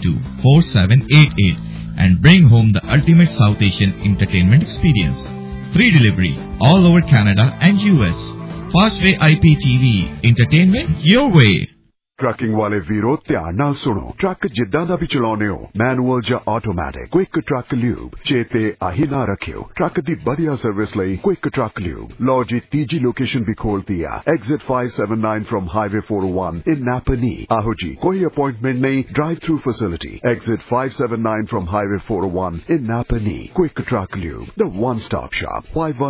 772-4788 and bring home the ultimate South Asian entertainment experience. Free delivery all over Canada and US. Fastway IPTV entertainment your way. Trucking वाले वीरो ध्यान नाल सुनो truck जिद्दां दा भी चलाउने हो मैनुअल या ऑटोमैटिक क्विक ट्रक ल्यूब चेते आही ना रखियो ट्रक दी बढ़िया सर्विस लई क्विक ट्रक ल्यूब लो जी तीजी लोकेशन भी खोल दिया exit 579 from highway 401 in Napanee आहो जी कोई अपॉइंटमेंट नहीं drive through facility exit 579 from highway 401 in Napanee quick truck lube the one stop shop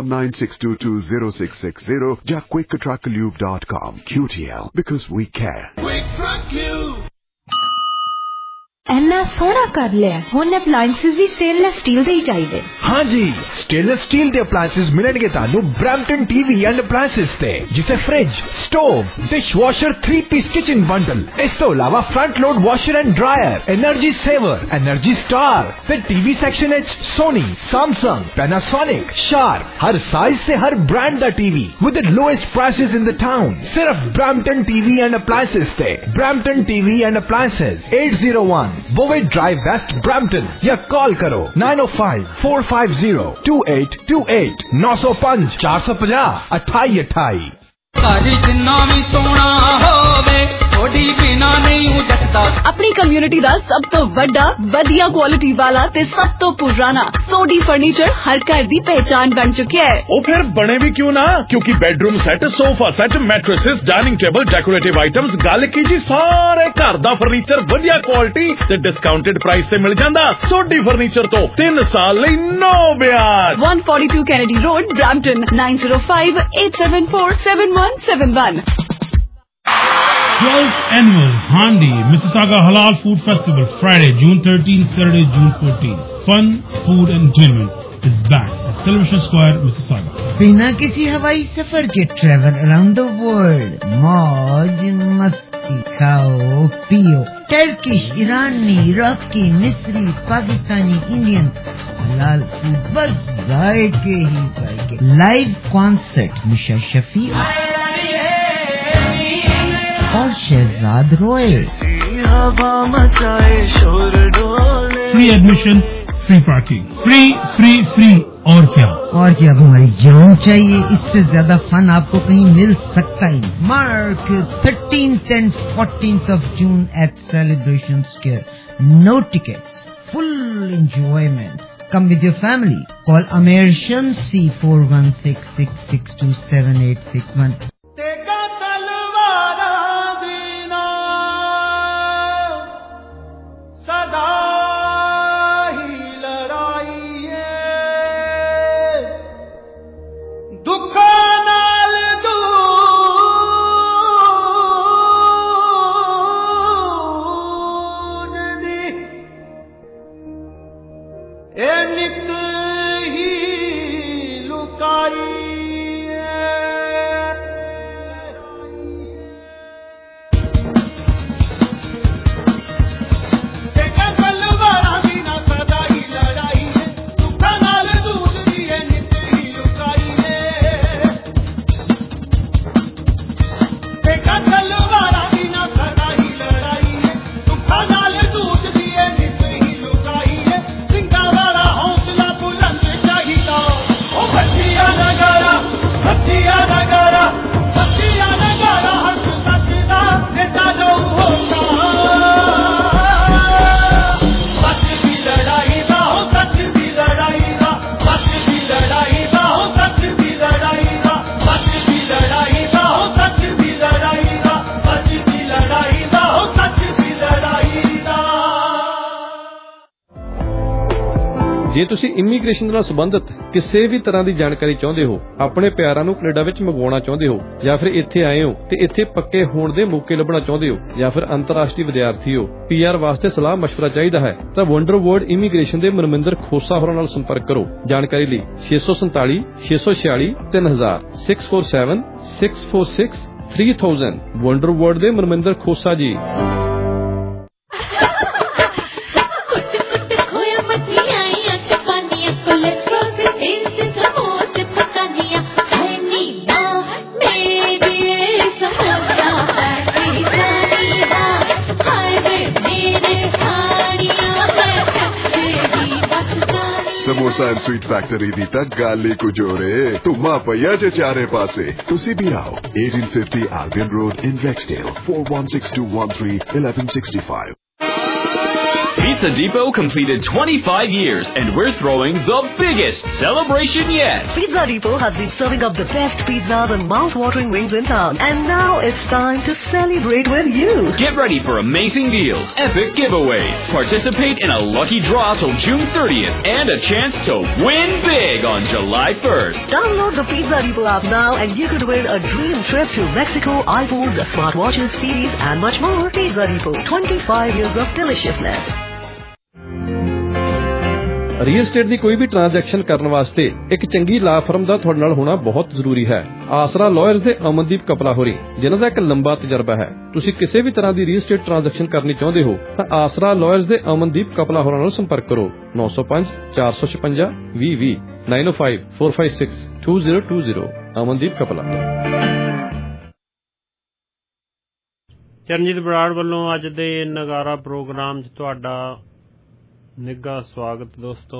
5196220660 या quicktrucklube.com QTL because we care. ਇੰਨਾ ਸੋਹਣਾ ਕਰ ਲਿਆ ਹੁਣ ਅਪਲਾਈਐਂਸਸ ਵੀ ਸਟੇਨਲੈਸ ਸਟੀਲ ਦੇ ਹੀ ਚਾਹੀਦੇ हाँ जी स्टेनलेस स्टील ਦੇ ਅਪਲਾਈਐਂਸਸ ਮਿਲਣਗੇ ਤੁਹਾਨੂੰ ਬ੍ਰੈਂਪਟਨ ਟੀਵੀ ਐਂਡ ਅਪਲਾਈਐਂਸਸ ਤੇ ਜਿੱਥੇ fridge stove dishwasher 3-piece kitchen bundle ਇਸ ਤੋਂ ਇਲਾਵਾ front load washer and dryer energy saver energy star ਤੇ ਟੀਵੀ ਸੈਕਸ਼ਨ ਵਿੱਚ ਸੋਨੀ ਸੈਮਸੰਗ ਪੈਨਾਸੋਨਿਕ ਸ਼ਾਰਪ ਹਰ ਸਾਈਜ਼ से हर ब्रांड ਦਾ TV with the lowest prices in the town ਸਿਰਫ ਬ੍ਰੈਂਪਟਨ ਟੀਵੀ ਐਂਡ ਅਪਲਾਈਐਂਸਸ ਤੇ Brampton TV and appliances 801 Bowen Drive West Brampton या call करो 905-450-2828 905 450 2828 जिन्ना भी सोना होवे थोड़ी बिना नहीं जचदा अपनी कम्युनिटी दा सब तो बड़ा वधिया क्वालिटी वाला ते सब तो पुराना सोडी फर्नीचर हर घर दी पहचान बन चुका है ओ फिर बने भी क्यों ना क्योंकि bedroom set sofa set mattresses dining table decorative items गल की जी सारे घर दा फर्नीचर वधिया क्वालिटी ते डिस्काउंटेड प्राइस ते मिल जांदा सोडी फर्नीचर तो 3 साल लई नो ब्याज 142 Kennedy Road Brampton 9058747171 12th Annual Handi Mississauga Halal Food Festival, Friday, June 13th, Saturday, June 14th. Fun, food and entertainment is back at Celebration Square, Mississauga. बिना किसी हवाई सफर के ट्रेवल अराउंड द वर्ल्ड मौज मस्ती खाओ पियो Turkish ईरानी इराकी मिस्री Pakistani Indian हलाल फूड बस जायके ही जायके लाइव कॉन्सर्ट मिशा शफी और शहजाद रोए Free admission, free parking, free और क्या अब हमारी जान चाहिए इससे ज्यादा फन आपको कहीं मिल सकता ही नहीं March 13th and 14th of June at Celebration Square. No tickets, full enjoyment. Come with your family. Call Amer Shamsi 4166627861. ਜੇ ਤੁਸੀਂ ਇਮੀਗ੍ਰੇਸ਼ਨ ਨਾਲ ਸੰਬੰਧਿਤ ਕਿਸੇ ਵੀ ਤਰ੍ਹਾਂ ਦੀ ਜਾਣਕਾਰੀ ਚਾਹੁੰਦੇ ਹੋ, ਆਪਣੇ ਪਿਆਰਾਂ ਨੂੰ ਕੈਨੇਡਾ ਵਿੱਚ ਮੰਗਵਾਉਣਾ ਚਾਹੁੰਦੇ ਹੋ, ਜਾਂ ਫਿਰ ਇੱਥੇ ਆਏ ਹੋ ਤੇ ਇੱਥੇ ਪੱਕੇ ਹੋਣ ਦੇ ਮੌਕੇ ਲੱਭਣਾ ਚਾਹੁੰਦੇ ਹੋ, ਜਾਂ ਫਿਰ ਅੰਤਰਰਾਸ਼ਟਰੀ ਵਿਦਿਆਰਥੀ ਹੋ, ਪੀਆਰ ਵਾਸਤੇ ਸਲਾਹ ਮਸ਼ਵਰਾ ਚਾਹੀਦਾ ਹੈ ਤਾਂ ਵੰਡਰ ਵਰਡ ਇਮੀਗ੍ਰੇਸ਼ਨ ਦੇ ਮਨਮਿੰਦਰ ਖੋਸਾ ਹੋਰਾਂ ਨਾਲ ਸੰਪਰਕ ਕਰੋ। ਜਾਣਕਾਰੀ ਲਈ 647 646 3000 647 646 3000 ਵੰਡਰ ਵਰਡ ਦੇ Manminder Khosa ji. Hi, baby, Hussain sweet factory दी तां गल ही कुछ होर है। धुम्मा पईया जे चारे पासे। तुसी भी आओ 1850 Albion Road in Rexdale 416213 1165. Pizza Depot completed 25 years and we're throwing the biggest celebration yet. Pizza Depot has been serving up the best pizzas and mouth-watering wings in town. And now it's time to celebrate with you. Get ready for amazing deals, epic giveaways. Participate in a lucky draw till June 30th and a chance to win big on July 1st. Download the Pizza Depot app now and you could win a dream trip to Mexico, iPhones, smartwatches, TVs and much more. Pizza Depot, 25 years of deliciousness. Real estate ਦੀ ਕੋਈ ਵੀ transaction ਕਰਨ ਵਾਸਤੇ ਇੱਕ ਚੰਗੀ ਲਾ firm ਦਾ ਤੁਹਾਡੇ ਨਾਲ ਹੋਣਾ ਬਹੁਤ ਜ਼ਰੂਰੀ ਹੈ। ਆਸਰਾ ਲਾਇਰਸ ਦੇ ਅਮਨਦੀਪ ਕਪਲਾ ਹੋਰੀ, ਜਿਨ੍ਹਾਂ ਦਾ ਇੱਕ ਲੰਬਾ ਤਜਰਬਾ ਹੈ। ਤੁਸੀਂ ਕਿਸੇ ਵੀ ਤਰ੍ਹਾਂ ਦੀ ਰੀਅਲ estate ਟ੍ਰਾਂਜੈਕਸ਼ਨ ਕਰਨੀ ਚਾਹੁੰਦੇ ਹੋ ਤਾਂ ਆਸਰਾ ਲਾਇਰਸ ਦੇ ਅਮਨਦੀਪ ਕਪਲਾ ਹੋਰਾਂ ਨਾਲ ਸੰਪਰਕ ਕਰੋ 905 456 2020 905 456 2020 ਅਮਨਦੀਪ ਕਪਲਾ। ਚਰਨਜੀਤ ਬਰਾੜ ਵੱਲੋਂ ਅੱਜ ਦੇ ਨਗਾਰਾ ਪ੍ਰੋਗਰਾਮ 'ਚ ਤੁਹਾਡਾ ਨਿੱਘਾ ਸਵਾਗਤ। ਦੋਸਤੋ,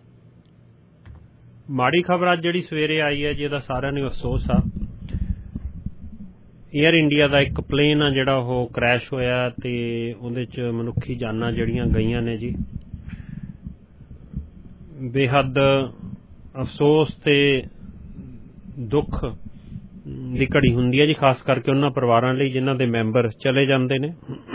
ਮਾੜੀ ਖਬਰ ਅੱਜ ਜਿਹੜੀ ਸਵੇਰੇ ਆਈ ਹੈ ਜਿਹਦਾ ਸਾਰਿਆਂ ਨੂੰ ਅਫਸੋਸ ਆ। ਏਅਰ ਇੰਡੀਆ ਦਾ ਇੱਕ ਪਲੇਨ ਆ ਜਿਹੜਾ ਉਹ ਕ੍ਰੈਸ਼ ਹੋਇਆ ਤੇ ਉਹਦੇ 'ਚ ਮਨੁੱਖੀ ਜਾਨਾਂ ਜਿਹੜੀਆਂ ਗਈਆਂ ਨੇ ਜੀ। ਬੇਹੱਦ ਅਫਸੋਸ ਤੇ ਦੁੱਖ ਦੀ ਘੜੀ ਹੁੰਦੀ ਹੈ ਜੀ, ਖਾਸ ਕਰਕੇ ਉਹਨਾਂ ਪਰਿਵਾਰਾਂ ਲਈ ਜਿਨ੍ਹਾਂ ਦੇ ਮੈਂਬਰ ਚਲੇ ਜਾਂਦੇ ਨੇ।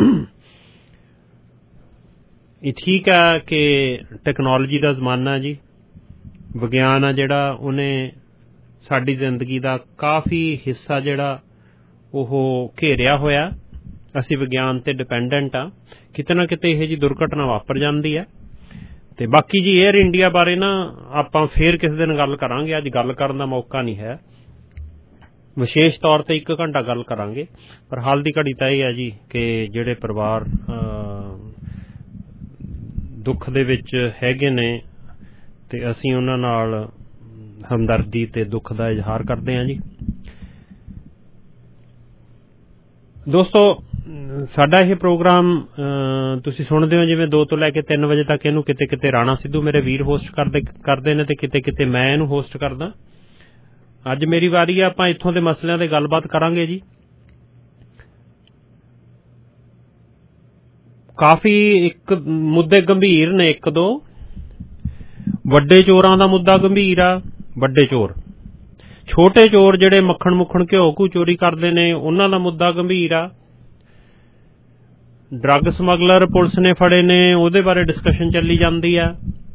ਇਹ ਠੀਕ ਹੈ ਕਿ ਟੈਕਨੋਲੋਜੀ ਦਾ ਜ਼ਮਾਨਾ ਜੀ, ਵਿਗਿਆਨ ਆ ਜਿਹੜਾ ਉਹਨੇ ਸਾਡੀ ਜ਼ਿੰਦਗੀ ਦਾ ਕਾਫੀ ਹਿੱਸਾ ਜਿਹੜਾ ਉਹ ਘੇਰਿਆ ਹੋਇਆ। ਅਸੀਂ ਵਿਗਿਆਨ ਤੇ ਡਿਪੈਂਡੈਂਟ ਆ, ਕਿਤੇ ਨਾ ਕਿਤੇ ਇਹੋ ਜਿਹੀ ਦੁਰਘਟਨਾ ਵਾਪਰ ਜਾਂਦੀ ਹੈ। ਤੇ ਬਾਕੀ ਜੀ ਏਅਰ ਇੰਡੀਆ ਬਾਰੇ ਨਾ ਆਪਾਂ ਫੇਰ ਕਿਸੇ ਦਿਨ ਗੱਲ ਕਰਾਂਗੇ, ਅੱਜ ਗੱਲ ਕਰਨ ਦਾ ਮੌਕਾ ਨਹੀਂ ਹੈ। ਵਿਸ਼ੇਸ਼ ਤੌਰ ਤੇ 1 ਘੰਟਾ ਗੱਲ ਕਰਾਂਗੇ, ਪਰ ਹਾਲ ਦੀ ਘੜੀ ਤਾਂ ਇਹ ਹੈ ਜੀ ਕਿ ਜਿਹੜੇ ਪਰਿਵਾਰ ਦੁੱਖ ਦੇ ਵਿੱਚ ਹੈਗੇ ਨੇ ਤੇ ਅਸੀਂ ਉਹਨਾਂ ਨਾਲ ਹਮਦਰਦੀ ਤੇ ਦੁੱਖ ਦਾ ਇਜ਼ਹਾਰ ਕਰਦੇ ਹਾਂ ਜੀ। ਦੋਸਤੋ, ਸਾਡਾ ਇਹ ਪ੍ਰੋਗਰਾਮ ਤੁਸੀਂ ਸੁਣਦੇ ਹੋ ਜਿਵੇਂ 2 ਤੋਂ ਲੈ ਕੇ 3 ਵਜੇ ਤੱਕ। ਇਹਨੂੰ ਕਿਤੇ ਕਿਤੇ ਰਾਣਾ ਸਿੱਧੂ ਮੇਰੇ ਵੀਰ ਹੋਸਟ ਕਰਦੇ ਨੇ ਤੇ ਕਿਤੇ ਕਿਤੇ ਮੈਂ ਇਹਨੂੰ ਹੋਸਟ ਕਰਦਾ। ਅੱਜ ਮੇਰੀ ਵਾਰੀ ਆ, ਆਪਾਂ ਇੱਥੋਂ ਦੇ ਮਸਲਿਆਂ ਤੇ ਗੱਲਬਾਤ ਕਰਾਂਗੇ ਜੀ। ਕਾਫੀ ਇੱਕ ਮੁੱਦੇ ਗੰਭੀਰ ਨੇ, 1-2 ਵੱਡੇ ਚੋਰਾਂ ਦਾ ਮੁੱਦਾ ਗੰਭੀਰ ਆ। ਵੱਡੇ ਚੋਰ, ਛੋਟੇ ਚੋਰ ਜਿਹੜੇ ਮੱਖਣ ਘਿਓ ਚੋਰੀ ਕਰਦੇ ਨੇ ਉਹਨਾਂ ਦਾ ਮੁੱਦਾ ਗੰਭੀਰ ਆ। ਡਰੱਗ ਸਮਗਲਰ ਪੁਲਿਸ ਨੇ ਫੜੇ ਨੇ, ਉਹਦੇ ਬਾਰੇ ਡਿਸਕਸ਼ਨ ਚੱਲੀ ਜਾਂਦੀ ਆ।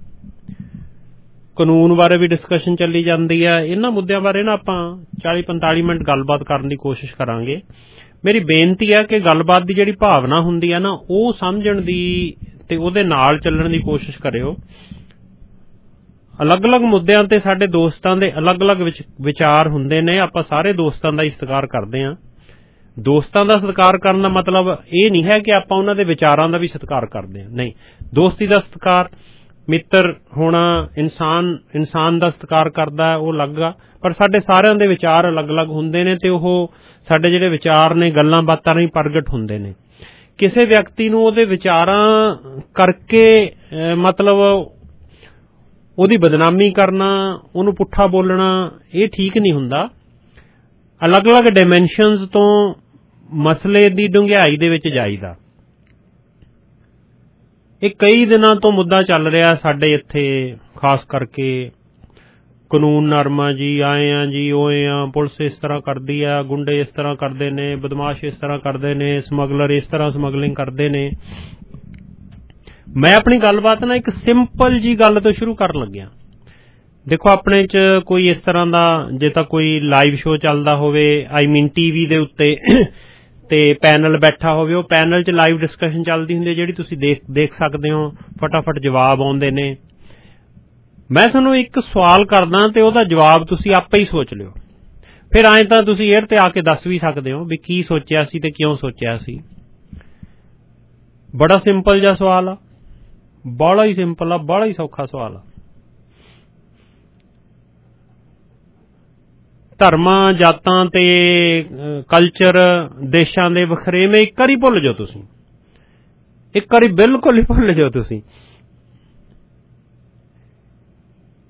ਕਾਨੂੰਨ ਬਾਰੇ ਵੀ ਡਿਸਕਸ਼ਨ ਚੱਲੀ ਜਾਂਦੀ ਆ। ਇਹਨਾਂ ਮੁੱਦਿਆਂ ਬਾਰੇ ਨਾ ਆਪਾਂ 40-45 ਮਿੰਟ ਗੱਲਬਾਤ ਕਰਨ ਦੀ ਕੋਸ਼ਿਸ਼ ਕਰਾਂਗੇ। ਮੇਰੀ ਬੇਨਤੀ ਹੈ ਕਿ ਗੱਲਬਾਤ ਦੀ ਜਿਹੜੀ ਭਾਵਨਾ ਹੁੰਦੀ ਹੈ ਨਾ ਉਹ ਸਮਝਣ ਦੀ ਤੇ ਉਹਦੇ ਨਾਲ ਚੱਲਣ ਦੀ ਕੋਸ਼ਿਸ਼ ਕਰਿਓ। ਅਲੱਗ-ਅਲੱਗ ਮੁੱਦਿਆਂ ਤੇ ਸਾਡੇ ਦੋਸਤਾਂ ਦੇ ਅਲੱਗ-ਅਲੱਗ ਵਿਚਾਰ ਹੁੰਦੇ ਨੇ। ਆਪਾਂ ਸਾਰੇ ਦੋਸਤਾਂ ਦਾ ਹੀ ਸਤਿਕਾਰ ਕਰਦੇ ਹਾਂ। ਦੋਸਤਾਂ ਦਾ ਸਤਿਕਾਰ ਕਰਨ ਦਾ ਮਤਲਬ ਇਹ ਨਹੀਂ ਹੈ ਕਿ ਆਪਾਂ ਉਹਨਾਂ ਦੇ ਵਿਚਾਰਾਂ ਦਾ ਵੀ ਸਤਿਕਾਰ ਕਰਦੇ ਹਾਂ, ਨਹੀਂ। ਦੋਸਤੀ ਦਾ ਸਤਿਕਾਰ, ਮਿੱਤਰ ਹੋਣਾ, ਇਨਸਾਨ ਦਾ ਸਤਿਕਾਰ ਕਰਦਾ ਉਹ ਅਲੱਗ ਆ, ਪਰ ਸਾਡੇ ਸਾਰਿਆਂ ਦੇ ਵਿਚਾਰ ਅਲੱਗ-ਅਲੱਗ ਹੁੰਦੇ ਨੇ ਤੇ ਉਹ ਸਾਡੇ ਜਿਹੜੇ ਵਿਚਾਰ ਨੇ ਗੱਲਾਂ ਬਾਤਾਂ ਨਾਲ ਹੀ ਪ੍ਰਗਟ ਹੁੰਦੇ ਨੇ। ਕਿਸੇ ਵਿਅਕਤੀ ਨੂੰ ਉਹਦੇ ਵਿਚਾਰਾਂ ਕਰਕੇ ਮਤਲਬ ਉਹਦੀ ਬਦਨਾਮੀ ਕਰਨਾ, ਉਹਨੂੰ ਪੁੱਠਾ ਬੋਲਣਾ, ਇਹ ਠੀਕ ਨਹੀਂ ਹੁੰਦਾ। ਅਲੱਗ-ਅਲੱਗ ਡਾਇਮੈਂਸ਼ਨਸ ਤੋਂ ਮਸਲੇ ਦੀ ਡੂੰਘਾਈ ਦੇ ਵਿੱਚ ਜਾਈਦਾ। ਇਹ ਕਈ ਦਿਨਾਂ ਤੋਂ ਮੁੱਦਾ ਚੱਲ ਰਿਹਾ ਸਾਡੇ ਇੱਥੇ, ਖਾਸ ਕਰਕੇ ਕਾਨੂੰਨ ਨਰਮਾ ਜੀ, ਆਏ ਆ ਜੀ, ਓਏ ਆ, ਪੁਲਿਸ ਇਸ ਤਰ੍ਹਾਂ ਕਰਦੀ ਆ, ਗੁੰਡੇ ਇਸ ਤਰ੍ਹਾਂ ਕਰਦੇ ਨੇ, ਬਦਮਾਸ਼ ਇਸ ਤਰ੍ਹਾਂ ਕਰਦੇ ਨੇ, ਸਮਗਲਰ ਇਸ ਤਰ੍ਹਾਂ ਸਮਗਲਿੰਗ ਕਰਦੇ ਨੇ। ਮੈਂ ਆਪਣੀ ਗੱਲਬਾਤ ਨਾ ਇੱਕ ਸਿੰਪਲ ਜੀ ਗੱਲ ਤੋਂ ਸ਼ੁਰੂ ਕਰਨ ਲੱਗਿਆ। ਦੇਖੋ, ਆਪਣੇ 'ਚ ਕੋਈ ਇਸ ਤਰ੍ਹਾਂ ਦਾ ਜੇ ਤਾਂ ਕੋਈ ਲਾਈਵ ਸ਼ੋਅ ਚੱਲਦਾ ਹੋਵੇ, TV ਦੇ ਉੱਤੇ ਤੇ ਪੈਨਲ ਬੈਠਾ ਹੋਵੇ, ਉਹ ਪੈਨਲ 'ਚ ਲਾਈਵ ਡਿਸਕਸ਼ਨ ਚੱਲਦੀ ਹੁੰਦੀ ਹੈ ਜਿਹੜੀ ਤੁਸੀਂ ਦੇਖ ਸਕਦੇ ਹੋ। ਫਟਾਫਟ ਜਵਾਬ ਆਉਂਦੇ ਨੇ। ਮੈਂ ਤੁਹਾਨੂੰ ਇੱਕ ਸਵਾਲ ਕਰਦਾ ਤੇ ਉਹਦਾ ਜਵਾਬ ਤੁਸੀਂ ਆਪੇ ਹੀ ਸੋਚ ਲਿਓ। ਫਿਰ ਐਂ ਤਾਂ ਤੁਸੀਂ ਏਅਰ ਤੇ ਆ ਕੇ ਦੱਸ ਵੀ ਸਕਦੇ ਹੋ ਵੀ ਕੀ ਸੋਚਿਆ ਸੀ ਤੇ ਕਿਉਂ ਸੋਚਿਆ ਸੀ। ਬੜਾ ਸਿੰਪਲ ਜਿਹਾ ਸਵਾਲ ਆ, ਬੜਾ ਹੀ ਸਿੰਪਲ ਆ, ਬੜਾ ਹੀ ਸੌਖਾ ਸਵਾਲ ਆ। ਧਰਮਾਂ, ਜਾਤਾਂ ਤੇ ਕਲਚਰ, ਦੇਸ਼ਾਂ ਦੇ ਵਖਰੇਵੇਂ ਇੱਕ ਵਾਰੀ ਭੁੱਲ ਜਾਓ ਤੁਸੀਂ, ਇੱਕ ਵਾਰੀ ਬਿਲਕੁਲ ਹੀ ਭੁੱਲ ਜਾਓ ਤੁਸੀਂ।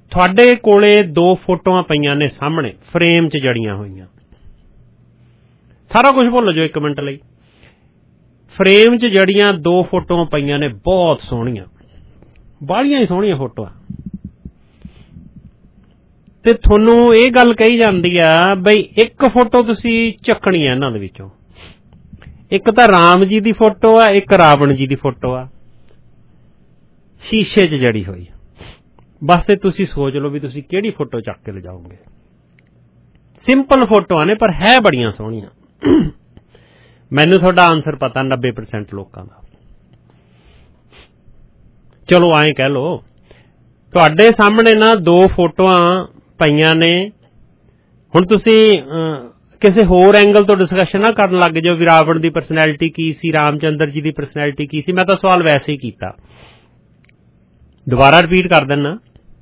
ਤੁਹਾਡੇ ਕੋਲੇ 2 ਫੋਟੋਆਂ ਪਈਆਂ ਨੇ ਸਾਹਮਣੇ ਫਰੇਮ 'ਚ ਜੜੀਆਂ ਹੋਈਆਂ, ਸਾਰਾ ਕੁਝ ਭੁੱਲ ਜਾਓ 1 ਮਿੰਟ ਲਈ। ਫਰੇਮ 'ਚ ਜੜੀਆਂ 2 ਫੋਟੋਆਂ ਪਈਆਂ ਨੇ, ਬਹੁਤ ਸੋਹਣੀਆਂ, ਬਾਹਲੀਆਂ ਹੀ ਸੋਹਣੀਆਂ ਫੋਟੋਆਂ, ਤੇ ਤੁਹਾਨੂੰ ਇਹ ਗੱਲ ਕਹੀ ਜਾਂਦੀ ਆ ਬਈ 1 ਫੋਟੋ ਤੁਸੀਂ ਚੱਕਣੀ ਆ ਇਹਨਾਂ ਦੇ ਵਿੱਚੋਂ। ਇੱਕ ਤਾਂ ਰਾਮ ਜੀ ਦੀ ਫੋਟੋ ਆ, ਇੱਕ ਰਾਵਣ ਜੀ ਦੀ ਫੋਟੋ ਆ, ਸ਼ੀਸ਼ੇ 'ਚ ਜੜੀ ਹੋਈ। ਬਸ ਇਹ ਤੁਸੀਂ ਸੋਚ ਲਓ ਵੀ ਤੁਸੀਂ ਕਿਹੜੀ ਫੋਟੋ ਚੱਕ ਕੇ ਲਿਜਾਓਗੇ। ਸਿੰਪਲ ਫੋਟੋਆਂ ਨੇ ਪਰ ਹੈ ਬੜੀਆਂ ਸੋਹਣੀਆਂ। ਮੈਨੂੰ ਤੁਹਾਡਾ ਆਨਸਰ ਪਤਾ 90% ਲੋਕਾਂ ਦਾ। ਚਲੋ ਐਂ ਕਹਿ ਲਓ, ਤੁਹਾਡੇ ਸਾਹਮਣੇ ਨਾ 2 ਫੋਟੋਆਂ ਪਈਆਂ ਨੇ। ਹੁਣ ਤੁਸੀਂ ਕਿਸੇ ਹੋਰ ਐਂਗਲ ਤੋਂ ਡਿਸਕਸ਼ਨ ਨਾ ਕਰਨ ਲੱਗ ਜਾਓ ਵੀ ਰਾਵਣ ਦੀ ਪਰਸਨੈਲਿਟੀ ਕੀ ਸੀ, ਰਾਮਚੰਦਰ ਜੀ ਦੀ ਪਰਸਨੈਲਿਟੀ ਕੀ ਸੀ। ਮੈਂ ਤਾਂ ਸਵਾਲ ਵੈਸੇ ਹੀ ਕੀਤਾ, ਦੁਬਾਰਾ ਰਿਪੀਟ ਕਰ ਦਿੰਨਾ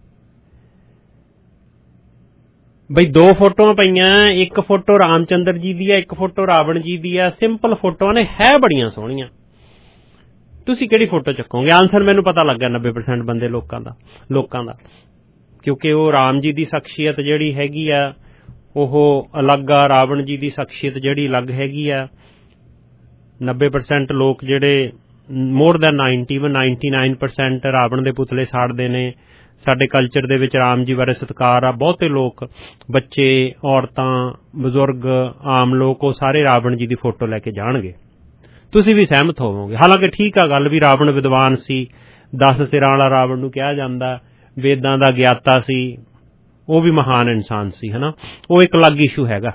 ਬਈ 2 ਫੋਟੋਆਂ ਪਈਆਂ, 1 ਫੋਟੋ ਰਾਮਚੰਦਰ ਜੀ ਦੀ ਹੈ, 1 ਫੋਟੋ ਰਾਵਣ ਜੀ ਦੀ ਹੈ। ਸਿੰਪਲ ਫੋਟੋਆਂ ਨੇ, ਹੈ ਬੜੀਆਂ ਸੋਹਣੀਆਂ। ਤੁਸੀਂ ਕਿਹੜੀ ਫੋਟੋ ਚੱਕੋਗੇ? ਆਨਸਰ ਮੈਨੂੰ ਪਤਾ ਲੱਗਾ 90% ਬੰਦੇ ਲੋਕਾਂ ਦਾ, ਕਿਉਂਕਿ ਉਹ ਰਾਮ ਜੀ ਦੀ ਸ਼ਖਸੀਅਤ ਜਿਹੜੀ ਹੈਗੀ ਆ ਉਹ ਅਲੱਗ ਆ, ਰਾਵਣ ਜੀ ਦੀ ਸ਼ਖਸੀਅਤ ਜਿਹੜੀ ਅਲੱਗ ਹੈਗੀ ਆ। 90% ਲੋਕ ਜਿਹੜੇ ਮੋਰ ਦੈਨ 99% ਰਾਵਣ ਦੇ ਪੁਤਲੇ ਸਾੜਦੇ ਨੇ। ਸਾਡੇ ਕਲਚਰ ਦੇ ਵਿੱਚ ਰਾਮ ਜੀ ਬਾਰੇ ਸਤਿਕਾਰ ਆ। ਬਹੁਤੇ ਲੋਕ, ਬੱਚੇ, ਔਰਤਾਂ, ਬਜ਼ੁਰਗ, ਆਮ ਲੋਕ, ਉਹ ਸਾਰੇ ਰਾਵਣ ਜੀ ਦੀ ਫੋਟੋ ਲੈ ਕੇ ਜਾਣਗੇ। ਤੁਸੀਂ ਵੀ ਸਹਿਮਤ ਹੋਵੋਗੇ। ਹਾਲਾਂਕਿ ਠੀਕ ਆ ਗੱਲ ਵੀ ਰਾਵਣ ਵਿਦਵਾਨ ਸੀ, 10 ਸਿਰਾਂ ਵਾਲਾ ਰਾਵਣ ਨੂੰ ਕਿਹਾ ਜਾਂਦਾ, ਵੇਦਾਂ ਦਾ ਗਿਆਤਾ ਸੀ, ਉਹ ਵੀ ਮਹਾਨ ਇਨਸਾਨ ਸੀ, ਹਨਾ। ਉਹ ਇੱਕ ਅਲੱਗ ਇਸ਼ੂ ਹੈਗਾ।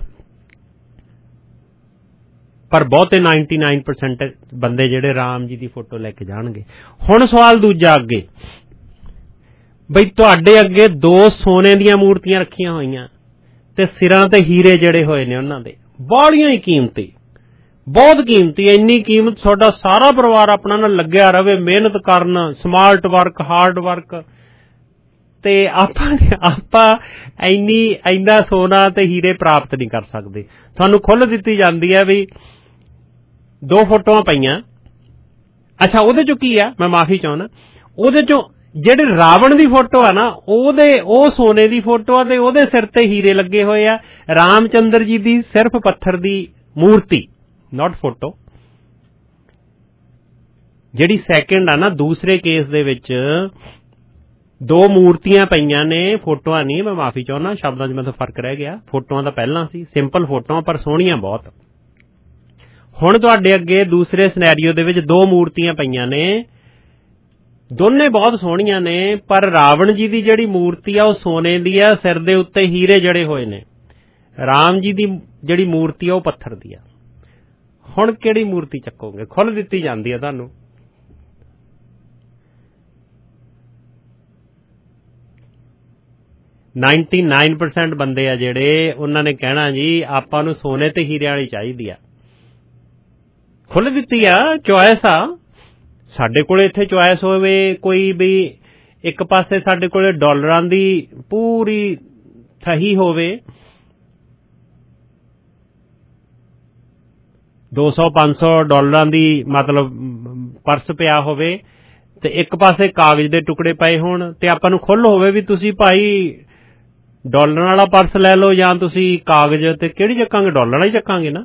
ਪਰ ਬਹੁਤੇ 99% ਬੰਦੇ ਜਿਹੜੇ ਰਾਮ ਜੀ ਦੀ ਫੋਟੋ ਲੈ ਕੇ ਜਾਣਗੇ। ਹੁਣ ਸਵਾਲ ਦੂਜਾ ਅੱਗੇ, ਬਈ ਤੁਹਾਡੇ ਅੱਗੇ 2 ਸੋਨੇ ਦੀਆਂ ਮੂਰਤੀਆਂ ਰੱਖੀਆਂ ਹੋਈਆਂ ਤੇ ਸਿਰਾਂ ਤੇ ਹੀਰੇ ਜੜੇ ਹੋਏ ਨੇ ਉਹਨਾਂ ਦੇ, ਬਾਹਲੀਆਂ ਹੀ ਕੀਮਤੀ, ਬਹੁਤ ਕੀਮਤੀ। ਇੰਨੀ ਕੀਮਤ ਤੁਹਾਡਾ ਸਾਰਾ ਪਰਿਵਾਰ ਆਪਣਾ ਨਾਲ ਲੱਗਿਆ ਰਵੇ, ਮਿਹਨਤ ਕਰਨ, ਸਮਾਰਟ ਵਰਕ, ਹਾਰਡ ਵਰਕ, ਤੇ ਆਪਾਂ ਇੰਨਾ ਸੋਨਾ ਤੇ ਹੀਰੇ ਪ੍ਰਾਪਤ ਨਹੀਂ ਕਰ ਸਕਦੇ। ਤੁਹਾਨੂੰ ਖੁੱਲ੍ਹ ਦਿੱਤੀ ਜਾਂਦੀ ਹੈ ਵੀ 2 ਫੋਟੋਆਂ ਪਈਆਂ। ਅੱਛਾ, ਉਹਦੇ ਚੋਂ ਕੀ ਆ, ਮੈਂ ਮਾਫੀ ਚਾਹੁੰਦਾ, ਉਹਦੇ ਚੋਂ ਜਿਹੜੇ ਰਾਵਣ ਦੀ ਫੋਟੋ ਆ ਨਾ, ਉਹ ਸੋਨੇ ਦੀ ਫੋਟੋ ਆ ਤੇ ਉਹਦੇ ਸਿਰ ਤੇ ਹੀਰੇ ਲੱਗੇ ਹੋਏ ਆ। ਰਾਮਚੰਦਰ ਜੀ ਦੀ ਸਿਰਫ ਪੱਥਰ ਦੀ ਮੂਰਤੀ, ਨਾਟ ਫੋਟੋ। ਜਿਹੜੀ ਸੈਕਿੰਡ ਆ ਨਾ, ਦੂਸਰੇ ਕੇਸ ਦੇ ਵਿੱਚ 2 ਮੂਰਤੀਆਂ ਪਈਆਂ ਨੇ, ਫੋਟੋਆਂ ਨਹੀਂ, ਮੈਂ ਮਾਫੀ ਚਾਹੁੰਦਾ, ਸ਼ਬਦਾਂ 'ਚ ਮੈਨੂੰ ਫਰਕ ਰਹਿ ਗਿਆ। ਫੋਟੋਆਂ ਤਾਂ ਪਹਿਲਾਂ ਸੀ, ਸਿੰਪਲ ਫੋਟੋਆਂ ਪਰ ਸੋਹਣੀਆਂ ਬਹੁਤ। ਹੁਣ ਤੁਹਾਡੇ ਅੱਗੇ ਦੂਸਰੇ ਸਿਨੈਰੀਓ ਦੇ ਵਿੱਚ 2 ਮੂਰਤੀਆਂ ਪਈਆਂ ਨੇ, ਦੋਨੇ ਬਹੁਤ ਸੋਹਣੀਆਂ ਨੇ, ਪਰ ਰਾਵਣ ਜੀ ਦੀ ਜਿਹੜੀ ਮੂਰਤੀ ਆ ਉਹ ਸੋਨੇ ਦੀ ਆ, ਸਿਰ ਦੇ ਉੱਤੇ ਹੀਰੇ ਜੜੇ ਹੋਏ ਨੇ। ਰਾਮ ਜੀ ਦੀ ਜਿਹੜੀ ਮੂਰਤੀ ਆ ਉਹ ਪੱਥਰ ਦੀ ਆ। ਹੁਣ ਕਿਹੜੀ ਮੂਰਤੀ ਚੱਕੋਗੇ? ਖੁੱਲ੍ਹ ਦਿੱਤੀ ਜਾਂਦੀ ਆ ਤੁਹਾਨੂੰ। ,99% ਬੰਦੇ ਆ ਜਿਹੜੇ, ਉਹਨਾਂ ਨੇ ਕਹਿਣਾ ਜੀ ਆਪਾਂ ਨੂੰ ਸੋਨੇ ਤੇ ਹੀਰਿਆਂ ਵਾਲੀ ਚਾਹੀਦੀ ਆ। ਖੁੱਲ੍ਹ ਦਿੱਤੀ ਆ, ਚੁਆਇਸ ਆ। ਸਾਡੇ ਕੋਲ ਇੱਥੇ ਚੁਆਇਸ ਹੋਵੇ ਕੋਈ ਵੀ, ਇੱਕ ਪਾਸੇ ਸਾਡੇ ਕੋਲ ਡਾਲਰਾਂ ਦੀ ਪੂਰੀ ਥਹੀ ਹੋਵੇ, 200-500 ਡਾਲਰਾਂ ਦੀ ਮਤਲਬ ਪਰਸ ਪਿਆ ਹੋਵੇ, ਤੇ ਇੱਕ ਪਾਸੇ ਕਾਗਜ਼ ਦੇ ਟੁਕੜੇ ਪਏ ਹੋਣ, ਤੇ ਆਪਾਂ ਨੂੰ ਖੁੱਲ੍ਹ ਹੋਵੇ ਵੀ ਤੁਸੀਂ ਭਾਈ ਡਾਲਰਾਂ ਵਾਲਾ ਪਰਸ ਲੈ ਲਓ ਜਾਂ ਤੁਸੀਂ ਕਾਗਜ਼, ਤੇ ਕਿਹੜੀ ਚੱਕਾਂਗੇ? ਡਾਲਰ ਵਾਲਾ ਹੀ ਚੱਕਾਂਗੇ ਨਾ।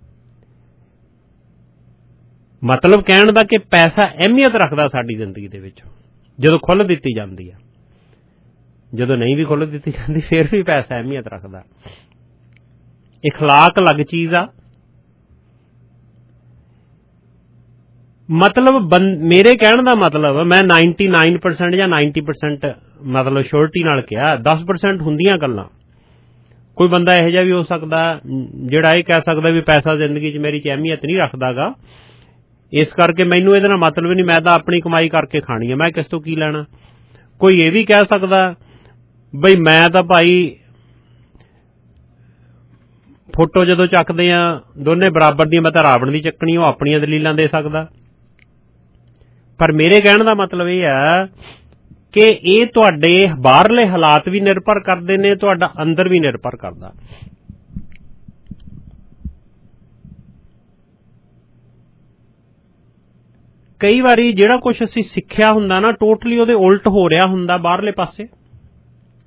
ਮਤਲਬ ਕਹਿਣ ਦਾ ਕਿ ਪੈਸਾ ਅਹਿਮੀਅਤ ਰੱਖਦਾ ਸਾਡੀ ਜ਼ਿੰਦਗੀ ਦੇ ਵਿੱਚ ਜਦੋਂ ਖੁੱਲ੍ਹ ਦਿੱਤੀ ਜਾਂਦੀ ਆ। ਜਦੋਂ ਨਹੀਂ ਵੀ ਖੁੱਲ੍ਹ ਦਿੱਤੀ ਜਾਂਦੀ ਫਿਰ ਵੀ ਪੈਸਾ ਅਹਿਮੀਅਤ ਰੱਖਦਾ। ਇਖਲਾਕ ਅਲੱਗ ਚੀਜ਼ ਆ। ਮਤਲਬ ਮੇਰੇ ਕਹਿਣ ਦਾ ਮਤਲਬ, ਮੈਂ 99% ਜਾਂ 90% ਮਤਲਬ ਸ਼ੋਰਟੀ ਨਾਲ ਕਿਹਾ, 10% ਹੁੰਦੀਆਂ ਗੱਲਾਂ। ਕੋਈ ਬੰਦਾ ਇਹੋ ਜਿਹਾ ਵੀ ਹੋ ਸਕਦਾ ਜਿਹੜਾ ਇਹ ਕਹਿ ਸਕਦਾ ਵੀ ਪੈਸਾ ਜ਼ਿੰਦਗੀ 'ਚ ਮੇਰੀ 'ਚ ਅਹਿਮੀਅਤ ਨਹੀਂ ਰੱਖਦਾਗਾ, ਇਸ ਕਰਕੇ ਮੈਨੂੰ ਇਹਦੇ ਨਾਲ ਮਤਲਬ ਨਹੀਂ, ਮੈਂ ਤਾਂ ਆਪਣੀ ਕਮਾਈ ਕਰਕੇ ਖਾਣੀ ਹੈ, ਮੈਂ ਕਿਸ ਤੋਂ ਕੀ ਲੈਣਾ। ਕੋਈ ਇਹ ਵੀ ਕਹਿ ਸਕਦਾ ਬਈ ਮੈਂ ਤਾਂ ਭਾਈ ਫੋਟੋ ਜਦੋਂ ਚੱਕਦੇ ਆ ਦੋਨੇ ਬਰਾਬਰ ਦੀਆਂ, ਮੈਂ ਤਾਂ ਰਾਵਣ ਦੀ ਚੱਕਣੀ, ਉਹ ਆਪਣੀਆਂ ਦਲੀਲਾਂ ਦੇ ਸਕਦਾ। ਪਰ ਮੇਰੇ ਕਹਿਣ ਦਾ ਮਤਲਬ ਇਹ ਆ ਕਿ ਇਹ ਤੁਹਾਡੇ ਬਾਹਰਲੇ ਹਾਲਾਤ ਵੀ ਨਿਰਭਰ ਕਰਦੇ ਨੇ, ਤੁਹਾਡਾ ਅੰਦਰ ਵੀ ਨਿਰਭਰ ਕਰਦਾ। ਕਈ ਵਾਰੀ ਜਿਹੜਾ ਕੁਝ ਅਸੀਂ ਸਿੱਖਿਆ ਹੁੰਦਾ ਨਾ, ਟੋਟਲੀ ਉਹਦੇ ਉਲਟ ਹੋ ਰਿਹਾ ਹੁੰਦਾ ਬਾਹਰਲੇ ਪਾਸੇ।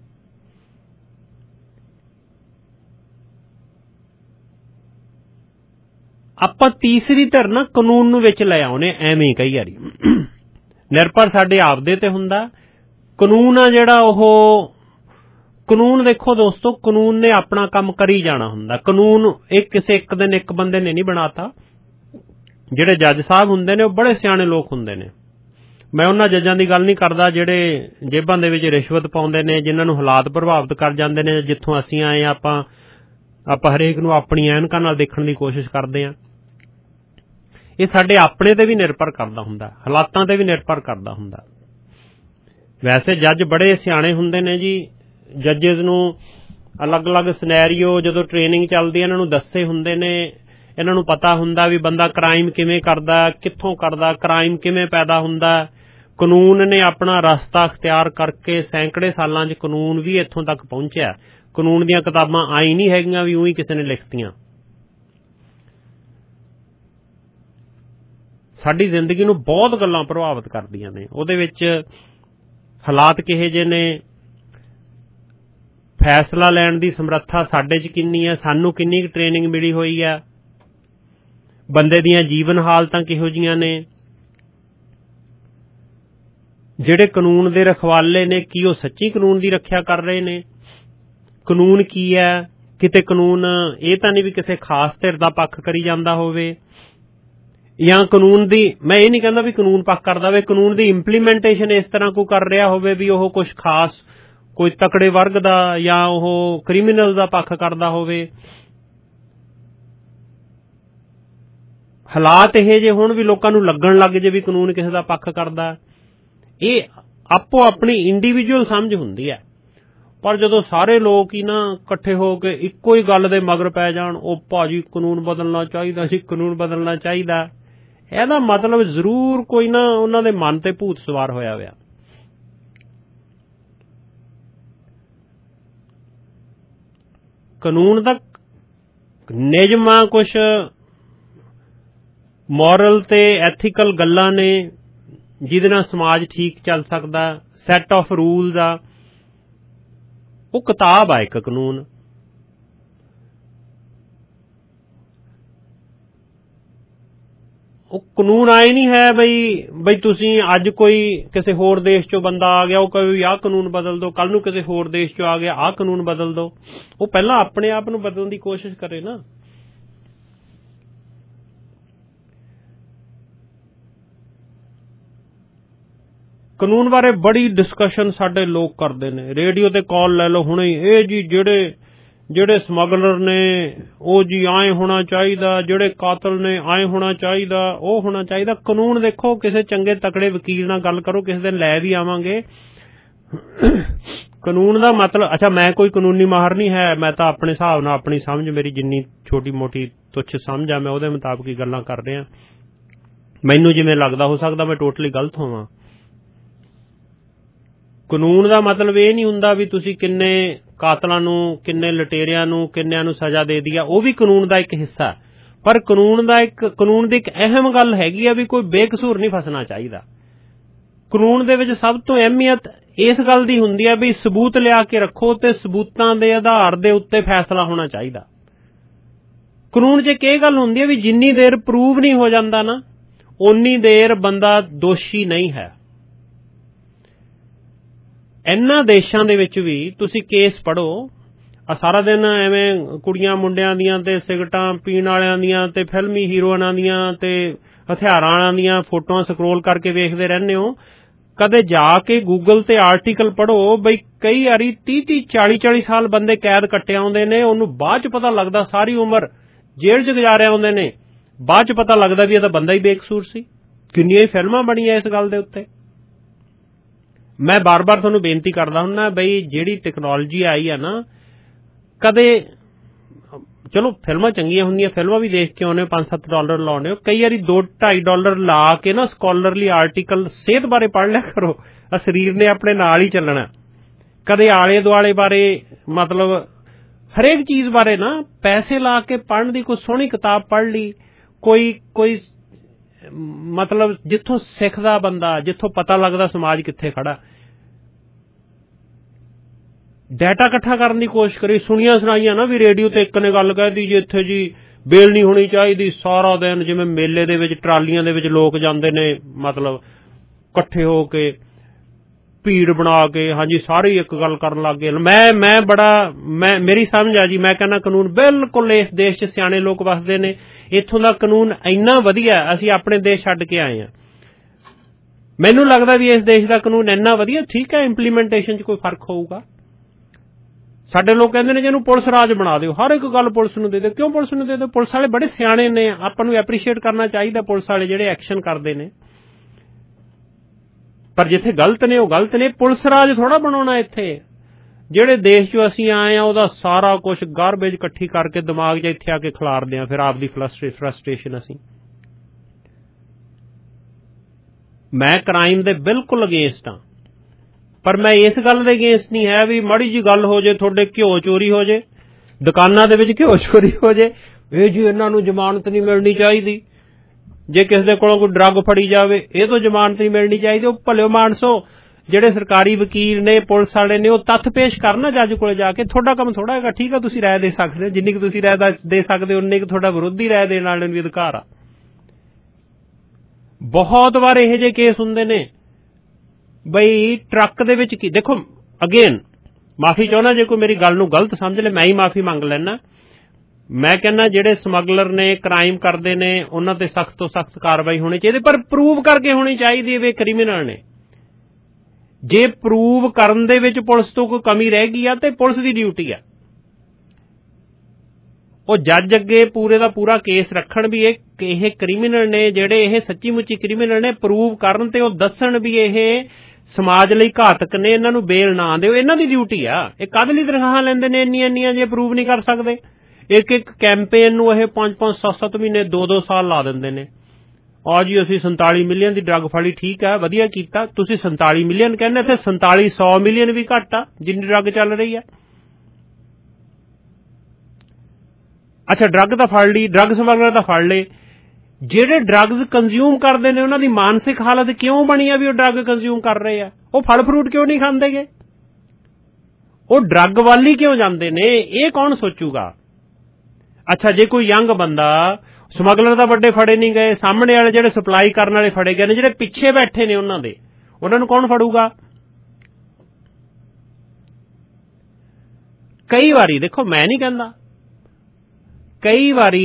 ਆਪਾਂ ਤੀਸਰੀ ਧਿਰ ਨਾ ਕਾਨੂੰਨ ਨੂੰ ਵਿੱਚ ਲੈ ਆਉਨੇ ਐਵੇਂ ਕਈ ਵਾਰੀ। ਨਿਰਭਰ ਸਾਡੇ ਆਪਦੇ ਤੇ ਹੁੰਦਾ। ਕਾਨੂੰਨ ਆ ਜਿਹੜਾ ਉਹ ਕਾਨੂੰਨ ਦੇਖੋ ਦੋਸਤੋ, ਕਾਨੂੰਨ ਨੇ ਆਪਣਾ ਕੰਮ ਕਰੀ ਜਾਣਾ ਹੁੰਦਾ। ਕਾਨੂੰਨ ਇਹ ਕਿਸੇ ਇੱਕ ਦਿਨ ਇੱਕ ਬੰਦੇ ਨੇ ਨਹੀਂ ਬਣਾਤਾ। ਜਿਹੜੇ ਜੱਜ ਸਾਹਿਬ ਹੁੰਦੇ ਨੇ ਉਹ ਬੜੇ ਸਿਆਣੇ ਲੋਕ ਹੁੰਦੇ ਨੇ। ਮੈਂ ਉਹਨਾਂ ਜੱਜਾਂ ਦੀ ਗੱਲ ਨਹੀਂ ਕਰਦਾ ਜਿਹੜੇ ਜੇਬਾਂ ਦੇ ਵਿੱਚ ਰਿਸ਼ਵਤ ਪਾਉਂਦੇ ਨੇ, ਜਿਨ੍ਹਾਂ ਨੂੰ ਹਾਲਾਤ ਪ੍ਰਭਾਵਿਤ ਕਰ ਜਾਂਦੇ ਨੇ। ਜਿੱਥੋਂ ਅਸੀਂ ਆਏ ਆਪਾਂ ਹਰੇਕ ਨੂੰ ਆਪਣੀ ਐਨਕਾਂ ਨਾਲ ਦੇਖਣ ਦੀ ਕੋਸ਼ਿਸ਼ ਕਰਦੇ ਹਾਂ। ਇਹ ਸਾਡੇ ਆਪਣੇ ਤੇ ਵੀ ਨਿਰਭਰ ਕਰਦਾ ਹੁੰਦਾ, ਹਾਲਾਤਾਂ ਤੇ ਵੀ ਨਿਰਭਰ ਕਰਦਾ ਹੁੰਦਾ। ਵੈਸੇ ਜੱਜ ਬੜੇ ਸਿਆਣੇ ਹੁੰਦੇ ਨੇ ਜੀ। ਜੱਜਿਸ ਨੂੰ ਅਲੱਗ-ਅਲੱਗ ਸਿਨੈਰੀਓ ਜਦੋਂ ਟ੍ਰੇਨਿੰਗ ਚੱਲਦੀ ਇਹਨਾਂ ਨੂੰ ਦੱਸੇ ਹੁੰਦੇ ਨੇ। ਇਹਨਾਂ ਨੂੰ ਪਤਾ ਹੁੰਦਾ ਵੀ ਬੰਦਾ ਕ੍ਰਾਈਮ ਕਿਵੇਂ ਕਰਦਾ, ਕਿੱਥੋਂ ਕਰਦਾ, ਕ੍ਰਾਈਮ ਕਿਵੇਂ ਪੈਦਾ ਹੁੰਦਾ। ਕਾਨੂੰਨ ਨੇ ਆਪਣਾ ਰਸਤਾ ਅਖਤਿਆਰ ਕਰਕੇ ਸੈਂਕੜੇ ਸਾਲਾਂ 'ਚ ਕਾਨੂੰਨ ਵੀ ਇੱਥੋਂ ਤੱਕ ਪਹੁੰਚਿਆ। ਕਾਨੂੰਨ ਦੀਆਂ ਕਿਤਾਬਾਂ ਆਈ ਨਹੀਂ ਹੈਗੀਆਂ ਵੀ ਉਹੀ ਕਿਸੇ ਨੇ ਲਿਖਤੀਆਂ। ਸਾਡੀ ਜ਼ਿੰਦਗੀ ਨੂੰ ਬਹੁਤ ਗੱਲਾਂ ਪ੍ਰਭਾਵਿਤ ਕਰਦੀਆਂ ਨੇ। ਉਹਦੇ ਵਿੱਚ ਹਾਲਾਤ ਕਿਹੇ ਜਿਹੇ ਨੇ, ਫੈਸਲਾ ਲੈਣ ਦੀ ਸਮਰੱਥਾ ਸਾਡੇ 'ਚ ਕਿੰਨੀ ਹੈ, ਸਾਨੂੰ ਕਿੰਨੀ ਕੁ ਟ੍ਰੇਨਿੰਗ ਮਿਲੀ ਹੋਈ ਹੈ, ਬੰਦੇ ਦੀਆਂ ਜੀਵਨ ਹਾਲਤਾਂ ਕਿਹੋ ਜਿਹੀਆਂ ਨੇ। ਜਿਹੜੇ ਕਾਨੂੰਨ ਦੇ ਰਖਵਾਲੇ ਨੇ ਕੀ ਉਹ ਸੱਚੀ ਕਾਨੂੰਨ ਦੀ ਰੱਖਿਆ ਕਰ ਰਹੇ ਨੇ? ਕਾਨੂੰਨ ਕੀ ਹੈ? ਕਿਤੇ ਕਾਨੂੰਨ ਇਹ ਤਾਂ ਨਹੀਂ ਵੀ ਕਿਸੇ ਖਾਸ ਧਿਰ ਦਾ ਪੱਖ ਕਰੀ ਜਾਂਦਾ ਹੋਵੇ, ਜਾਂ ਕਾਨੂੰਨ ਦੀ, ਮੈਂ ਇਹ ਨਹੀਂ ਕਹਿੰਦਾ ਵੀ ਕਾਨੂੰਨ ਪੱਖ ਕਰਦਾ ਹੋਵੇ, ਕਾਨੂੰਨ ਦੀ ਇੰਪਲੀਮੈਂਟੇਸ਼ਨ ਇਸ ਤਰ੍ਹਾਂ ਕੋਈ ਕਰ ਰਿਹਾ ਹੋਵੇ ਵੀ ਉਹ ਕੁਝ ਖਾਸ ਕੋਈ ਤਕੜੇ ਵਰਗ ਦਾ ਜਾਂ ਉਹ ਕ੍ਰਿਮੀਨਲ ਦਾ ਪੱਖ ਕਰਦਾ ਹੋਵੇ। ਹਾਲਾਤ ਇਹ ਜੇ ਹੁਣ ਵੀ ਲੋਕਾਂ ਨੂੰ ਲੱਗਣ ਲੱਗ ਜੇ ਵੀ ਕਾਨੂੰਨ ਕਿਸੇ ਦਾ ਪੱਖ ਕਰਦਾ। ਇਹ ਆਪੋ ਆਪਣੀ ਇੰਡੀਵਿਜੂਅਲ ਸਮਝ ਹੁੰਦੀ ਹੈ। ਪਰ ਜਦੋਂ ਸਾਰੇ ਲੋਕ ਹੀ ਨਾ ਇਕੱਠੇ ਹੋ ਕੇ ਇੱਕੋ ਹੀ ਗੱਲ ਦੇ ਮਗਰ ਪੈ ਜਾਣ, ਉਹ ਭਾਜੀ ਕਾਨੂੰਨ ਬਦਲਣਾ ਚਾਹੀਦਾ ਜੀ, ਕਾਨੂੰਨ ਬਦਲਣਾ ਚਾਹੀਦਾ, ਇਹਦਾ ਮਤਲਬ ਜ਼ਰੂਰ ਕੋਈ ਨਾ ਉਹਨਾਂ ਦੇ ਮਨ ਤੇ ਭੂਤ ਸਵਾਰ ਹੋਇਆ ਹੋਇਆ। ਕਾਨੂੰਨ ਦਾ ਨਿਯਮਾਂ ਕੁਛ ਮੋਰਲ ਤੇ ਐਥੀਕਲ ਗੱਲਾਂ ਨੇ ਜਿਹਦੇ ਨਾਲ ਸਮਾਜ ਠੀਕ ਚੱਲ ਸਕਦਾ। ਸੈੱਟ ਆਫ ਰੂਲਸ ਆ, ਉਹ ਕਿਤਾਬ ਆ ਇੱਕ ਕਾਨੂੰਨ। ਉਹ ਕਾਨੂੰਨ ਆਏ ਨਹੀਂ ਹੈ ਬਈ ਤੁਸੀਂ ਅੱਜ ਕੋਈ ਕਿਸੇ ਹੋਰ ਦੇਸ਼ ਚੋਂ ਬੰਦਾ ਆ ਗਿਆ ਉਹ ਕਹੇ ਆਹ ਕਾਨੂੰਨ ਬਦਲ ਦੋ, ਕੱਲ ਨੂੰ ਕਿਸੇ ਹੋਰ ਦੇਸ਼ ਚੋਂ ਆ ਗਿਆ ਆਹ ਕਾਨੂੰਨ ਬਦਲ ਦੋ। ਉਹ ਪਹਿਲਾਂ ਆਪਣੇ ਆਪ ਨੂੰ ਬਦਲਣ ਦੀ ਕੋਸ਼ਿਸ਼ ਕਰੇ ਨਾ। ਕਾਨੂੰਨ ਬਾਰੇ ਬੜੀ ਡਿਸਕਸ਼ਨ ਸਾਡੇ ਲੋਕ ਕਰਦੇ ਨੇ। ਰੇਡੀਓ ਤੇ ਕਾਲ ਲੈ ਲਓ ਹੁਣੇ, ਇਹ ਜੀ ਜਿਹੜੇ ਸਮਗਲਰ ਨੇ ਉਹ ਜੀ ਆਏ ਹੋਣਾ ਚਾਹੀਦਾ, ਜਿਹੜੇ ਕਾਤਲ ਨੇ ਆਏ ਹੋਣਾ ਚਾਹੀਦਾ, ਉਹ ਹੋਣਾ ਚਾਹੀਦਾ। ਕਾਨੂੰਨ ਦੇਖੋ, ਕਿਸੇ ਚੰਗੇ ਤਕੜੇ ਵਕੀਲ ਨਾਲ ਗੱਲ ਕਰੋ, ਕਿਸੇ ਦਿਨ ਲੈ ਵੀ ਆਵਾਂਗੇ। ਕਾਨੂੰਨ ਦਾ ਮਤਲਬ, ਅੱਛਾ ਮੈਂ ਕੋਈ ਕਾਨੂੰਨੀ ਮਾਹਰ ਨਹੀਂ ਹੈ, ਮੈਂ ਤਾਂ ਆਪਣੇ ਹਿਸਾਬ ਨਾਲ ਆਪਣੀ ਸਮਝ, ਮੇਰੀ ਜਿੰਨੀ ਛੋਟੀ ਮੋਟੀ ਤੁੱਛ ਸਮਝ ਆ ਮੈਂ ਉਹਦੇ ਮੁਤਾਬਕ ਹੀ ਗੱਲਾਂ ਕਰ ਰਿਹਾ। ਮੈਨੂੰ ਜਿਵੇਂ ਲੱਗਦਾ, ਹੋ ਸਕਦਾ ਮੈਂ ਟੋਟਲੀ ਗਲਤ ਹੋਵਾਂ। ਕਾਨੂੰਨ ਦਾ ਮਤਲਬ ਇਹ ਨਹੀਂ ਹੁੰਦਾ ਵੀ ਤੁਸੀਂ ਕਿੰਨੇ ਕਾਤਲਾਂ ਨੂੰ, ਕਿੰਨੇ ਲਟੇਰਿਆਂ ਨੂੰ, ਕਿੰਨਿਆਂ ਨੂੰ ਸਜ਼ਾ ਦੇ ਦਿਆ, ਉਹ ਵੀ ਕਾਨੂੰਨ ਦਾ ਇੱਕ ਹਿੱਸਾ। ਪਰ ਕਾਨੂੰਨ ਦੀ ਇੱਕ ਅਹਿਮ ਗੱਲ ਹੈਗੀ ਆ ਵੀ ਕੋਈ ਬੇਕਸੂਰ ਨਹੀਂ ਫਸਣਾ ਚਾਹੀਦਾ। ਕਾਨੂੰਨ ਦੇ ਵਿੱਚ ਸਭ ਤੋਂ ਅਹਿਮੀਅਤ ਇਸ ਗੱਲ ਦੀ ਹੁੰਦੀ ਹੈ ਵੀ ਸਬੂਤ ਲਿਆ ਕੇ ਰੱਖੋ ਤੇ ਸਬੂਤਾਂ ਦੇ ਆਧਾਰ ਦੇ ਉੱਤੇ ਫੈਸਲਾ ਹੋਣਾ ਚਾਹੀਦਾ। ਕਾਨੂੰਨ 'ਚ ਇੱਕ ਇਹ ਗੱਲ ਹੁੰਦੀ ਹੈ ਵੀ ਜਿੰਨੀ ਦੇਰ ਪ੍ਰੂਵ ਨਹੀਂ ਹੋ ਜਾਂਦਾ ਨਾ, ਓਨੀ ਦੇਰ ਬੰਦਾ ਦੋਸ਼ੀ ਨਹੀਂ ਹੈ। ਇਹਨਾਂ ਦੇਸ਼ਾਂ ਦੇ ਵਿੱਚ ਵੀ ਤੁਸੀਂ ਕੇਸ ਪੜ੍ਹੋ, ਸਾਰਾ ਦਿਨ ਐਵੇਂ ਕੁੜੀਆਂ ਮੁੰਡਿਆਂ ਦੀਆਂ ਤੇ ਸਿਗਰਟਾਂ ਪੀਣ ਵਾਲਿਆਂ ਦੀਆਂ ਤੇ ਫਿਲਮੀ ਹੀਰੋਇਨਾਂ ਦੀਆਂ ਤੇ ਹਥਿਆਰਾਂ ਵਾਲਿਆਂ ਦੀਆਂ ਫੋਟੋਆਂ ਸਕਰੋਲ ਕਰਕੇ ਵੇਖਦੇ ਰਹਿੰਦੇ ਹੋ। ਕਦੇ ਜਾ ਕੇ ਗੂਗਲ ਤੇ ਆਰਟੀਕਲ ਪੜ੍ਹੋ ਬਈ ਕਈ ਵਾਰੀ 30-30 40-40 ਸਾਲ ਬੰਦੇ ਕੈਦ ਕੱਟੇ ਆਉਂਦੇ ਨੇ, ਉਹਨੂੰ ਬਾਅਦ 'ਚ ਪਤਾ ਲੱਗਦਾ ਸਾਰੀ ਉਮਰ ਜੇਲ੍ਹ 'ਚ ਗੁਜ਼ਾਰੇ ਆਉਂਦੇ ਨੇ, ਬਾਅਦ 'ਚ ਪਤਾ ਲੱਗਦਾ ਵੀ ਇਹ ਤਾਂ ਬੰਦਾ ਹੀ ਬੇਕਸੂਰ ਸੀ। ਕਿੰਨੀਆਂ ਹੀ ਫਿਲਮਾਂ ਬਣੀਆਂ ਇਸ ਗੱਲ ਦੇ ਉੱਤੇ। ਮੈਂ ਬਾਰ-ਬਾਰ ਤੁਹਾਨੂੰ ਬੇਨਤੀ ਕਰਦਾ ਹੁੰਦਾ ਬਈ ਜਿਹੜੀ ਟੈਕਨੋਲੋਜੀ ਆਈ ਆ ਨਾ, ਕਦੇ ਚਲੋ ਫਿਲਮਾਂ ਚੰਗੀਆਂ ਹੁੰਦੀਆਂ, ਫਿਲਮਾਂ ਵੀ ਦੇਖ ਕੇ ਆਉਣੇ, $5-7 ਲਾਉਣੇ, ਕਈ ਵਾਰੀ $2-2.5 ਲਾ ਕੇ ਨਾ ਸਕਾਲਰਲੀ ਆਰਟੀਕਲ ਸਿਹਤ ਬਾਰੇ ਪੜ੍ਹ ਲਿਆ ਕਰੋ। ਸਰੀਰ ਨੇ ਆਪਣੇ ਨਾਲ ਹੀ ਚੱਲਣਾ। ਕਦੇ ਆਲੇ ਦੁਆਲੇ ਬਾਰੇ, ਮਤਲਬ ਹਰੇਕ ਚੀਜ਼ ਬਾਰੇ ਨਾ ਪੈਸੇ ਲਾ ਕੇ ਪੜ੍ਹਨ ਦੀ ਕੋਈ ਸੋਹਣੀ ਕਿਤਾਬ ਪੜ੍ਹ ਲਈ, ਕੋਈ ਮਤਲਬ ਜਿੱਥੋਂ ਸਿੱਖਦਾ ਬੰਦਾ, ਜਿੱਥੋਂ ਪਤਾ ਲੱਗਦਾ ਸਮਾਜ ਕਿੱਥੇ ਖੜਾ। ਡਾਟਾ ਇਕੱਠਾ ਕਰਨ ਦੀ ਕੋਸ਼ਿਸ਼ ਕਰੀ। ਸੁਣੀਆਂ ਸੁਣਾਈਆਂ ਨਾ ਵੀ ਰੇਡੀਓ ਤੇ ਇੱਕ ਨੇ ਗੱਲ ਕਹਿ ਦਿੱਤੀ ਜੀ ਇੱਥੇ ਜੀ ਬੇਲ ਨਹੀਂ ਹੋਣੀ ਚਾਹੀਦੀ। ਸਾਰਾ ਦਿਨ ਜਿਵੇਂ ਮੇਲੇ ਦੇ ਵਿੱਚ ਟਰਾਲੀਆਂ ਦੇ ਵਿੱਚ ਲੋਕ ਜਾਂਦੇ ਨੇ, ਮਤਲਬ ਇਕੱਠੇ ਹੋ ਕੇ ਭੀੜ ਬਣਾ ਕੇ, ਹਾਂਜੀ ਸਾਰੇ ਇੱਕ ਗੱਲ ਕਰਨ ਲੱਗ ਗਏ। ਮੈਂ ਮੇਰੀ ਸਮਝ ਆ ਜੀ, ਮੈਂ ਕਹਿੰਦਾ ਕਾਨੂੰਨ ਬਿਲਕੁਲ ਇਸ ਦੇਸ਼ 'ਚ ਸਿਆਣੇ ਲੋਕ ਵਸਦੇ ਨੇ, ਇੱਥੋਂ ਦਾ ਕਾਨੂੰਨ ਇੰਨਾ ਵਧੀਆ, ਅਸੀਂ ਆਪਣੇ ਦੇਸ਼ ਛੱਡ ਕੇ ਆਏ ਹਾਂ। ਮੈਨੂੰ ਲੱਗਦਾ ਵੀ ਇਸ ਦੇਸ਼ ਦਾ ਕਾਨੂੰਨ ਇੰਨਾ ਵਧੀਆ, ਠੀਕ ਹੈ ਇੰਪਲੀਮੈਂਟੇਸ਼ਨ 'ਚ ਕੋਈ ਫਰਕ ਹੋਊਗਾ। ਸਾਡੇ ਲੋਕ ਕਹਿੰਦੇ ਨੇ ਜਿਹਨੂੰ ਪੁਲਿਸ ਰਾਜ ਬਣਾ ਦਿਓ, ਹਰ ਇੱਕ ਗੱਲ ਪੁਲਿਸ ਨੂੰ ਦੇ ਦਿਓ। ਕਿਉਂ ਪੁਲਿਸ ਨੂੰ ਦੇ ਦਿਓ? ਪੁਲਿਸ ਵਾਲੇ ਬੜੇ ਸਿਆਣੇ ਨੇ, ਆਪਾਂ ਨੂੰ ਐਪਰੀਸ਼ੀਏਟ ਕਰਨਾ ਚਾਹੀਦਾ ਪੁਲਿਸ ਵਾਲੇ ਜਿਹੜੇ ਐਕਸ਼ਨ ਕਰਦੇ ਨੇ। ਪਰ ਜਿੱਥੇ ਗਲਤ ਨੇ ਉਹ ਗਲਤ ਨੇ। ਪੁਲਿਸ ਰਾਜ ਥੋੜਾ ਬਣਾਉਣਾ ਇੱਥੇ। ਜਿਹੜੇ ਦੇਸ਼ 'ਚੋਂ ਅਸੀਂ ਆਏ ਆ ਉਹਦਾ ਸਾਰਾ ਕੁਛ ਗਾਰਬੇਜ ਇਕੱਠੀ ਕਰਕੇ ਦਿਮਾਗ 'ਚ ਇੱਥੇ ਆ ਕੇ ਖਿਲਾਰਦੇ ਆ, ਫਿਰ ਆਪਦੀ ਫਰਸਟ੍ਰੇਸ਼ਨ। ਅਸੀਂ ਮੈਂ ਕ੍ਰਾਈਮ ਦੇ ਬਿਲਕੁਲ ਅਗੇਂਸਟ ਹਾਂ, ਪਰ ਮੈਂ ਇਸ ਗੱਲ ਦੇ ਅਗੇਂਸਟ ਨਹੀਂ ਹੈ ਵੀ ਮਾੜੀ ਜੀ ਗੱਲ ਹੋ ਜੇ, ਤੁਹਾਡੇ ਘਿਓ ਚੋਰੀ ਹੋ ਜੇ, ਦੁਕਾਨਾਂ ਦੇ ਵਿੱਚ ਘਿਓ ਚੋਰੀ ਹੋ ਜੇ, ਇਹ ਜੀ ਇਹਨਾਂ ਨੂੰ ਜ਼ਮਾਨਤ ਨਹੀਂ ਮਿਲਣੀ ਚਾਹੀਦੀ। ਜੇ ਕਿਸੇ ਦੇ ਕੋਲੋਂ ਕੋਈ ਡਰੱਗ ਫੜੀ ਜਾਵੇ, ਇਹ ਤੋਂ ਜ਼ਮਾਨਤ ਨਹੀਂ ਮਿਲਣੀ ਚਾਹੀਦੀ। ਉਹ ਭਲਿਓ ਮਾਨਸੋ ਜਿਹੜੇ ਸਰਕਾਰੀ ਵਕੀਲ ਨੇ, ਪੁਲਿਸ ਵਾਲੇ ਨੇ, ਉਹ ਤੱਥ ਪੇਸ਼ ਕਰਨਾ ਜੱਜ ਕੋਲੇ ਜਾ ਕੇ। ਤੁਹਾਡਾ ਕੰਮ ਥੋੜਾ ਹੈਗਾ। ਠੀਕ ਆ, ਤੁਸੀਂ ਰਾਏ ਦੇ ਸਕਦੇ ਹੋ, ਜਿੰਨੀ ਕੁ ਤੁਸੀਂ ਰਾਏ ਦੇ ਸਕਦੇ ਹੋ ਉਨੀ ਕੁ ਤੁਹਾਡਾ ਵਿਰੋਧੀ ਰਾਏ ਦੇਣ ਵਾਲੇ ਨੂੰ ਵੀ ਅਧਿਕਾਰ ਆ। ਬਹੁਤ ਵਾਰ ਇਹੋ ਜਿਹੇ ਕੇਸ ਹੁੰਦੇ ਨੇ ਬਈ ਟਰੱਕ ਦੇ ਵਿੱਚ ਕੀ, ਦੇਖੋ ਅਗੇਨ ਮਾਫੀ ਚਾਹੁੰਦਾ ਜੇ ਕੋਈ ਮੇਰੀ ਗੱਲ ਨੂੰ ਗਲਤ ਸਮਝ ਲੈ, ਮੈਂ ਹੀ ਮਾਫੀ ਮੰਗ ਲੈਣਾ। ਮੈਂ ਕਹਿੰਦਾ ਜਿਹੜੇ ਸਮਗਲਰ ਨੇ, ਕ੍ਰਾਈਮ ਕਰਦੇ ਨੇ, ਉਹਨਾਂ ਤੇ ਸਖਤ ਤੋਂ ਸਖਤ ਕਾਰਵਾਈ ਹੋਣੀ ਚਾਹੀਦੀ, ਪਰ ਪ੍ਰੂਵ ਕਰਕੇ ਹੋਣੀ ਚਾਹੀਦੀ ਹੈ ਵੀ ਕ੍ਰਿਮੀਨਲ ਨੇ। ਜੇ ਪ੍ਰੂਵ ਕਰਨ ਦੇ ਵਿੱਚ ਪੁਲਿਸ ਤੋਂ ਕੋਈ ਕਮੀ ਰਹਿ ਗਈ ਆ ਤੇ ਪੁਲਿਸ ਦੀ ਡਿਊਟੀ ਆ ਉਹ ਜੱਜ ਅੱਗੇ ਪੂਰੇ ਦਾ ਪੂਰਾ ਕੇਸ ਰੱਖਣ ਵੀ ਇਹ ਕ੍ਰਿਮੀਨਲ ਨੇ, ਜਿਹੜੇ ਇਹ ਸੱਚੀ ਮੁੱਚੀ ਕ੍ਰਿਮੀਨਲ ਨੇ, ਪ੍ਰੂਵ ਕਰਨ ਤੇ ਉਹ ਦੱਸਣ ਵੀ ਇਹ ਸਮਾਜ ਲਈ ਘਾਤਕ ਨੇ, ਇਹਨਾਂ ਨੂੰ ਬੇਲ ਨਾ ਦਿਓ। ਇਹਨਾਂ ਦੀ ਡਿਊਟੀ ਆ। ਇਹ ਕਾਹਦੇ ਲਈ ਤਨਖਾਹਾਂ ਲੈਂਦੇ ਨੇ ਇੰਨੀਆਂ ਜੇ ਪ੍ਰੂਵ ਨਹੀਂ ਕਰ ਸਕਦੇ? ਇੱਕ ਕੈਂਪੇਨ ਨੂੰ ਇਹ 5-5 7-7 ਮਹੀਨੇ 2-2 ਸਾਲ ਲਾ ਦਿੰਦੇ ਨੇ। ਆ ਜੀ ਅਸੀਂ 47 ਮਿਲੀਅਨ ਦੀ ਡਰੱਗ ਫੜੀ, ਠੀਕ ਆ, ਵਧੀਆ ਕੀਤਾ। ਤੁਸੀਂ 47 ਮਿਲੀਅਨ ਕਹਿੰਦੇ, ਇੱਥੇ 4700 ਮਿਲੀਅਨ ਵੀ ਘੱਟ ਆ ਜਿੰਨੀ ਡਰੱਗ ਚੱਲ ਰਹੀ ਆ। ਅੱਛਾ ਡਰੱਗ ਤਾਂ ਫੜ ਲਈ, ਡਰੱਗ ਸਮਗਲਰ ਤਾਂ ਫੜ ਲਏ, ਜਿਹੜੇ ਡਰੱਗਸ ਕੰਜ਼ਿਊਮ ਕਰਦੇ ਨੇ ਉਹਨਾਂ ਦੀ ਮਾਨਸਿਕ ਹਾਲਤ ਕਿਉਂ ਬਣੀ ਆ ਵੀ ਉਹ ਡਰੱਗ ਕੰਜ਼ਿਊਮ ਕਰ ਰਹੇ ਆ? ਉਹ ਫਲ ਫਰੂਟ ਕਿਉਂ ਨਹੀਂ ਖਾਂਦੇਗੇ? ਉਹ ਡਰੱਗ ਵੱਲ ਹੀ ਕਿਉਂ ਜਾਂਦੇ ਨੇ? ਇਹ ਕੌਣ ਸੋਚੂਗਾ? ਅੱਛਾ ਜੇ ਕੋਈ ਯੰਗ ਬੰਦਾ, ਸਮਗਲਰ ਤਾਂ ਵੱਡੇ ਫੜੇ ਨਹੀਂ ਗਏ, ਸਾਹਮਣੇ ਵਾਲੇ ਜਿਹੜੇ ਸਪਲਾਈ ਕਰਨ ਵਾਲੇ ਫੜੇ ਗਏ ਨੇ, ਜਿਹੜੇ ਪਿੱਛੇ ਬੈਠੇ ਨੇ ਉਹਨਾਂ ਨੂੰ ਕੌਣ ਫੜੂਗਾ? ਕਈ ਵਾਰੀ ਦੇਖੋ, ਮੈਂ ਨਹੀਂ ਕਹਿੰਦਾ, ਕਈ ਵਾਰੀ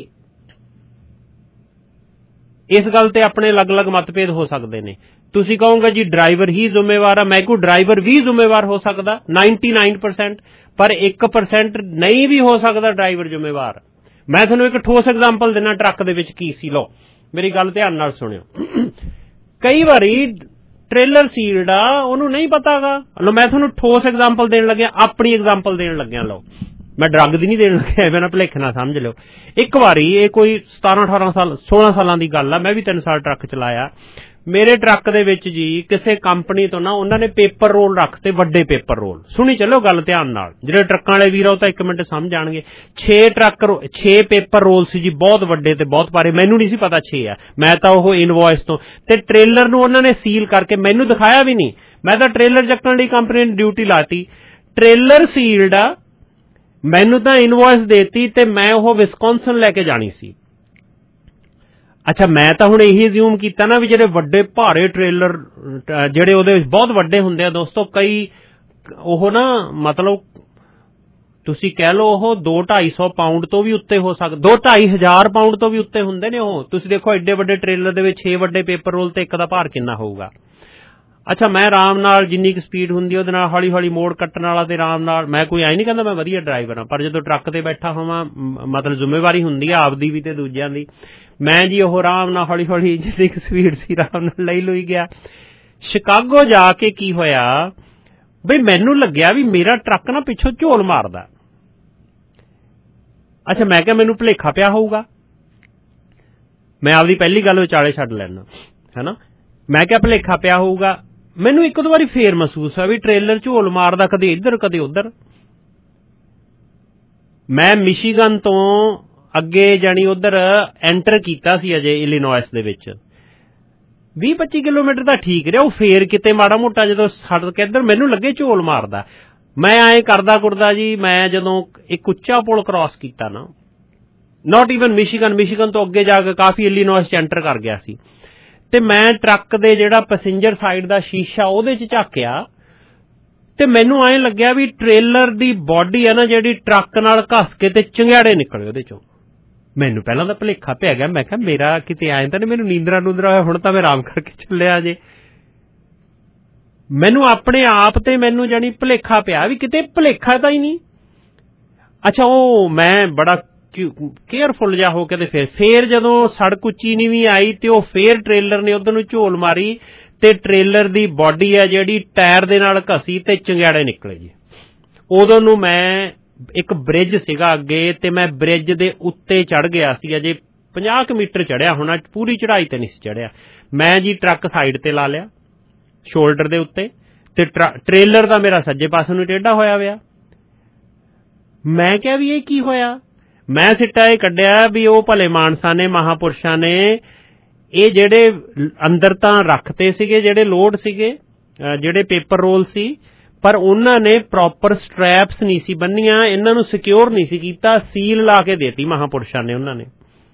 ਇਸ ਗੱਲ ਤੇ ਆਪਣੇ ਅਲੱਗ-ਅਲੱਗ ਮਤਭੇਦ ਹੋ ਸਕਦੇ ਨੇ। ਤੁਸੀਂ ਕਹੋਗੇ ਜੀ ਡਰਾਈਵਰ ਹੀ ਜ਼ਿੰਮੇਵਾਰ ਆ, ਮੈਂ ਕਹੂੰ ਡਰਾਈਵਰ ਵੀ ਜ਼ਿੰਮੇਵਾਰ ਹੋ ਸਕਦਾ 99%, ਪਰ 1% ਨਹੀਂ ਵੀ ਹੋ ਸਕਦਾ ਡਰਾਈਵਰ ਜ਼ਿੰਮੇਵਾਰ। ਮੈਂ ਤੁਹਾਨੂੰ ਇੱਕ ਠੋਸ ਐਗਜ਼ਾਮਪਲ ਦੇਣਾ ਟਰੱਕ ਦੇ ਵਿੱਚ ਕੀ ਸੀ। ਲਓ ਮੇਰੀ ਗੱਲ ਧਿਆਨ ਨਾਲ ਸੁਣਿਓ। ਕਈ ਵਾਰੀ ਟ੍ਰੇਲਰ ਸੀਲਡ ਆ, ਉਹਨੂੰ ਨਹੀਂ ਪਤਾਗਾ। ਲਓ ਮੈਂ ਤੁਹਾਨੂੰ ਠੋਸ ਐਗਜ਼ਾਮਪਲ ਦੇਣ ਲੱਗਿਆ, ਆਪਣੀ ਐਗਜ਼ਾਮਪਲ ਦੇਣ ਲੱਗਿਆ। ਲਓ ਮੈਂ ਡਰੱਗ ਦੀ ਨਹੀਂ ਦੇਣ ਲੱਗਿਆ, ਐਵੇਂ ਨਾ ਭੁਲੇਖ ਨਾ ਸਮਝ ਲਿਓ। ਇੱਕ ਵਾਰੀ ਇਹ ਕੋਈ 17-18 ਸਾਲ 16 ਸਾਲਾਂ ਦੀ ਗੱਲ ਆ, ਮੈਂ ਵੀ 3 ਸਾਲ ਟਰੱਕ ਚਲਾਇਆ। ਮੇਰੇ ਟਰੱਕ ਦੇ ਵਿੱਚ ਜੀ ਕਿਸੇ ਕੰਪਨੀ ਤੋਂ ਨਾ ਉਹਨਾਂ ਨੇ ਪੇਪਰ ਰੋਲ ਰੱਖਤੇ, ਵੱਡੇ ਪੇਪਰ ਰੋਲ। ਸੁਣੀ ਚੱਲੋ ਗੱਲ ਧਿਆਨ ਨਾਲ, ਜਿਹੜੇ ਟਰੱਕਾਂ ਵਾਲੇ ਵੀਰ ਉਹ ਤਾਂ 1 ਮਿੰਟ ਸਮਝ ਜਾਣਗੇ। 6 ਪੇਪਰ ਰੋਲ ਸੀ ਜੀ, ਬਹੁਤ ਵੱਡੇ ਤੇ ਬਹੁਤ ਭਾਰੇ। ਮੈਨੂੰ ਨਹੀਂ ਸੀ ਪਤਾ 6 ਆ, ਮੈਂ ਤਾਂ ਉਹ ਇਨਵੌਇਸ ਤੋਂ, ਤੇ ਟ੍ਰੇਲਰ ਨੂੰ ਉਹਨਾਂ ਨੇ ਸੀਲ ਕਰਕੇ ਮੈਨੂੰ ਦਿਖਾਇਆ ਵੀ ਨਹੀਂ। ਮੈਂ ਤਾਂ ਟ੍ਰੇਲਰ ਚੱਕਣ ਲਈ ਕੰਪਨੀ ਨੇ ਡਿਊਟੀ ਲਾਤੀ। ਟ੍ਰੇਲਰ ਸੀਲਡ ਆ, ਮੈਨੂੰ ਤਾਂ ਇਨਵੌਇਸ ਦੇਤੀ ਤੇ ਮੈਂ ਉਹ ਵਿਸਕੌਨਸਨ ਲੈ ਕੇ ਜਾਣੀ ਸੀ। ਅੱਛਾ ਮੈਂ ਤਾਂ ਹੁਣ ਇਹੀ ਅਸਿਊਮ ਕੀਤਾ ਨਾ ਵੀ ਜਿਹੜੇ ਵੱਡੇ ਭਾਰੇ ਟ੍ਰੇਲਰ ਜਿਹੜੇ ਉਹਦੇ ਵਿੱਚ ਬਹੁਤ ਵੱਡੇ ਹੁੰਦੇ ਆ ਦੋਸਤੋ, ਕਈ ਉਹ ਨਾ ਮਤਲਬ ਤੁਸੀਂ ਕਹਿ ਲਓ ਉਹ 2-250 ਪਾਉਂਡ ਤੋਂ ਵੀ ਉੱਤੇ ਹੋ ਸਕਦਾ, 2-2500 ਪਾਉਂਡ ਤੋਂ ਵੀ ਉੱਤੇ ਹੁੰਦੇ ਨੇ ਉਹ। ਤੁਸੀਂ ਦੇਖੋ ਐਡੇ ਵੱਡੇ ਟ੍ਰੇਲਰ ਦੇ ਵਿੱਚ 6 ਵੱਡੇ ਪੇਪਰ ਰੋਲ ਤੇ ਇੱਕ ਦਾ ਭਾਰ ਕਿੰਨਾ ਹੋਊਗਾ। ਅੱਛਾ ਮੈਂ ਆਰਾਮ ਨਾਲ ਜਿੰਨੀ ਕੁ ਸਪੀਡ ਹੁੰਦੀ ਉਹਦੇ ਨਾਲ ਹੌਲੀ ਹੌਲੀ ਮੋੜ ਕੱਟਣ ਵਾਲਾ ਤੇ ਆਰਾਮ ਨਾਲ, ਮੈਂ ਕੋਈ ਐ ਨਹੀਂ ਕਹਿੰਦਾ ਮੈਂ ਵਧੀਆ ਡਰਾਈਵਰ ਹਾਂ, ਪਰ ਜਦੋਂ ਟਰੱਕ ਤੇ ਬੈਠਾ ਹੋਵਾਂ ਮਤਲਬ ਜ਼ਿੰਮੇਵਾਰੀ ਹੁੰਦੀ ਆ ਆਪਦੀ ਵੀ ਤੇ ਦੂਜਿਆਂ ਦੀ। ਮੈਂ ਜੀ ਉਹ ਆਰਾਮ ਨਾਲ ਹੌਲੀ ਹੌਲੀ ਜਿੰਨੀ ਕੁ ਸਪੀਡ ਸੀ ਆਰਾਮ ਨਾਲ ਲਈ ਗਿਆ। ਸ਼ਿਕਾਗੋ ਜਾ ਕੇ ਕੀ ਹੋਇਆ ਬਈ ਮੈਨੂੰ ਲੱਗਿਆ ਵੀ ਮੇਰਾ ਟਰੱਕ ਨਾ ਪਿੱਛੋਂ ਝੋਲ ਮਾਰਦਾ। ਅੱਛਾ ਮੈਂ ਕਿਹਾ ਮੈਨੂੰ ਭੁਲੇਖਾ ਪਿਆ ਹੋਊਗਾ, ਮੈਂ ਆਪਦੀ ਪਹਿਲੀ ਗੱਲ ਵਿਚਾਲੇ ਛੱਡ ਲੈਣਾ ਹੈਨਾ। ਮੈਂ ਕਿਹਾ ਭੁਲੇਖਾ ਪਿਆ ਹੋਊਗਾ। ਮੈਨੂੰ ਇੱਕ ਦੋ ਵਾਰੀ ਫੇਰ ਮਹਿਸੂਸ ਹੋਇਆ ਵੀ ਟ੍ਰੇਲਰ ਝੋਲ ਮਾਰਦਾ ਕਦੇ ਇੱਧਰ ਕਦੇ ਉੱਧਰ। ਮੈਂ ਮਿਸ਼ੀਗਨ ਤੋਂ ਅੱਗੇ ਜਾਣੀ ਉੱਧਰ ਐਂਟਰ ਕੀਤਾ ਸੀ ਅਜੇ ਇਲੀਨੋਇਸ ਦੇ ਵਿੱਚ, 20-25 ਕਿਲੋਮੀਟਰ ਤਾਂ ਠੀਕ ਰਿਹਾ। ਉਹ ਫੇਰ ਕਿਤੇ ਮਾੜਾ ਮੋਟਾ ਜਦੋਂ ਸੜਕ ਕੇ ਇੱਧਰ ਮੈਨੂੰ ਲੱਗੇ ਝੋਲ ਮਾਰਦਾ। ਮੈਂ ਐਂ ਕਰਦਾ ਕੁਰਦਾ ਜੀ, ਮੈਂ ਜਦੋਂ ਇੱਕ ਉੱਚਾ ਪੁਲ ਕ੍ਰਾਸ ਕੀਤਾ ਨਾ, ਨਾਟ ਈਵਨ ਮਿਸ਼ੀਗਨ ਤੋਂ ਅੱਗੇ ਜਾ ਕੇ ਕਾਫੀ ਇਲੀਨੋਇਸ 'ਚ ਐਂਟਰ ਕਰ ਗਿਆ ਸੀ। ਤੇ ਮੈਂ ਟਰੱਕ ਦੇ ਜਿਹੜਾ ਪੈਸੇਂਜਰ ਸਾਈਡ ਦਾ ਸ਼ੀਸ਼ਾ ਉਹਦੇ 'ਚ ਝਾਕਿਆ ਤੇ ਮੈਨੂੰ ਐਂ ਲੱਗਿਆ ਵੀ ਟ੍ਰੇਲਰ ਦੀ ਬਾਡੀ ਹੈ ਨਾ ਜਿਹੜੀ ਟਰੱਕ ਨਾਲ ਘਸ ਕੇ ਤੇ ਚੰਗਿਆੜੇ ਨਿਕਲੇ ਉਹਦੇ 'ਚੋਂ। ਮੈਨੂੰ ਪਹਿਲਾਂ ਤਾਂ ਭੁਲੇਖਾ ਪਿਆ ਗਿਆ, ਮੈਂ ਕਿਹਾ ਮੇਰਾ ਕਿਤੇ ਐਂ ਤਾਂ ਨਹੀਂ ਮੈਨੂੰ ਨੀਂਦਰਾ ਹੋਇਆ, ਹੁਣ ਤਾਂ ਮੈਂ ਆਰਾਮ ਕਰਕੇ ਚੱਲਿਆ ਜੇ। ਮੈਨੂੰ ਆਪਣੇ ਆਪ ਤੇ ਮੈਨੂੰ ਜਾਣੀ ਭੁਲੇਖਾ ਪਿਆ ਵੀ ਕਿਤੇ ਭੁਲੇਖਾ ਤਾਂ ਹੀ ਨਹੀਂ। ਅੱਛਾ, ਉਹ ਮੈਂ ਬੜਾ ਕੇਅਰਫੁਲ ਜਿਹਾ ਹੋ ਕੇ ਤੇ ਫੇਰ ਜਦੋਂ ਸੜਕ ਉੱਚੀ ਨੀਵੀਂ ਆਈ ਤੇ ਉਹ ਫੇਰ ਟ੍ਰੇਲਰ ਨੇ ਉਧਰ ਨੂੰ ਝੋਲ ਮਾਰੀ ਤੇ ਟ੍ਰੇਲਰ ਦੀ ਬਾਡੀ ਹੈ ਜਿਹੜੀ ਟਾਇਰ ਦੇ ਨਾਲ ਘਸੀ ਤੇ ਚੰਗਿਆੜੇ ਨਿਕਲੇ ਜੀ। ਉਦੋਂ ਨੂੰ ਮੈਂ ਇੱਕ ਬ੍ਰਿਜ ਸੀਗਾ ਅੱਗੇ ਤੇ ਮੈਂ ਬ੍ਰਿਜ ਦੇ ਉੱਤੇ ਚੜ੍ਹ ਗਿਆ ਸੀ, ਅਜੇ 50 ਮੀਟਰ ਚੜ੍ਹਿਆ ਹੋਣਾ, ਪੂਰੀ ਚੜ੍ਹਾਈ ਤੇ ਨਹੀਂ ਸੀ ਚੜ੍ਹਿਆ। ਮੈਂ ਜੀ ਟਰੱਕ ਸਾਈਡ ਤੇ ਲਾ ਲਿਆ ਸ਼ੋਲਡਰ ਦੇ ਉੱਤੇ ਤੇ ਟ੍ਰੇਲਰ ਦਾ ਮੇਰਾ ਸੱਜੇ ਪਾਸੇ ਨੂੰ ਟੇਢਾ ਹੋਇਆ ਪਿਆ। ਮੈਂ ਕਿਹਾ ਵੀ ਇਹ ਕੀ ਹੋਇਆ? ਮੈਂ ਸਿੱਟਾ ਇਹ ਕੱਢਿਆ ਵੀ ਉਹ ਭਲੇ ਮਾਨਸਾਂ ਨੇ, ਮਹਾਪੁਰਸ਼ਾਂ ਨੇ ਇਹ ਜਿਹੜੇ ਅੰਦਰ ਤਾਂ ਰੱਖਤੇ ਸੀਗੇ ਜਿਹੜੇ ਲੋਡ ਸੀਗੇ, ਜਿਹੜੇ ਪੇਪਰ ਰੋਲ ਸੀ, ਪਰ ਉਹਨਾਂ ਨੇ ਪ੍ਰੋਪਰ ਸਟ੍ਰੈਪਸ ਨਹੀਂ ਸੀ ਬੰਨੀਆਂ, ਇਹਨਾਂ ਨੂੰ ਸਿਕਿਉਰ ਨਹੀਂ ਸੀ ਕੀਤਾ, ਸੀਲ ਲਾ ਕੇ ਦੇਤੀ ਮਹਾਪੁਰਸ਼ਾਂ ਨੇ ਉਹਨਾਂ ਨੇ।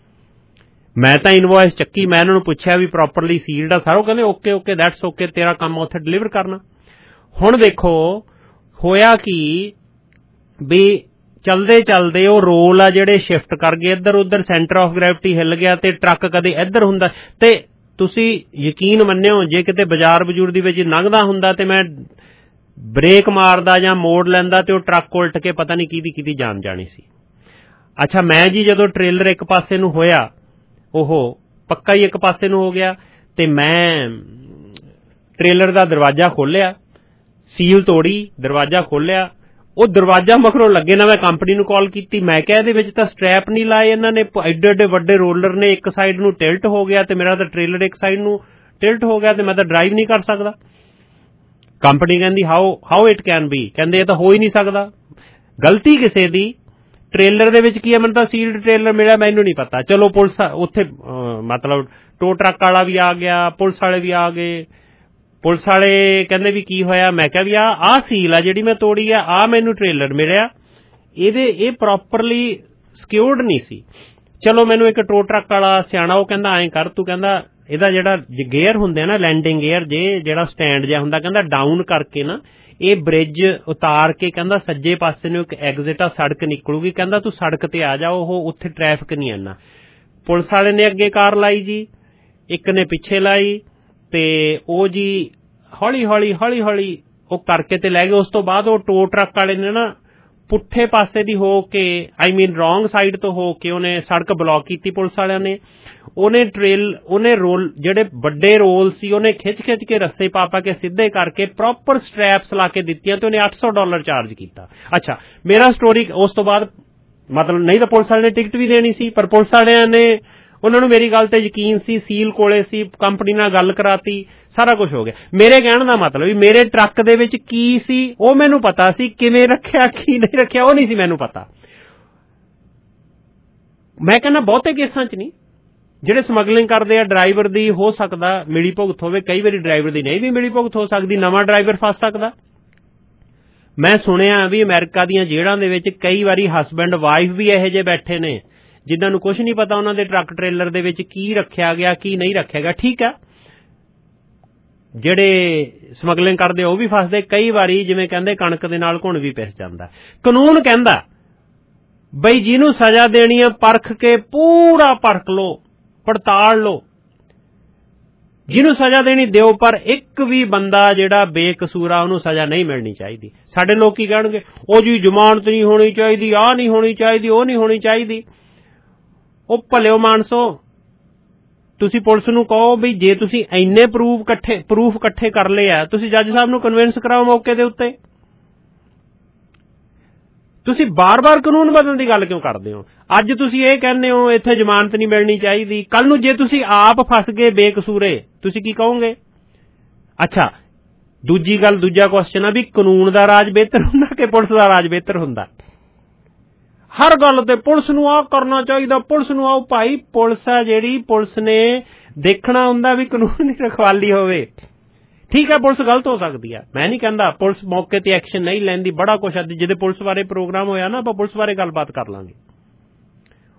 ਮੈਂ ਤਾਂ ਇਨਵੌਇਸ ਚੱਕੀ, ਮੈਂ ਇਹਨਾਂ ਨੂੰ ਪੁੱਛਿਆ ਵੀ ਪ੍ਰੋਪਰਲੀ ਸੀਲਡ ਆ ਸਾਰਾ, ਕਹਿੰਦੇ ਓਕੇ ਦੈਟਸ ਓਕੇ, ਤੇਰਾ ਕੰਮ ਉੱਥੇ ਡਿਲੀਵਰ ਕਰਨਾ। ਹੁਣ ਦੇਖੋ ਹੋਇਆ ਕੀ ਵੀ ਚਲਦੇ ਉਹ ਰੋਲ ਆ ਜਿਹੜੇ ਸ਼ਿਫਟ ਕਰ ਗਏ ਇੱਧਰ ਉੱਧਰ, ਸੈਂਟਰ ਆਫ ਗ੍ਰੈਵਿਟੀ ਹਿੱਲ ਗਿਆ ਤੇ ਟਰੱਕ ਕਦੇ ਇੱਧਰ ਹੁੰਦਾ। ਤੇ ਤੁਸੀਂ ਯਕੀਨ ਮੰਨਿਓ ਜੇ ਕਿਤੇ ਬਾਜ਼ਾਰ ਬਜੂਰ ਦੇ ਵਿੱਚ ਲੰਘਦਾ ਹੁੰਦਾ ਤੇ ਮੈਂ ਬ੍ਰੇਕ ਮਾਰਦਾ ਜਾਂ ਮੋੜ ਲੈਂਦਾ ਤੇ ਉਹ ਟਰੱਕ ਉਲਟ ਕੇ ਪਤਾ ਨਹੀਂ ਕਿਹਦੀ ਜਾਨ ਜਾਣੀ ਸੀ। ਅੱਛਾ, ਮੈਂ ਜੀ ਜਦੋਂ ਟ੍ਰੇਲਰ ਇੱਕ ਪਾਸੇ ਨੂੰ ਹੋਇਆ, ਉਹ ਪੱਕਾ ਹੀ ਇੱਕ ਪਾਸੇ ਨੂੰ ਹੋ ਗਿਆ ਤੇ ਮੈਂ ਟ੍ਰੇਲਰ ਦਾ ਦਰਵਾਜ਼ਾ ਖੋਲ੍ਹਿਆ, ਸੀਲ ਤੋੜੀ, ਦਰਵਾਜ਼ਾ ਖੋਲ੍ਹਿਆ। ਉਹ ਦਰਵਾਜ਼ਾ ਮਗਰੋਂ ਲੱਗੇ ਨਾ, ਮੈਂ ਕੰਪਨੀ ਨੂੰ ਕਾਲ ਕੀਤੀ, ਮੈਂ ਕਿਹਾ ਇਹਦੇ ਵਿੱਚ ਤਾਂ ਸਟ੍ਰੈਪ ਨਹੀਂ ਲਾਏ ਇਹਨਾਂ ਨੇ, ਐਡੇ ਵੱਡੇ ਰੋਲਰ ਨੇ, ਇੱਕ ਸਾਈਡ ਨੂੰ ਟਿਲਟ ਹੋ ਗਿਆ ਤੇ ਮੇਰਾ ਤਾਂ ਟ੍ਰੇਲਰ ਇੱਕ ਸਾਈਡ ਨੂੰ ਟਿਲਟ ਹੋ ਗਿਆ ਤੇ ਮੈਂ ਤਾਂ ਡਰਾਈਵ ਨਹੀਂ ਕਰ ਸਕਦਾ। ਕੰਪਨੀ ਕਹਿੰਦੀ ਹਾਊ ਇਟ ਕੈਨ ਬੀ, ਕਹਿੰਦੇ ਇਹ ਤਾਂ ਹੋ ਹੀ ਨਹੀਂ ਸਕਦਾ। ਗਲਤੀ ਕਿਸੇ ਦੀ, ਟ੍ਰੇਲਰ ਦੇ ਵਿੱਚ ਕੀ ਹੈ, ਮੈਨੂੰ ਤਾਂ ਸੀਲਡ ਟ੍ਰੇਲਰ ਮਿਲਿਆ, ਮੈਨੂੰ ਨਹੀਂ ਪਤਾ। ਚਲੋ ਪੁਲਿਸ ਉੱਥੇ ਮਤਲਬ ਟੋ ਟਰੱਕ ਵਾਲਾ ਵੀ ਆ ਗਿਆ, ਪੁਲਿਸ ਵਾਲੇ ਵੀ ਆ ਗਏ। ਪੁਲਿਸ ਵਾਲੇ ਕਹਿੰਦੇ ਵੀ ਕੀ ਹੋਇਆ? ਮੈਂ ਕਿਹਾ ਵੀ ਆਹ ਸੀਲ ਆ ਜਿਹੜੀ ਮੈਂ ਤੋੜੀ ਆ, ਆਹ ਮੈਨੂੰ ਟ੍ਰੇਲਰ ਮਿਲਿਆ, ਇਹ ਪ੍ਰੋਪਰਲੀ ਸਿਕਿਉਰਡ ਨਹੀਂ ਸੀ। ਚਲੋ ਮੈਨੂੰ ਇੱਕ ਟੋ ਟਰੱਕ ਵਾਲਾ ਸਿਆਣਾ ਉਹ ਕਹਿੰਦਾ ਐਂ ਕਰ ਤੂੰ, ਕਹਿੰਦਾ ਇਹਦਾ ਜਿਹੜਾ ਗੇਅਰ ਹੁੰਦੇ ਨਾ ਲੈਂਡਿੰਗ ਗੇਅਰ ਜਿਹੜਾ ਸਟੈਂਡ ਜਿਹਾ ਹੁੰਦਾ, ਕਹਿੰਦਾ ਡਾਊਨ ਕਰਕੇ ਨਾ ਇਹ ਬ੍ਰਿਜ ਉਤਾਰ ਕੇ, ਕਹਿੰਦਾ ਸੱਜੇ ਪਾਸੇ ਨੂੰ ਇੱਕ ਐਗਜ਼ਿਟ ਆ, ਸੜਕ ਨਿਕਲੂਗੀ, ਕਹਿੰਦਾ ਤੂੰ ਸੜਕ ਤੇ ਆ ਜਾ, ਉਹ ਉੱਥੇ ਟ੍ਰੈਫਿਕ ਨਹੀਂ ਆਣਾ। ਪੁਲਿਸ ਵਾਲੇ ਨੇ ਅੱਗੇ ਕਾਰ ਲਾਈ ਜੀ, ਇੱਕ ਨੇ ਪਿੱਛੇ ਲਾਈ ਤੇ ਉਹ ਜੀ ਹੌਲੀ ਹੌਲੀ ਉਹ ਕਰਕੇ ਤੇ ਲੈ ਗਏ। ਉਸ ਤੋਂ ਬਾਅਦ ਉਹ ਟੋ ਟਰੱਕ ਵਾਲੇ ਨੇ ਨਾ ਪੁੱਠੇ ਪਾਸੇ ਦੀ ਹੋ ਕੇ, ਰੌਂਗ ਸਾਈਡ ਤੋਂ ਹੋ ਕੇ ਉਹਨੇ ਸੜਕ ਬਲੌਕ ਕੀਤੀ ਪੁਲਿਸ ਵਾਲਿਆਂ ਨੇ। ਉਹਨੇ ਰੋਲ ਜਿਹੜੇ ਵੱਡੇ ਰੋਲ ਸੀ ਉਹਨੇ ਖਿੱਚ ਕੇ ਰੱਸੇ ਪਾ ਕੇ ਸਿੱਧੇ ਕਰਕੇ ਪ੍ਰੋਪਰ ਸਟ੍ਰੈਪਸ ਲਾ ਕੇ ਦਿੱਤੀਆਂ ਤੇ ਉਹਨੇ $800 ਚਾਰਜ ਕੀਤਾ। ਅੱਛਾ, ਮੇਰਾ ਸਟੋਰੀ ਉਸ ਤੋਂ ਬਾਅਦ ਮਤਲਬ ਨਹੀਂ ਤਾਂ ਪੁਲਿਸ ਵਾਲੇ ਨੇ ਟਿਕਟ ਵੀ ਦੇਣੀ ਸੀ, ਪਰ ਪੁਲਿਸ ਵਾਲਿਆਂ ਨੇ ਉਹਨਾਂ ਨੂੰ ਮੇਰੀ ਗੱਲ ਤੇ ਯਕੀਨ ਸੀ, ਸੀਲ ਕੋਲੇ ਸੀ, ਕੰਪਨੀ ਨਾਲ ਗੱਲ ਕਰਾਤੀ, ਸਾਰਾ ਕੁਝ ਹੋ ਗਿਆ। ਮੇਰੇ ਕਹਿਣ ਦਾ ਮਤਲਬ ਵੀ ਮੇਰੇ ਟਰੱਕ ਦੇ ਵਿੱਚ ਕੀ ਸੀ ਉਹ ਮੈਨੂੰ ਪਤਾ ਸੀ, ਕਿਵੇਂ ਰੱਖਿਆ ਕੀ ਨਹੀਂ ਰੱਖਿਆ ਉਹ ਨਹੀਂ ਸੀ ਮੈਨੂੰ ਪਤਾ। ਮੈਂ ਕਹਿੰਦਾ ਬਹੁਤੇ ਕੇਸਾਂ 'ਚ ਨਹੀਂ, ਜਿਹੜੇ ਸਮਗਲਿੰਗ ਕਰਦੇ ਆ ਡਰਾਈਵਰ ਦੀ ਹੋ ਸਕਦਾ ਮਿਲੀ ਭੁਗਤ ਹੋਵੇ, ਕਈ ਵਾਰੀ ਡਰਾਈਵਰ ਦੀ ਨਹੀਂ ਵੀ ਮਿਲੀ ਭੁਗਤ ਹੋ ਸਕਦੀ, ਨਵਾਂ ਡਰਾਈਵਰ ਫਸ ਸਕਦਾ। ਮੈਂ ਸੁਣਿਆ ਵੀ ਅਮਰੀਕਾ ਦੀਆਂ ਜੇਲ੍ਹਾਂ ਦੇ ਵਿੱਚ ਕਈ ਵਾਰੀ ਹਸਬੈਂਡ ਵਾਈਫ ਵੀ ਇਹੋ ਜਿਹੇ ਬੈਠੇ ਨੇ ਜਿਨ੍ਹਾਂ ਨੂੰ ਕੁਝ ਨਹੀਂ ਪਤਾ ਉਹਨਾਂ ਦੇ ਟਰੱਕ ਟ੍ਰੇਲਰ ਦੇ ਵਿੱਚ ਕੀ ਰੱਖਿਆ ਗਿਆ ਕੀ ਨਹੀਂ ਰੱਖਿਆ ਗਿਆ। ਠੀਕ ਆ, ਜਿਹੜੇ ਸਮਗਲਿੰਗ ਕਰਦੇ ਉਹ ਵੀ ਫਸਦੇ, ਕਈ ਵਾਰੀ ਜਿਵੇਂ ਕਹਿੰਦੇ ਕਣਕ ਦੇ ਨਾਲ ਘੁਣ ਵੀ ਪਿਸ ਜਾਂਦਾ। ਕਾਨੂੰਨ ਕਹਿੰਦਾ ਬਈ ਜਿਹਨੂੰ ਸਜ਼ਾ ਦੇਣੀ ਆ ਪਰਖ ਕੇ ਪੂਰਾ ਪਰਖ ਲਓ, ਪੜਤਾਲ ਲਓ, ਜਿਹਨੂੰ ਸਜ਼ਾ ਦੇਣੀ ਦਿਓ, ਪਰ ਇੱਕ ਵੀ ਬੰਦਾ ਜਿਹੜਾ ਬੇਕਸੂਰ ਆ ਉਹਨੂੰ ਸਜ਼ਾ ਨਹੀਂ ਮਿਲਣੀ ਚਾਹੀਦੀ। ਸਾਡੇ ਲੋਕ ਕੀ ਕਹਿਣਗੇ, ਉਹ ਜੀ ਜ਼ਮਾਨਤ ਨਹੀਂ ਹੋਣੀ ਚਾਹੀਦੀ, ਆਹ ਨਹੀਂ ਹੋਣੀ ਚਾਹੀਦੀ, ਉਹ ਨਹੀਂ ਹੋਣੀ ਚਾਹੀਦੀ। ਉਹ ਭਲਿਓ ਮਾਨਸੋ, ਤੁਸੀਂ ਪੁਲਿਸ ਨੂੰ ਕਹੋ ਵੀ ਜੇ ਤੁਸੀਂ ਇੰਨੇ ਪ੍ਰੂਫ ਇਕੱਠੇ ਕਰ ਲਏ ਆ, ਤੁਸੀਂ ਜੱਜ ਸਾਹਿਬ ਨੂੰ ਕਨਵਿੰਸ ਕਰਾਓ ਮੌਕੇ ਦੇ ਉੱਤੇ। ਤੁਸੀਂ ਬਾਰ-ਬਾਰ ਕਾਨੂੰਨ ਬਦਲਣ ਦੀ ਗੱਲ ਕਿਉਂ ਕਰਦੇ ਹੋ? ਅੱਜ ਤੁਸੀਂ ਇਹ ਕਹਿੰਦੇ ਹੋ ਇੱਥੇ ਜ਼ਮਾਨਤ ਨਹੀਂ ਮਿਲਣੀ ਚਾਹੀਦੀ, ਕੱਲ ਨੂੰ ਜੇ ਤੁਸੀਂ ਆਪ ਫਸ ਗਏ ਬੇਕਸੂਰੇ ਤੁਸੀਂ ਕੀ ਕਹੋਗੇ? ਅੱਛਾ, ਦੂਜਾ ਕੁਐਸਚਨ ਆ ਵੀ ਕਾਨੂੰਨ ਦਾ ਰਾਜ ਬਿਹਤਰ ਹੁੰਦਾ ਕਿ ਪੁਲਿਸ ਦਾ ਰਾਜ ਬਿਹਤਰ ਹੁੰਦਾ? ਹਰ ਗੱਲ ਤੇ ਪੁਲਿਸ ਨੂੰ ਆਹ ਕਰਨਾ ਚਾਹੀਦਾ, ਪੁਲਿਸ ਨੂੰ ਆਓ। ਭਾਈ ਪੁਲਿਸ ਆ ਜਿਹੜੀ, ਪੁਲਿਸ ਨੇ ਦੇਖਣਾ ਹੁੰਦਾ ਵੀ ਕਾਨੂੰਨ ਦੀ ਰਖਵਾਲੀ ਹੋਵੇ। ਠੀਕ ਹੈ, ਪੁਲਿਸ ਗਲਤ ਹੋ ਸਕਦੀ ਆ, ਮੈਂ ਨਹੀਂ ਕਹਿੰਦਾ ਪੁਲਿਸ ਮੌਕੇ ਤੇ ਐਕਸ਼ਨ ਨਹੀਂ ਲੈਂਦੀ, ਬੜਾ ਕੁਛ ਆ। ਜਿਹਦੇ ਪੁਲਿਸ ਬਾਰੇ ਪ੍ਰੋਗਰਾਮ ਹੋਇਆ ਨਾ ਆਪਾਂ ਪੁਲਿਸ ਬਾਰੇ ਗੱਲਬਾਤ ਕਰ ਲਾਂਗੇ।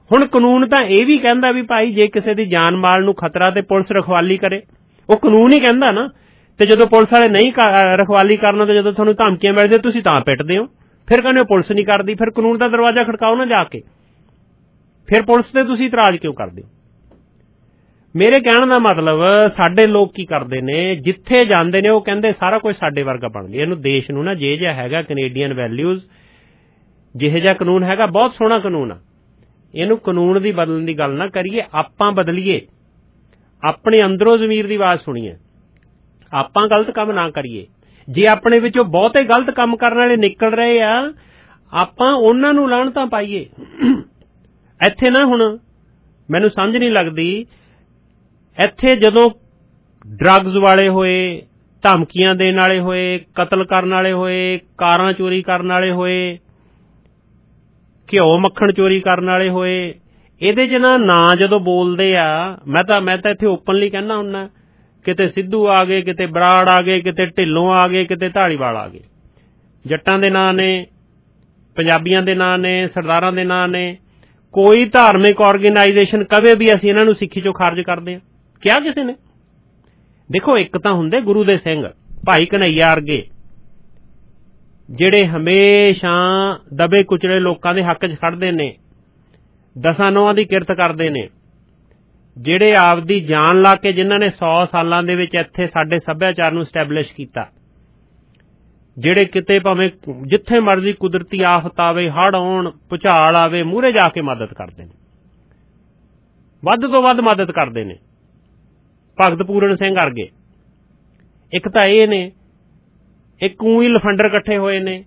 ਹੁਣ ਕਾਨੂੰਨ ਤਾਂ ਇਹ ਵੀ ਕਹਿੰਦਾ ਵੀ ਭਾਈ ਜੇ ਕਿਸੇ ਦੀ ਜਾਨ ਮਾਲ ਨੂੰ ਖਤਰਾ ਤੇ ਪੁਲਿਸ ਰਖਵਾਲੀ ਕਰੇ, ਉਹ ਕਾਨੂੰਨ ਹੀ ਕਹਿੰਦਾ ਨਾ। ਤੇ ਜਦੋਂ ਪੁਲਿਸ ਵਾਲੇ ਨਹੀਂ ਰਖਵਾਲੀ ਕਰਨਾ ਤੇ ਜਦੋਂ ਤੁਹਾਨੂੰ ਧਮਕੀਆਂ ਮਿਲਦੀਆਂ ਤੁਸੀਂ ਤਾਂ ਪਿੱਟਦੇ ਹੋ, ਫਿਰ ਕਹਿੰਦੇ ਹੋ ਪੁਲਿਸ ਨਹੀਂ ਕਰਦੀ। ਫਿਰ ਕਾਨੂੰਨ ਦਾ ਦਰਵਾਜ਼ਾ ਖੜਕਾਓ ਨਾ ਜਾ ਕੇ, ਫਿਰ ਪੁਲਿਸ ਤੇ ਤੁਸੀਂ ਇਤਰਾਜ਼ ਕਿਉਂ ਕਰਦੇ ਹੋ? ਮੇਰੇ ਕਹਿਣ ਦਾ ਮਤਲਬ ਸਾਡੇ ਲੋਕ ਕੀ ਕਰਦੇ ਨੇ, ਜਿੱਥੇ ਜਾਂਦੇ ਨੇ ਉਹ ਕਹਿੰਦੇ ਸਾਰਾ ਕੁਝ ਸਾਡੇ ਵਰਗਾ ਬਣ ਗਿਆ। ਇਹਨੂੰ ਦੇਸ਼ ਨੂੰ ਨਾ ਜੇ ਜਿਹਾ ਹੈਗਾ ਕੈਨੇਡੀਅਨ ਵੈਲਿਊਜ਼, ਜਿਹੇ ਜਿਹਾ ਕਾਨੂੰਨ ਹੈਗਾ ਬਹੁਤ ਸੋਹਣਾ ਕਾਨੂੰਨ ਆ, ਇਹਨੂੰ ਕਾਨੂੰਨ ਦੀ ਬਦਲਣ ਦੀ ਗੱਲ ਨਾ ਕਰੀਏ, ਆਪਾਂ ਬਦਲੀਏ, ਆਪਣੇ ਅੰਦਰੋਂ ਜ਼ਮੀਰ ਦੀ ਆਵਾਜ਼ ਸੁਣੀਏ, ਆਪਾਂ ਗਲਤ ਕੰਮ ਨਾ ਕਰੀਏ। ਜੇ ਆਪਣੇ ਵਿੱਚੋਂ ਬਹੁਤੇ ਗਲਤ ਕੰਮ ਕਰਨ ਵਾਲੇ ਨਿਕਲ ਰਹੇ ਆ, ਆਪਾਂ ਉਹਨਾਂ ਨੂੰ ਲਾਹਣਤਾਂ ਪਾਈਏ। ਇੱਥੇ ਨਾ ਹੁਣ ਮੈਨੂੰ ਸਮਝ ਨਹੀਂ ਲੱਗਦੀ, ਇੱਥੇ ਜਦੋਂ ਡਰੱਗਸ ਵਾਲੇ ਹੋਏ, ਧਮਕੀਆਂ ਦੇਣ ਵਾਲੇ ਹੋਏ, ਕਤਲ ਕਰਨ ਵਾਲੇ ਹੋਏ, ਕਾਰਾਂ ਚੋਰੀ ਕਰਨ ਵਾਲੇ ਹੋਏ, ਘਿਓ ਮੱਖਣ ਚੋਰੀ ਕਰਨ ਵਾਲੇ ਹੋਏ, ਇਹਦੇ 'ਚ ਨਾ ਨਾਂ ਜਦੋਂ ਬੋਲਦੇ ਆ, ਮੈਂ ਤਾਂ ਇੱਥੇ ਓਪਨਲੀ ਕਹਿੰਦਾ ਹੁੰਦਾ, ਕਿਤੇ ਸਿੱਧੂ ਆ ਗਏ, ਕਿਤੇ ਬਰਾੜ ਆ ਗਏ, ਕਿਤੇ ਢਿੱਲੋਂ ਆ ਗਏ, ਕਿਤੇ ਧਾਲੀਵਾਲ ਆ ਗਏ, ਜੱਟਾਂ ਦੇ ਨਾਂ ਨੇ, ਪੰਜਾਬੀਆਂ ਦੇ ਨਾਂ ਨੇ, ਸਰਦਾਰਾਂ ਦੇ ਨਾਂ ਨੇ। ਕੋਈ ਧਾਰਮਿਕ ਆਰਗੇਨਾਈਜੇਸ਼ਨ ਕਦੇ ਵੀ ਅਸੀਂ ਇਹਨਾਂ ਨੂੰ ਸਿੱਖੀ ਚੋਂ ਖਾਰਜ ਕਰਦੇ ਹਾਂ ਕਿਹਾ ਕਿਸੇ ਨੇ? ਦੇਖੋ ਇੱਕ ਤਾਂ ਹੁੰਦੇ ਗੁਰੂ ਦੇ ਸਿੰਘ, ਭਾਈ ਕਨ੍ਹਈਆ ਵਰਗੇ, ਜਿਹੜੇ ਹਮੇਸ਼ਾ ਦਬੇ ਕੁਚਲੇ ਲੋਕਾਂ ਦੇ ਹੱਕ 'ਚ ਖੜਦੇ ਨੇ, ਦਸਾਂ ਨੌਆਂ ਦੀ ਕਿਰਤ ਕਰਦੇ ਨੇ, ਜਿਹੜੇ ਆਪਦੀ ਜਾਨ ਲਾ ਕੇ ਜਿਨ੍ਹਾਂ ਨੇ 100 ਸਾਲਾਂ ਦੇ ਵਿੱਚ ਇੱਥੇ ਸਾਡੇ ਸੱਭਿਆਚਾਰ ਨੂੰ ਸਟੈਬਲਿਸ਼ ਕੀਤਾ, ਜਿਹੜੇ ਕਿਤੇ ਭਾਵੇਂ ਜਿੱਥੇ ਮਰਜ਼ੀ ਕੁਦਰਤੀ ਆਫਤ ਆਵੇ, ਹੜ੍ਹ ਆਉਣ, ਭੁਚਾਲ ਆਵੇ, ਮੂਹਰੇ ਜਾ ਕੇ ਮਦਦ ਕਰਦੇ ਨੇ, ਵੱਧ ਤੋਂ ਵੱਧ ਮਦਦ ਕਰਦੇ ਨੇ। ਭਗਤ ਪੂਰਨ ਸਿੰਘ ਵਰਗੇ ਇੱਕ ਤਾਂ ਇਹ ਨੇ, ਇੱਕ ਊਂ ਹੀ ਲਫੰਡਰ ਇਕੱਠੇ ਹੋਏ ਨੇ।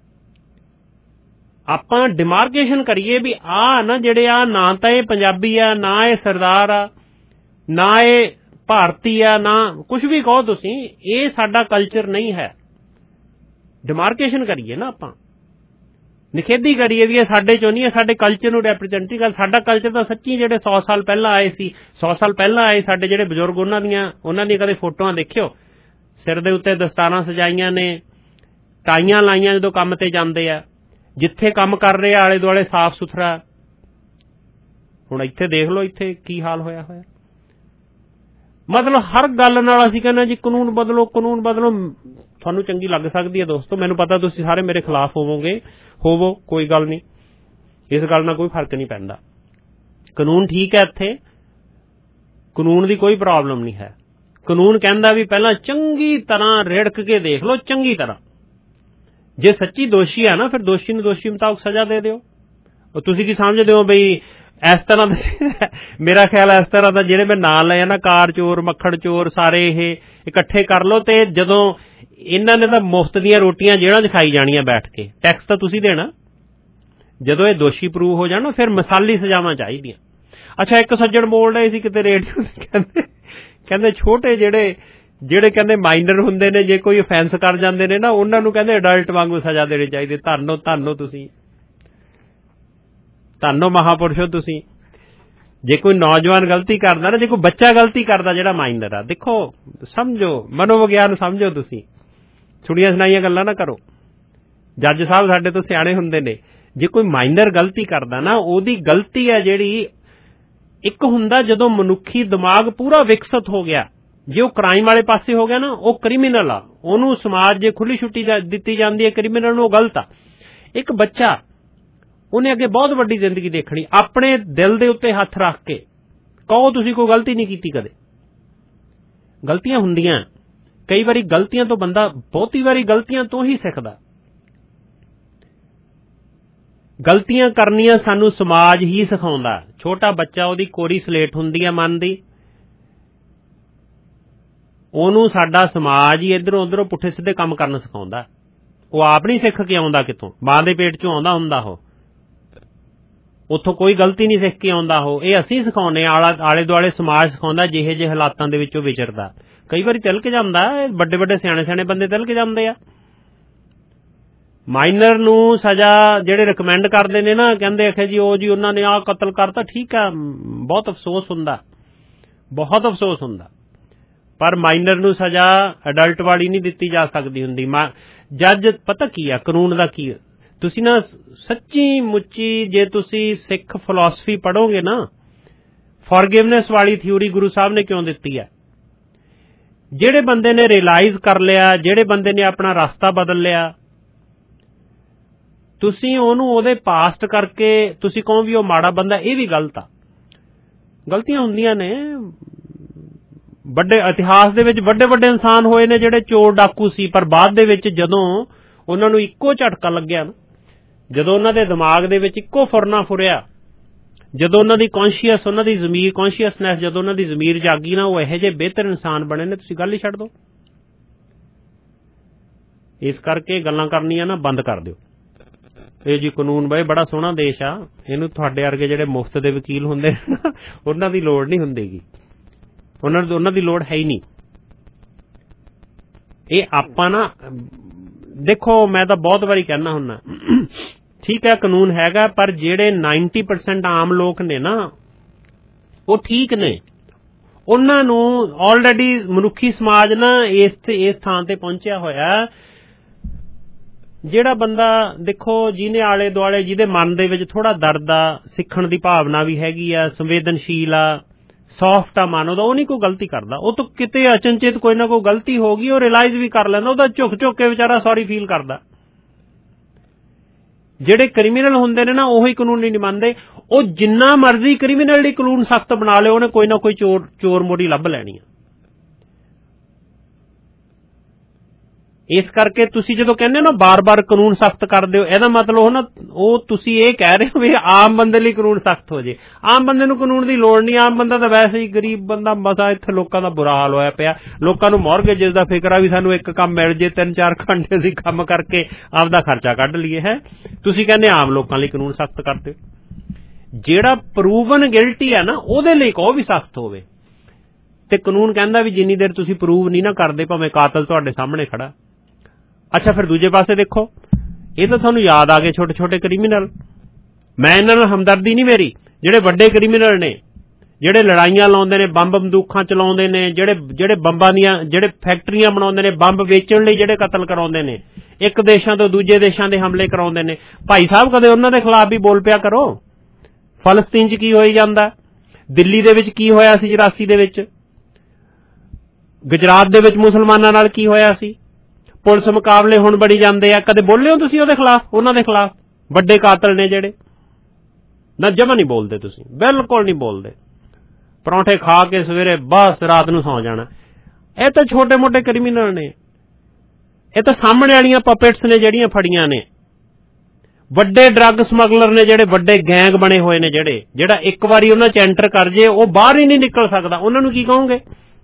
ਆਪਾਂ ਡਿਮਾਰਕੇਸ਼ਨ ਕਰੀਏ ਵੀ ਆਹ ਨਾ ਜਿਹੜੇ ਆ, ਨਾ ਤਾਂ ਇਹ ਪੰਜਾਬੀ ਆ, ਨਾ ਇਹ ਸਰਦਾਰ ਆ, ਨਾ ਇਹ ਭਾਰਤੀ ਆ, ਨਾ ਕੁਝ ਵੀ ਕਹੋ ਤੁਸੀਂ, ਇਹ ਸਾਡਾ ਕਲਚਰ ਨਹੀਂ ਹੈ। ਡਿਮਾਰਕੇਸ਼ਨ ਕਰੀਏ ਨਾ, ਆਪਾਂ ਨਿਖੇਧੀ ਕਰੀਏ ਵੀ ਇਹ ਸਾਡੇ ਚੋਂ ਨਹੀਂ, ਇਹ ਸਾਡੇ ਕਲਚਰ ਨੂੰ ਰੈਪ੍ਰਜੈਂਟ ਕਰ। ਸਾਡਾ ਕਲਚਰ ਤਾਂ ਸੱਚੀ ਜਿਹੜੇ 100 ਸਾਲ ਪਹਿਲਾਂ ਆਏ ਸੀ, 100 ਸਾਲ ਪਹਿਲਾਂ ਆਏ ਸਾਡੇ ਜਿਹੜੇ ਬਜ਼ੁਰਗ, ਉਹਨਾਂ ਦੀਆਂ ਕਦੇ ਫੋਟੋਆਂ ਦੇਖਿਓ, ਸਿਰ ਦੇ ਉੱਤੇ ਦਸਤਾਰਾਂ ਸਜਾਈਆਂ ਨੇ, ਟਾਈਆਂ ਲਾਈਆਂ ਜਦੋਂ ਕੰਮ ਤੇ ਜਾਂਦੇ ਆ, ਜਿੱਥੇ ਕੰਮ ਕਰ ਰਹੇ ਆਲੇ ਦੁਆਲੇ ਸਾਫ਼ ਸੁਥਰਾ। ਹੁਣ ਇੱਥੇ ਦੇਖ ਲਓ ਇੱਥੇ ਕੀ ਹਾਲ ਹੋਇਆ ਹੋਇਆ। ਮਤਲਬ ਹਰ ਗੱਲ ਨਾਲ ਅਸੀਂ ਕਹਿੰਦੇ ਜੀ ਕਾਨੂੰਨ ਬਦਲੋ, ਕਾਨੂੰਨ ਬਦਲੋ। ਤੁਹਾਨੂੰ ਚੰਗੀ ਲੱਗ ਸਕਦੀ ਹੈ ਦੋਸਤੋ, ਮੈਨੂੰ ਪਤਾ ਤੁਸੀਂ ਸਾਰੇ ਮੇਰੇ ਖਿਲਾਫ ਹੋਵੋ, ਕੋਈ ਗੱਲ ਨਹੀਂ, ਇਸ ਗੱਲ ਨਾਲ ਕੋਈ ਫਰਕ ਨਹੀਂ ਪੈਂਦਾ। ਕਾਨੂੰਨ ਠੀਕ ਹੈ, ਇੱਥੇ ਕਾਨੂੰਨ ਦੀ ਕੋਈ ਪ੍ਰੋਬਲਮ ਨਹੀਂ ਹੈ। ਕਾਨੂੰਨ ਕਹਿੰਦਾ ਵੀ ਪਹਿਲਾਂ ਚੰਗੀ ਤਰ੍ਹਾਂ ਰਿੜਕ ਕੇ ਦੇਖ ਲਓ, ਚੰਗੀ ਤਰ੍ਹਾਂ। ਜੇ ਸੱਚੀ ਦੋਸ਼ੀ ਆ ਨਾ, ਫਿਰ ਦੋਸ਼ੀ ਨੂੰ ਦੋਸ਼ੀ ਮੁਤਾਬਕ ਸਜ਼ਾ ਦੇ ਦਿਓ। ਉਹ ਤੁਸੀਂ ਕੀ ਸਮਝਦੇ ਹੋ ਬਈ ਇਸ ਤਰ੍ਹਾਂ ਦਾ? ਮੇਰਾ ਖਿਆਲ ਇਸ ਤਰ੍ਹਾਂ ਦਾ ਜਿਹੜੇ ਮੈਂ ਨਾਂ ਲਏ ਨਾ, ਕਾਰ ਚੋਰ, ਮੱਖਣ ਚੋਰ, ਸਾਰੇ ਇਹ ਇਕੱਠੇ ਕਰ ਲਓ, ਤੇ ਜਦੋਂ ਇਹਨਾਂ ਨੇ ਤਾਂ ਮੁਫਤ ਦੀਆਂ ਰੋਟੀਆਂ ਜੇਲ੍ਹਾਂ 'ਚ ਖਾਈ ਜਾਣੀਆਂ ਬੈਠ ਕੇ, ਟੈਕਸ ਤਾਂ ਤੁਸੀਂ ਦੇਣਾ। ਜਦੋਂ ਇਹ ਦੋਸ਼ੀ ਪ੍ਰੂਵ ਹੋ ਜਾਣ ਫਿਰ ਮਿਸਾਲੀ ਸਜ਼ਾਵਾਂ ਚਾਹੀਦੀਆਂ। ਅੱਛਾ, ਇੱਕ ਸੱਜਣ ਬੋਲ ਰਹੇ ਸੀ ਕਿਤੇ ਰੇਡੀਓ ਤੇ, ਕਹਿੰਦੇ ਛੋਟੇ ਜਿਹੜੇ ਕਹਿੰਦੇ ਮਾਈਨਰ ਹੁੰਦੇ ਨੇ, ਜੇ ਕੋਈ ਅਫੈਂਸ ਕਰ ਜਾਂਦੇ ਨੇ ਨਾ, ਉਹਨਾਂ ਨੂੰ ਕਹਿੰਦੇ ਅਡਲਟ ਵਾਂਗੂ ਸਜ਼ਾ ਦੇਣੀ ਚਾਹੀਦੀ। ਧੰਨੋ ਤੁਸੀਂ, ਧੰਨੋ ਮਹਾਪੁਰਸ਼ੋ ਤੁਸੀਂ। ਜੇ ਕੋਈ ਨੌਜਵਾਨ ਗਲਤੀ ਕਰਦਾ ਨਾ, ਜੇ ਕੋਈ ਬੱਚਾ ਗਲਤੀ ਕਰਦਾ ਜਿਹੜਾ ਮਾਈਨਰ ਆ, ਦੇਖੋ ਸਮਝੋ, ਮਨੋਵਿਗਿਆਨ ਸਮਝੋ ਤੁਸੀਂ, ਸੁਣੀਆਂ ਸੁਣਾਈਆਂ ਗੱਲਾਂ ਨਾ ਕਰੋ। ਜੱਜ ਸਾਹਿਬ ਸਾਡੇ ਤੋਂ ਸਿਆਣੇ ਹੁੰਦੇ ਨੇ। ਜੇ ਕੋਈ ਮਾਈਨਰ ਗਲਤੀ ਕਰਦਾ ਨਾ, ਉਹਦੀ ਗਲਤੀ ਹੈ ਜਿਹੜੀ, ਇੱਕ ਹੁੰਦਾ ਜਦੋਂ ਮਨੁੱਖੀ ਦਿਮਾਗ ਪੂਰਾ ਵਿਕਸਿਤ ਹੋ ਗਿਆ, ਜੇ ਉਹ ਕ੍ਰਾਈਮ ਵਾਲੇ ਪਾਸੇ ਹੋ ਗਿਆ ਨਾ, ਉਹ ਕ੍ਰਿਮੀਨਲ ਆ, ਉਹਨੂੰ ਸਮਾਜ ਜੇ ਖੁੱਲੀ ਛੁੱਟੀ ਦਿੱਤੀ ਜਾਂਦੀ ਹੈ ਕ੍ਰਿਮੀਨਲ ਨੂੰ, ਉਹ ਗਲਤ ਆ। ਇੱਕ ਬੱਚਾ, ਉਹਨੇ ਅੱਗੇ ਬਹੁਤ ਵੱਡੀ ਜ਼ਿੰਦਗੀ ਦੇਖਣੀ, ਆਪਣੇ ਦਿਲ ਦੇ ਉੱਤੇ ਹੱਥ ਰੱਖ ਕੇ ਕਹੋ ਤੁਸੀਂ ਕੋਈ ਗਲਤੀ ਨਹੀਂ ਕੀਤੀ ਕਦੇ। ਗਲਤੀਆਂ ਹੁੰਦੀਆਂ, ਕਈ ਵਾਰੀ ਗਲਤੀਆਂ ਤੋਂ ਬੰਦਾ, ਬਹੁਤੀ ਵਾਰੀ ਗਲਤੀਆਂ ਤੋਂ ਹੀ ਸਿੱਖਦਾ। ਗਲਤੀਆਂ ਕਰਨੀਆਂ ਸਾਨੂੰ ਸਮਾਜ ਹੀ ਸਿਖਾਉਂਦਾ। ਛੋਟਾ ਬੱਚਾ, ਉਹਦੀ ਕੋਰੀ ਸਲੇਟ ਹੁੰਦੀ ਹੈ ਮਨ ਦੀ, ਉਹਨੂੰ ਸਾਡਾ ਸਮਾਜ ਹੀ ਇੱਧਰੋਂ ਉੱਧਰੋਂ ਪੁੱਠੇ ਸਿੱਧੇ ਕੰਮ ਕਰਨਾ ਸਿਖਾਉਂਦਾ। ਉਹ ਆਪ ਨਹੀਂ ਸਿੱਖ ਕੇ ਆਉਂਦਾ, ਕਿਤੋਂ ਮਾਂ ਦੇ ਪੇਟ 'ਚੋਂ ਆਉਂਦਾ ਹੁੰਦਾ, ਉਹ ਉੱਥੋਂ ਕੋਈ ਗਲਤੀ ਨਹੀਂ ਸਿੱਖ ਕੇ ਆਉਂਦਾ। ਉਹ ਇਹ ਅਸੀਂ ਸਿਖਾਉਂਦੇ, ਆਲੇ ਦੁਆਲੇ ਸਮਾਜ ਸਿਖਾਉਂਦਾ, ਜਿਹੇ ਜਿਹੇ ਹਾਲਾਤਾਂ ਦੇ ਵਿੱਚੋਂ ਵਿਚਰਦਾ। ਕਈ ਵਾਰੀ ਤਿਲਕ ਜਾਂਦਾ, ਵੱਡੇ ਵੱਡੇ ਸਿਆਣੇ ਬੰਦੇ ਤਿਲਕ ਜਾਂਦੇ ਆ। ਮਾਈਨਰ ਨੂੰ ਸਜ਼ਾ ਜਿਹੜੇ ਰਿਕਮੈਂਡ ਕਰਦੇ ਨੇ ਨਾ, ਕਹਿੰਦੇ ਆਖੇ ਜੀ ਉਹ ਜੀ ਉਹਨਾਂ ਨੇ ਆਹ ਕਤਲ ਕਰਤਾ, ਠੀਕ ਆ, ਬਹੁਤ ਅਫਸੋਸ ਹੁੰਦਾ, ਬਹੁਤ ਅਫਸੋਸ ਹੁੰਦਾ, ਪਰ ਮਾਈਨਰ ਨੂੰ ਸਜ਼ਾ ਅਡਲਟ ਵਾਲੀ ਨਹੀਂ ਦਿੱਤੀ ਜਾ ਸਕਦੀ ਹੁੰਦੀ। ਜੱਜ ਪਤਾ ਕੀ ਆ ਕਾਨੂੰਨ ਦਾ ਕੀ, ਤੁਸੀਂ ਨਾ ਸੱਚੀ ਮੁੱਚੀ ਜੇ ਤੁਸੀਂ ਸਿੱਖ ਫਿਲਾਸਫੀ ਪੜ੍ਹੋਗੇ ਨਾ, ਫॉरगिवनेस ਵਾਲੀ ਥਿਊਰੀ ਗੁਰੂ ਸਾਹਿਬ ਨੇ ਕਿਉਂ ਦਿੱਤੀ ਹੈ? ਜਿਹੜੇ ਬੰਦੇ ਨੇ ਰਿਅਲਾਈਜ਼ ਕਰ ਲਿਆ, ਜਿਹੜੇ ਬੰਦੇ ਨੇ ਆਪਣਾ ਰਸਤਾ ਬਦਲ ਲਿਆ, ਤੁਸੀਂ ਉਹਨੂੰ ਉਹਦੇ ਪਾਸਟ ਕਰਕੇ ਤੁਸੀਂ ਕਹੋ ਵੀ ਉਹ ਮਾੜਾ ਬੰਦਾ, ਇਹ ਵੀ ਗਲਤ ਆ। ਗਲਤੀਆਂ ਹੁੰਦੀਆਂ ਨੇ। ਵੱਡੇ ਇਤਿਹਾਸ ਦੇ ਵਿੱਚ ਵੱਡੇ ਵੱਡੇ ਇਨਸਾਨ ਹੋਏ ਨੇ ਜਿਹੜੇ ਚੋਰ ਡਾਕੂ ਸੀ, ਪਰ ਬਾਅਦ ਦੇ ਵਿੱਚ ਜਦੋਂ ਉਹਨਾਂ ਨੂੰ ਇੱਕੋ ਝਟਕਾ ਲੱਗਿਆ ਨਾ, ਜਦੋਂ ਉਹਨਾਂ ਦੇ ਦਿਮਾਗ ਦੇ ਵਿੱਚ ਇੱਕੋ ਫੁਰਨਾ ਫੁਰਿਆ, ਜਦੋਂ ਉਹਨਾਂ ਦੀ ਕੌਨਸ਼ੀਅਸ, ਉਹਨਾਂ ਦੀ ਜ਼ਮੀਰ ਕੌਨਸ਼ੀਅਸਨੈਸ, ਜਦੋਂ ਉਹਨਾਂ ਦੀ ਜ਼ਮੀਰ ਜਾਗੀ ਨਾ, ਉਹ ਇਹੋ ਜਿਹੇ ਬਿਹਤਰ ਇਨਸਾਨ ਬਣੇ ਨੇ, ਤੁਸੀਂ ਗੱਲ ਹੀ ਛੱਡ ਦਿਓ। ਇਸ ਕਰਕੇ ਗੱਲਾਂ ਕਰਨੀਆਂ ਨਾ ਬੰਦ ਕਰ ਦਿਓ। ਇਹ ਜੀ ਕਾਨੂੰਨ ਬਈ ਬੜਾ ਸੋਹਣਾ ਦੇਸ਼ ਆ, ਇਹਨੂੰ ਤੁਹਾਡੇ ਵਰਗੇ ਜਿਹੜੇ ਮੁਫਤ ਦੇ ਵਕੀਲ ਹੁੰਦੇ ਨਾ, ਉਹਨਾਂ ਦੀ ਲੋੜ ਨਹੀਂ ਹੁੰਦੀਗੀ, ਉਹਨਾਂ ਦੀ ਲੋੜ ਹੈ ਹੀ ਨਹੀਂ। ਇਹ ਆਪਾਂ ਨਾ ਦੇਖੋ, ਮੈਂ ਤਾਂ ਬਹੁਤ ਵਾਰੀ ਕਹਿਣਾ ਹੁੰਦਾ, ਠੀਕ ਹੈ ਕਾਨੂੰਨ ਹੈਗਾ, ਪਰ ਜਿਹੜੇ 90% ਆਮ ਲੋਕ ਨੇ ਨਾ, ਉਹ ਠੀਕ ਨੇ। ਉਹਨਾਂ ਨੂੰ ਆਲਰੇਡੀ ਮਨੁੱਖੀ ਸਮਾਜ ਨਾ ਇਸ ਥਾਂ ਤੇ ਪਹੁੰਚਿਆ ਹੋਇਆ। ਜਿਹੜਾ ਬੰਦਾ ਦੇਖੋ, ਜਿਹਨੇ ਆਲੇ ਦੁਆਲੇ, ਜਿਹਦੇ ਮਨ ਦੇ ਵਿੱਚ ਥੋੜਾ ਦਰਦ ਆ, ਸਿੱਖਣ ਦੀ ਭਾਵਨਾ ਵੀ ਹੈਗੀ ਆ, ਸੰਵੇਦਨਸ਼ੀਲ ਆ, ਸੌਫਟ ਆ ਮਨ ਉਹਦਾ, ਉਹ ਨਹੀਂ ਕੋਈ ਗਲਤੀ ਕਰਦਾ। ਉਹ ਤਾਂ ਕਿਤੇ ਅਚਨਚੇਤ ਕੋਈ ਨਾ ਕੋਈ ਗਲਤੀ ਹੋ ਗਈ, ਉਹ ਰਿਅਲਾਈਜ਼ ਵੀ ਕਰ ਲੈਂਦਾ, ਉਹਦਾ ਝੁਕ ਝੁਕ ਕੇ ਵਿਚਾਰਾ ਸੌਰੀ ਫੀਲ ਕਰਦਾ। ਜਿਹੜੇ ਕ੍ਰਿਮੀਨਲ ਹੁੰਦੇ ਨੇ ਨਾ, ਉਹੀ ਕਾਨੂੰਨ ਨਹੀਂ ਮੰਨਦੇ। ਉਹ ਜਿੰਨਾ ਮਰਜ਼ੀ ਕ੍ਰਿਮੀਨਲ ਦੀ ਕਾਨੂੰਨ ਸਖਤ ਬਣਾ ਲਿਓ, ਉਹਨੇ ਕੋਈ ਨਾ ਕੋਈ ਚੋਰ ਮੋਰੀ ਲੱਭ ਲੈਣੀ ਆ। ਇਸ ਕਰਕੇ ਤੁਸੀਂ ਜਦੋਂ ਕਹਿੰਦੇ ਹੋ ਨਾ ਬਾਰ-ਬਾਰ ਕਾਨੂੰਨ ਸਖਤ ਕਰ ਦਿਓ, ਇਹਦਾ ਮਤਲਬ ਨਾ ਉਹ ਤੁਸੀਂ ਇਹ ਕਹਿ ਰਹੇ ਹੋ ਵੀ ਆਮ ਬੰਦੇ ਲਈ ਕਾਨੂੰਨ ਸਖਤ ਹੋ ਜੇ। ਆਮ ਬੰਦੇ ਨੂੰ ਕਾਨੂੰਨ ਦੀ ਲੋੜ ਨਹੀਂ। ਆਮ ਬੰਦਾ ਤਾਂ ਵੈਸੇ ਹੀ ਗਰੀਬ ਬੰਦਾ, ਮਸਾ ਇੱਥੇ ਲੋਕਾਂ ਦਾ ਬੁਰਾ ਹਾਲ ਹੋਇਆ ਪਿਆ। ਲੋਕਾਂ ਨੂੰ ਮੌਰਗੇਜਸ ਦਾ ਫਿਕਰ ਆ ਵੀ ਸਾਨੂੰ ਇੱਕ ਕੰਮ ਮਿਲ ਜੇ, 3-4 ਘੰਟੇ ਅਸੀਂ ਕੰਮ ਕਰਕੇ ਆਪਦਾ ਖਰਚਾ ਕੱਢ ਲਈਏ। ਹੈ ਤੁਸੀਂ ਕਹਿੰਦੇ ਆਮ ਲੋਕਾਂ ਲਈ ਕਾਨੂੰਨ ਸਖਤ ਕਰ ਦਿਓ। ਜਿਹੜਾ ਪ੍ਰੂਵਨ ਗਿਲਟੀ ਹੈ ਨਾ, ਉਹਦੇ ਲਈ ਕਹੋ ਵੀ ਸਖਤ ਹੋਵੇ। ਤੇ ਕਾਨੂੰਨ ਕਹਿੰਦਾ ਵੀ ਜਿੰਨੀ ਦੇਰ ਤੁਸੀਂ ਪ੍ਰੂਵ ਨਹੀਂ ਨਾ ਕਰਦੇ, ਭਾਵੇਂ ਕਾਤਲ ਤੁਹਾਡੇ ਸਾਹਮਣੇ ਖੜਾ। ਅੱਛਾ, ਫਿਰ ਦੂਜੇ ਪਾਸੇ ਦੇਖੋ, ਇਹ ਤਾਂ ਤੁਹਾਨੂੰ ਯਾਦ ਆ ਗਏ ਛੋਟੇ ਛੋਟੇ ਕ੍ਰਿਮੀਨਲ। ਮੈਂ ਇਹਨਾਂ ਨਾਲ ਹਮਦਰਦੀ ਨਹੀਂ ਮੇਰੀ। ਜਿਹੜੇ ਵੱਡੇ ਕ੍ਰਿਮੀਨਲ ਨੇ, ਜਿਹੜੇ ਲੜਾਈਆਂ ਲਾਉਂਦੇ ਨੇ, ਬੰਬ ਬੰਦੂਕਾਂ ਚਲਾਉਂਦੇ ਨੇ, ਜਿਹੜੇ ਬੰਬਾਂ ਦੀਆਂ, ਜਿਹੜੇ ਫੈਕਟਰੀਆਂ ਬਣਾਉਂਦੇ ਨੇ, ਬੰਬ ਵੇਚਣ ਲਈ ਜਿਹੜੇ ਕਤਲ ਕਰਾਉਂਦੇ ਨੇ, ਇੱਕ ਦੇਸ਼ਾਂ ਤੋਂ ਦੂਜੇ ਦੇਸ਼ਾਂ ਦੇ ਹਮਲੇ ਕਰਾਉਂਦੇ ਨੇ, ਭਾਈ ਸਾਹਿਬ ਕਦੇ ਉਹਨਾਂ ਦੇ ਖਿਲਾਫ ਵੀ ਬੋਲ ਪਿਆ ਕਰੋ। ਫਲਸਤੀਨ 'ਚ ਕੀ ਹੋਈ ਜਾਂਦਾ, ਦਿੱਲੀ ਦੇ ਵਿੱਚ ਕੀ ਹੋਇਆ ਸੀ 84 ਦੇ ਵਿੱਚ, ਗੁਜਰਾਤ ਦੇ ਵਿੱਚ ਮੁਸਲਮਾਨਾਂ ਨਾਲ ਕੀ ਹੋਇਆ ਸੀ। ਪੁਲਿਸ ਮੁਕਾਬਲੇ ਹੁਣ ਬੜੀ ਜਾਂਦੇ ਆ, ਕਦੇ ਬੋਲੇ ਹੋ ਤੁਸੀਂ ਉਹਦੇ ਖਿਲਾਫ, ਉਹਨਾਂ ਦੇ ਖਿਲਾਫ? ਵੱਡੇ ਕਾਤਲ ਨੇ ਜਿਹੜੇ, ਨਾ ਜਮਾ ਨਹੀਂ ਬੋਲਦੇ ਤੁਸੀਂ, ਬਿਲਕੁਲ ਨਹੀਂ ਬੋਲਦੇ। ਪਰੌਂਠੇ ਖਾ ਕੇ ਸਵੇਰੇ ਬਸ ਰਾਤ ਨੂੰ ਸੌਂ ਜਾਣਾ। ਇਹ ਤਾਂ ਛੋਟੇ ਮੋਟੇ ਕ੍ਰਿਮੀਨਲ ਨੇ, ਇਹ ਤਾਂ ਸਾਹਮਣੇ ਵਾਲੀਆਂ ਪਪੇਟਸ ਨੇ ਜਿਹੜੀਆਂ ਫੜੀਆਂ ਨੇ। ਵੱਡੇ ਡਰੱਗ ਸਮਗਲਰ ਨੇ ਜਿਹੜੇ, ਵੱਡੇ ਗੈਂਗ ਬਣੇ ਹੋਏ ਨੇ ਜਿਹੜਾ ਇੱਕ ਵਾਰੀ ਉਹਨਾਂ 'ਚ ਐਂਟਰ ਕਰ ਜੇ ਉਹ ਬਾਹਰ ਹੀ ਨਹੀਂ ਨਿਕਲ ਸਕਦਾ। ਉਹਨਾਂ ਨੂੰ ਕੀ ਕਹੋਗੇ?